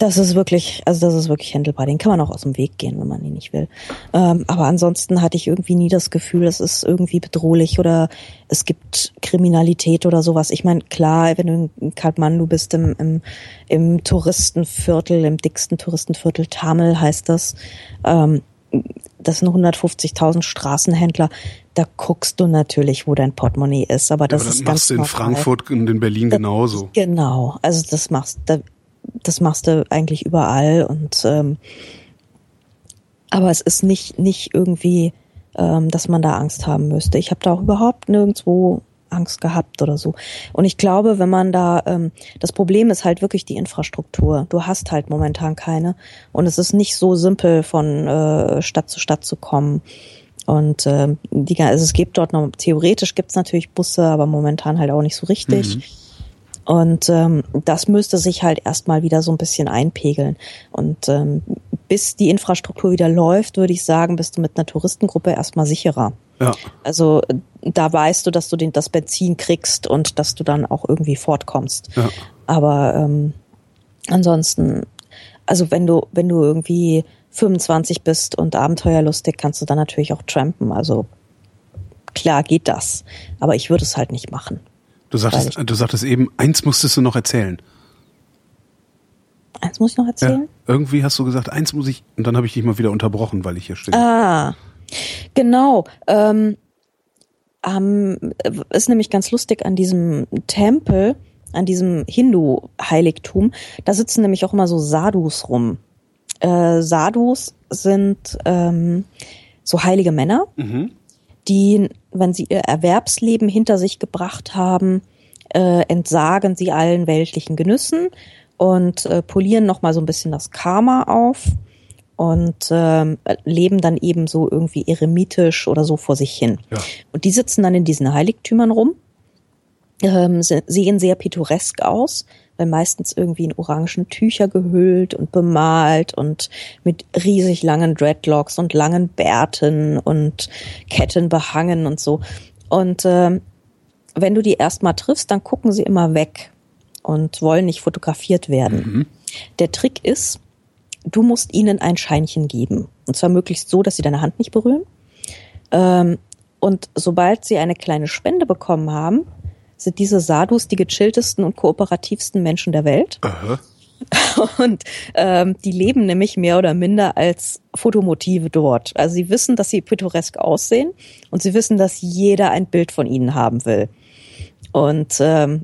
Das ist wirklich, also das ist wirklich handelbar. Den kann man auch aus dem Weg gehen, wenn man ihn nicht will. Ähm, aber ansonsten hatte ich irgendwie nie das Gefühl, es ist irgendwie bedrohlich oder es gibt Kriminalität oder sowas. Ich meine, klar, wenn du in Kathmandu bist, im, im, im Touristenviertel, im dicksten Touristenviertel, Tamil heißt das, ähm, das sind hundertfünfzigtausend Straßenhändler, da guckst du natürlich, wo dein Portemonnaie ist. Aber das, ja, aber das ist ganz machst du in Frankfurt und in Berlin das, genauso. Genau, also das machst du. Das machst du eigentlich überall und ähm, aber es ist nicht nicht irgendwie, ähm, dass man da Angst haben müsste. Ich habe da auch überhaupt nirgendwo Angst gehabt oder so. Und ich glaube, wenn man da, ähm, das Problem ist halt wirklich die Infrastruktur. Du hast halt momentan keine und es ist nicht so simpel, von äh, Stadt zu Stadt zu kommen. Und ähm, die, also es gibt dort noch, theoretisch gibt's natürlich Busse, aber momentan halt auch nicht so richtig. Mhm. Und ähm, das müsste sich halt erstmal wieder so ein bisschen einpegeln. Und ähm, bis die Infrastruktur wieder läuft, würde ich sagen, bist du mit einer Touristengruppe erstmal sicherer. Ja. Also da weißt du, dass du den, das Benzin kriegst und dass du dann auch irgendwie fortkommst. Ja. Aber ähm, ansonsten, also wenn du, wenn du irgendwie fünfundzwanzig bist und abenteuerlustig, kannst du dann natürlich auch trampen. Also klar geht das. Aber ich würde es halt nicht machen. Du sagtest, du sagtest eben, eins musstest du noch erzählen. Eins muss ich noch erzählen? Ja, irgendwie hast du gesagt, eins muss ich, und dann habe ich dich mal wieder unterbrochen, weil ich hier stehe. Ah, genau. Ähm, ähm, ist nämlich ganz lustig an diesem Tempel, an diesem Hindu-Heiligtum, da sitzen nämlich auch immer so Sadhus rum. Äh, Sadhus sind ähm, so heilige Männer, mhm. die, wenn sie ihr Erwerbsleben hinter sich gebracht haben, äh, entsagen sie allen weltlichen Genüssen und äh, polieren nochmal so ein bisschen das Karma auf und ähm, leben dann eben so irgendwie eremitisch oder so vor sich hin. Ja. Und die sitzen dann in diesen Heiligtümern rum, ähm, sehen sehr pittoresk aus, weil meistens irgendwie in orangen Tücher gehüllt und bemalt und mit riesig langen Dreadlocks und langen Bärten und Ketten behangen und so. Und ähm, wenn du die erstmal triffst, dann gucken sie immer weg und wollen nicht fotografiert werden. Mhm. Der Trick ist, du musst ihnen ein Scheinchen geben. Und zwar möglichst so, dass sie deine Hand nicht berühren. Ähm, und sobald sie eine kleine Spende bekommen haben, sind diese Sadhus die gechilltesten und kooperativsten Menschen der Welt. Aha. Und ähm, die leben nämlich mehr oder minder als Fotomotive dort. Also sie wissen, dass sie pittoresk aussehen und sie wissen, dass jeder ein Bild von ihnen haben will. Und ähm,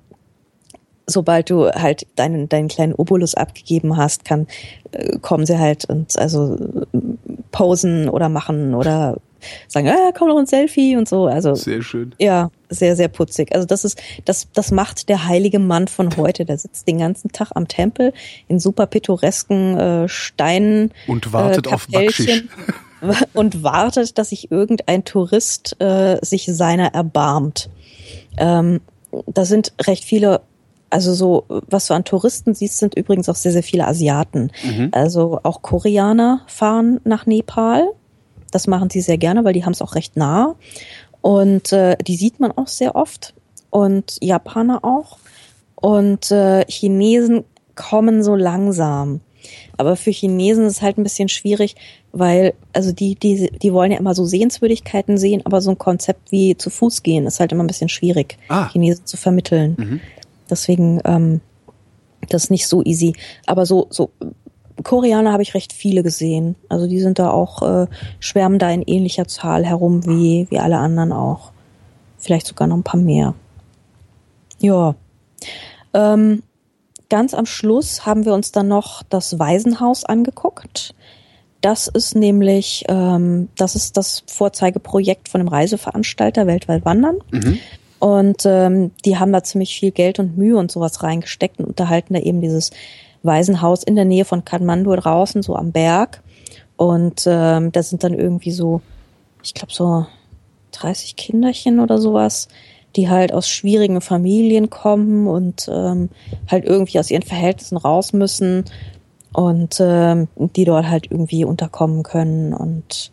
sobald du halt deinen deinen kleinen Obolus abgegeben hast, kann äh, kommen sie halt und also äh, posen oder machen oder sagen, ah, komm noch ein Selfie und so. Also sehr schön. Ja, sehr, sehr putzig. Also das ist, das, das macht der heilige Mann von heute. Der sitzt den ganzen Tag am Tempel in super pittoresken äh, Steinen und wartet äh, auf Backschisch. Und wartet, dass sich irgendein Tourist äh, sich seiner erbarmt. Ähm, da sind recht viele, also so, was du an Touristen siehst, sind übrigens auch sehr, sehr viele Asiaten. Mhm. Also auch Koreaner fahren nach Nepal. Das machen sie sehr gerne, weil die haben es auch recht nah. Und äh, die sieht man auch sehr oft. Und Japaner auch. Und äh, Chinesen kommen so langsam. Aber für Chinesen ist es halt ein bisschen schwierig, weil, also die, die, die wollen ja immer so Sehenswürdigkeiten sehen, aber so ein Konzept wie zu Fuß gehen ist halt immer ein bisschen schwierig, ah. Chinesen zu vermitteln. Mhm. Deswegen, ähm, das ist nicht so easy. Aber so, so, Koreaner habe ich recht viele gesehen. Also die sind da auch, äh, schwärmen da in ähnlicher Zahl herum wie, wie alle anderen auch. Vielleicht sogar noch ein paar mehr. Ja. Ähm, ganz am Schluss haben wir uns dann noch das Waisenhaus angeguckt. Das ist nämlich, ähm, das ist das Vorzeigeprojekt von dem Reiseveranstalter Weltweit Wandern. Mhm. Und ähm, die haben da ziemlich viel Geld und Mühe und sowas reingesteckt und unterhalten da eben dieses Waisenhaus in der Nähe von Kathmandu draußen, so am Berg. Und ähm, da sind dann irgendwie so, ich glaube so dreißig Kinderchen oder sowas, die halt aus schwierigen Familien kommen und ähm, halt irgendwie aus ihren Verhältnissen raus müssen und ähm, die dort halt irgendwie unterkommen können. Und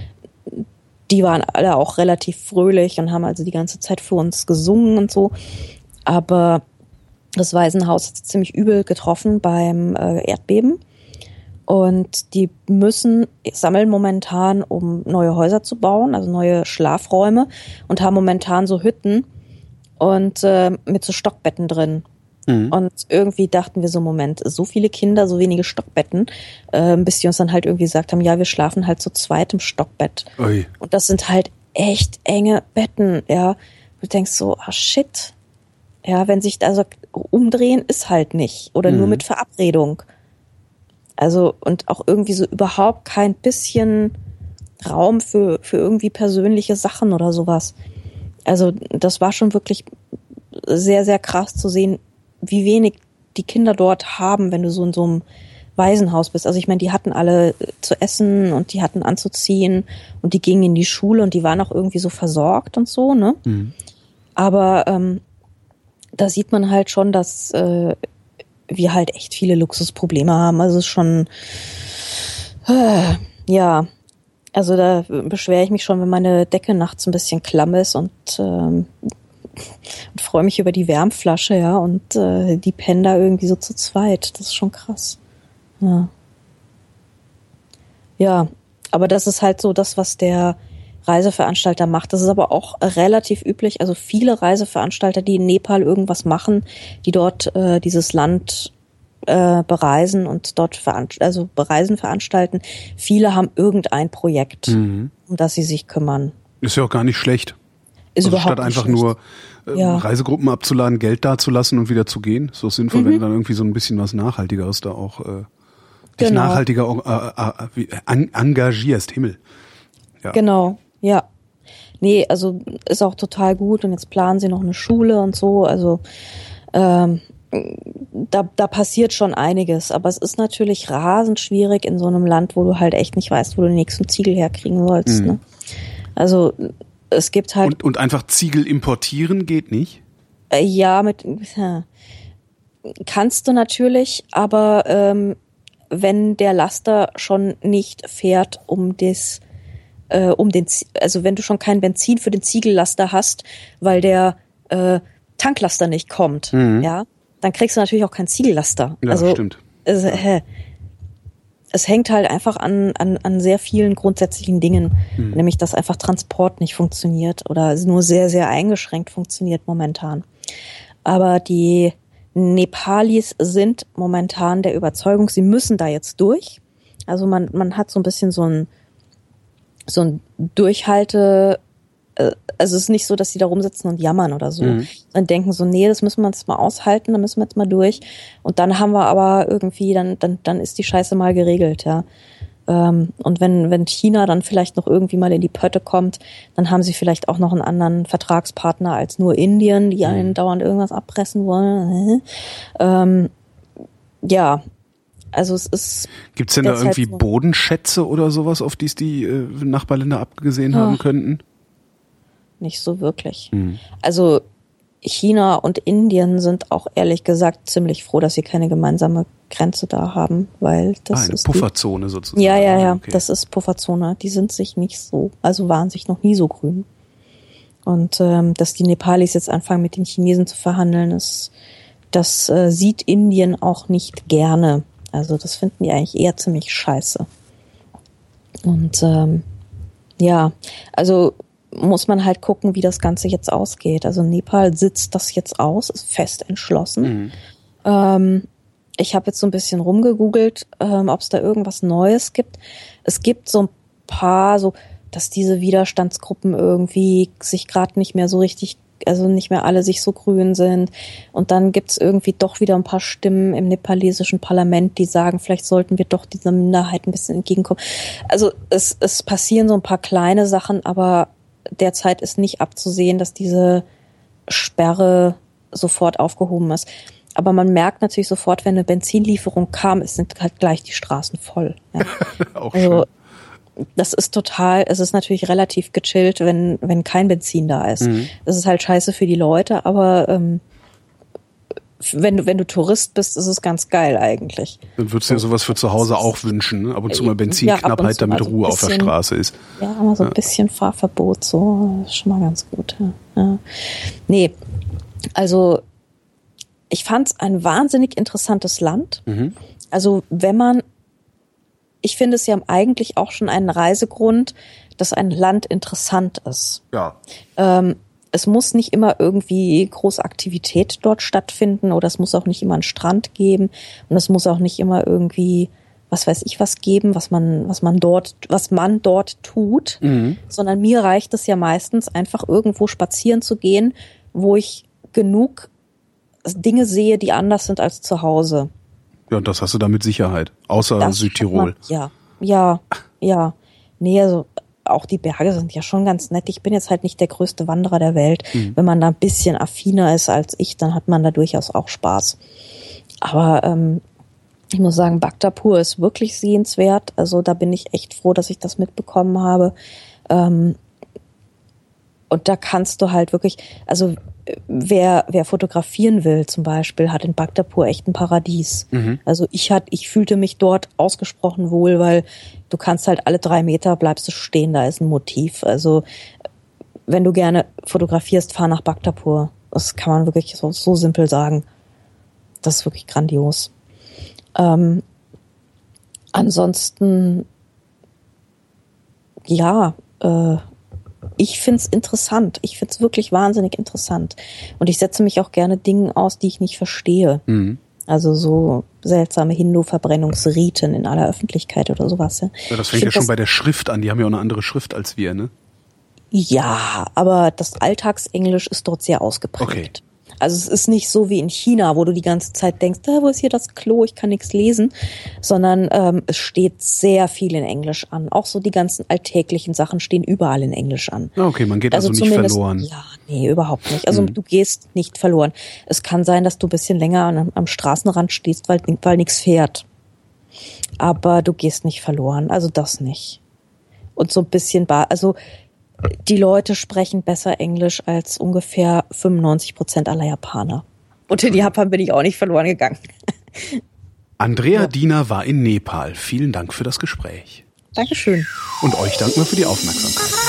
die waren alle auch relativ fröhlich und haben also die ganze Zeit für uns gesungen und so. Aber Das Waisenhaus ist ziemlich übel getroffen beim äh, Erdbeben. Und die müssen sammeln momentan, um neue Häuser zu bauen, also neue Schlafräume, und haben momentan so Hütten und äh, mit so Stockbetten drin. Mhm. Und irgendwie dachten wir so, Moment, so viele Kinder, so wenige Stockbetten, äh, bis die uns dann halt irgendwie gesagt haben, ja, wir schlafen halt zu zweit im Stockbett. Ui. Und das sind halt echt enge Betten, ja. Du denkst so, ah shit. Ja, wenn sich also umdrehen, ist halt nicht. Oder mhm. nur mit Verabredung. Also, und auch irgendwie so überhaupt kein bisschen Raum für, für irgendwie persönliche Sachen oder sowas. Also, das war schon wirklich sehr, sehr krass zu sehen, wie wenig die Kinder dort haben, wenn du so in so einem Waisenhaus bist. Also, ich meine, die hatten alle zu essen und die hatten anzuziehen und die gingen in die Schule und die waren auch irgendwie so versorgt und so, ne? Mhm. Aber, ähm, da sieht man halt schon, dass, äh, wir halt echt viele Luxusprobleme haben. Also es ist schon, äh, ja, also da beschwere ich mich schon, wenn meine Decke nachts ein bisschen klamm ist und, ähm, und freue mich über die Wärmflasche, ja, und äh, die pennen da irgendwie so zu zweit. Das ist schon krass. Ja. Ja, aber das ist halt so das, was der Reiseveranstalter macht. Das ist aber auch relativ üblich. Also viele Reiseveranstalter, die in Nepal irgendwas machen, die dort äh, dieses Land äh, bereisen und dort veranst- also bereisen veranstalten, viele haben irgendein Projekt, mhm. um das sie sich kümmern. Ist ja auch gar nicht schlecht. Ist also überhaupt statt einfach nicht nur äh, ja. Reisegruppen abzuladen, Geld dazulassen und wieder zu gehen. Ist doch sinnvoll, mhm. wenn du dann irgendwie so ein bisschen was Nachhaltigeres da auch äh, dich genau. nachhaltiger äh, äh, äh, engagierst. Himmel. Ja. Genau. Ja, nee, also ist auch total gut und jetzt planen sie noch eine Schule und so, also ähm, da, da passiert schon einiges, aber es ist natürlich rasend schwierig in so einem Land, wo du halt echt nicht weißt, wo du den nächsten Ziegel herkriegen sollst, mhm. ne? Also es gibt halt... Und, und einfach Ziegel importieren geht nicht? Äh, ja, mit ja, kannst du natürlich, aber ähm, wenn der Laster schon nicht fährt, um das Äh, um den, also wenn du schon kein Benzin für den Ziegellaster hast, weil der äh, Tanklaster nicht kommt, mhm. ja, dann kriegst du natürlich auch keinen Ziegellaster. Ja, also, stimmt. Es, äh, es hängt halt einfach an, an, an sehr vielen grundsätzlichen Dingen, mhm. nämlich dass einfach Transport nicht funktioniert oder nur sehr, sehr eingeschränkt funktioniert momentan. Aber die Nepalis sind momentan der Überzeugung, sie müssen da jetzt durch. Also man, man hat so ein bisschen so ein so ein Durchhalte, also es ist nicht so, dass die da rumsitzen und jammern oder so, mhm. sondern denken so, nee, das müssen wir jetzt mal aushalten, da müssen wir jetzt mal durch und dann haben wir aber irgendwie, dann dann dann ist die Scheiße mal geregelt, ja. Und wenn wenn China dann vielleicht noch irgendwie mal in die Pötte kommt, dann haben sie vielleicht auch noch einen anderen Vertragspartner als nur Indien, die einen mhm. dauernd irgendwas abpressen wollen. Ähm, ja, Also es ist. Gibt's denn da irgendwie so Bodenschätze oder sowas, auf die es die äh, Nachbarländer abgesehen ja. haben könnten? Nicht so wirklich. Hm. Also China und Indien sind auch ehrlich gesagt ziemlich froh, dass sie keine gemeinsame Grenze da haben, weil das ah, eine ist Pufferzone die, sozusagen. Ja, ja, ja, okay. Das ist Pufferzone. Die sind sich nicht so, also waren sich noch nie so grün. Und ähm, dass die Nepalis jetzt anfangen mit den Chinesen zu verhandeln, ist, das äh, sieht Indien auch nicht gerne. Also das finden die eigentlich eher ziemlich scheiße. Und ähm, ja, also muss man halt gucken, wie das Ganze jetzt ausgeht. Also Nepal sitzt das jetzt aus, ist fest entschlossen. Mhm. Ähm, ich habe jetzt so ein bisschen rumgegoogelt, ähm, ob es da irgendwas Neues gibt. Es gibt so ein paar, so dass diese Widerstandsgruppen irgendwie sich gerade nicht mehr so richtig, also nicht mehr alle sich so grün sind. Und dann gibt's irgendwie doch wieder ein paar Stimmen im nepalesischen Parlament, die sagen, vielleicht sollten wir doch dieser Minderheit ein bisschen entgegenkommen. Also es, es passieren so ein paar kleine Sachen, aber derzeit ist nicht abzusehen, dass diese Sperre sofort aufgehoben ist. Aber man merkt natürlich sofort, wenn eine Benzinlieferung kam, es sind halt gleich die Straßen voll. Ja. Auch also, schön. Das ist total, es ist natürlich relativ gechillt, wenn wenn kein Benzin da ist. Mhm. Das ist halt scheiße für die Leute, aber ähm, wenn du wenn du Tourist bist, ist es ganz geil eigentlich. Dann würdest du dir sowas für zu Hause auch wünschen, ne? Ab und zu mal Benzinknappheit, ja, zu, damit also Ruhe bisschen, auf der Straße ist. Ja, aber so ein ja. bisschen Fahrverbot, so ist schon mal ganz gut. Ja. Ja. Nee, also ich fand es ein wahnsinnig interessantes Land. Mhm. Also wenn man, ich finde es ja eigentlich auch schon einen Reisegrund, dass ein Land interessant ist. Ja. Ähm, es muss nicht immer irgendwie große Aktivität dort stattfinden oder es muss auch nicht immer einen Strand geben und es muss auch nicht immer irgendwie, was weiß ich, was geben, was man, was man dort, was man dort tut, Mhm. sondern mir reicht es ja meistens einfach irgendwo spazieren zu gehen, wo ich genug Dinge sehe, die anders sind als zu Hause. Ja, und das hast du da mit Sicherheit. Außer Das Südtirol. man, ja, ja, ja. Nee, also auch die Berge sind ja schon ganz nett. Ich bin jetzt halt nicht der größte Wanderer der Welt. Mhm. Wenn man da ein bisschen affiner ist als ich, dann hat man da durchaus auch Spaß. Aber ähm, ich muss sagen, Bhaktapur ist wirklich sehenswert. Also da bin ich echt froh, dass ich das mitbekommen habe. Ähm, und da kannst du halt wirklich, also wer wer fotografieren will zum Beispiel, hat in Bhaktapur echt ein Paradies. Mhm. Also ich hat, ich fühlte mich dort ausgesprochen wohl, weil du kannst halt alle drei Meter bleibst du stehen, da ist ein Motiv. Also wenn du gerne fotografierst, fahr nach Bhaktapur. Das kann man wirklich so, so simpel sagen. Das ist wirklich grandios. Ähm, ansonsten, ja, äh, ich find's interessant. Ich find's wirklich wahnsinnig interessant. Und ich setze mich auch gerne Dingen aus, die ich nicht verstehe. Mhm. Also so seltsame Hindu-Verbrennungsriten in aller Öffentlichkeit oder sowas. Ja, ja das fängt ja schon bei der Schrift an. Die haben ja auch eine andere Schrift als wir, ne? Ja, aber das Alltagsenglisch ist dort sehr ausgeprägt. Okay. Also es ist nicht so wie in China, wo du die ganze Zeit denkst, ah, wo ist hier das Klo, ich kann nichts lesen, sondern ähm, es steht sehr viel in Englisch an. Auch so die ganzen alltäglichen Sachen stehen überall in Englisch an. Okay, man geht also, also nicht verloren. Ja, nee, überhaupt nicht. Also hm. du gehst nicht verloren. Es kann sein, dass du ein bisschen länger am, am Straßenrand stehst, weil, weil nichts fährt. Aber du gehst nicht verloren, also das nicht. Und so ein bisschen, bar, also die Leute sprechen besser Englisch als ungefähr fünfundneunzig Prozent aller Japaner. Und in Japan bin ich auch nicht verloren gegangen. Andrea ja. Diener war in Nepal. Vielen Dank für das Gespräch. Dankeschön. Und euch danken wir für die Aufmerksamkeit.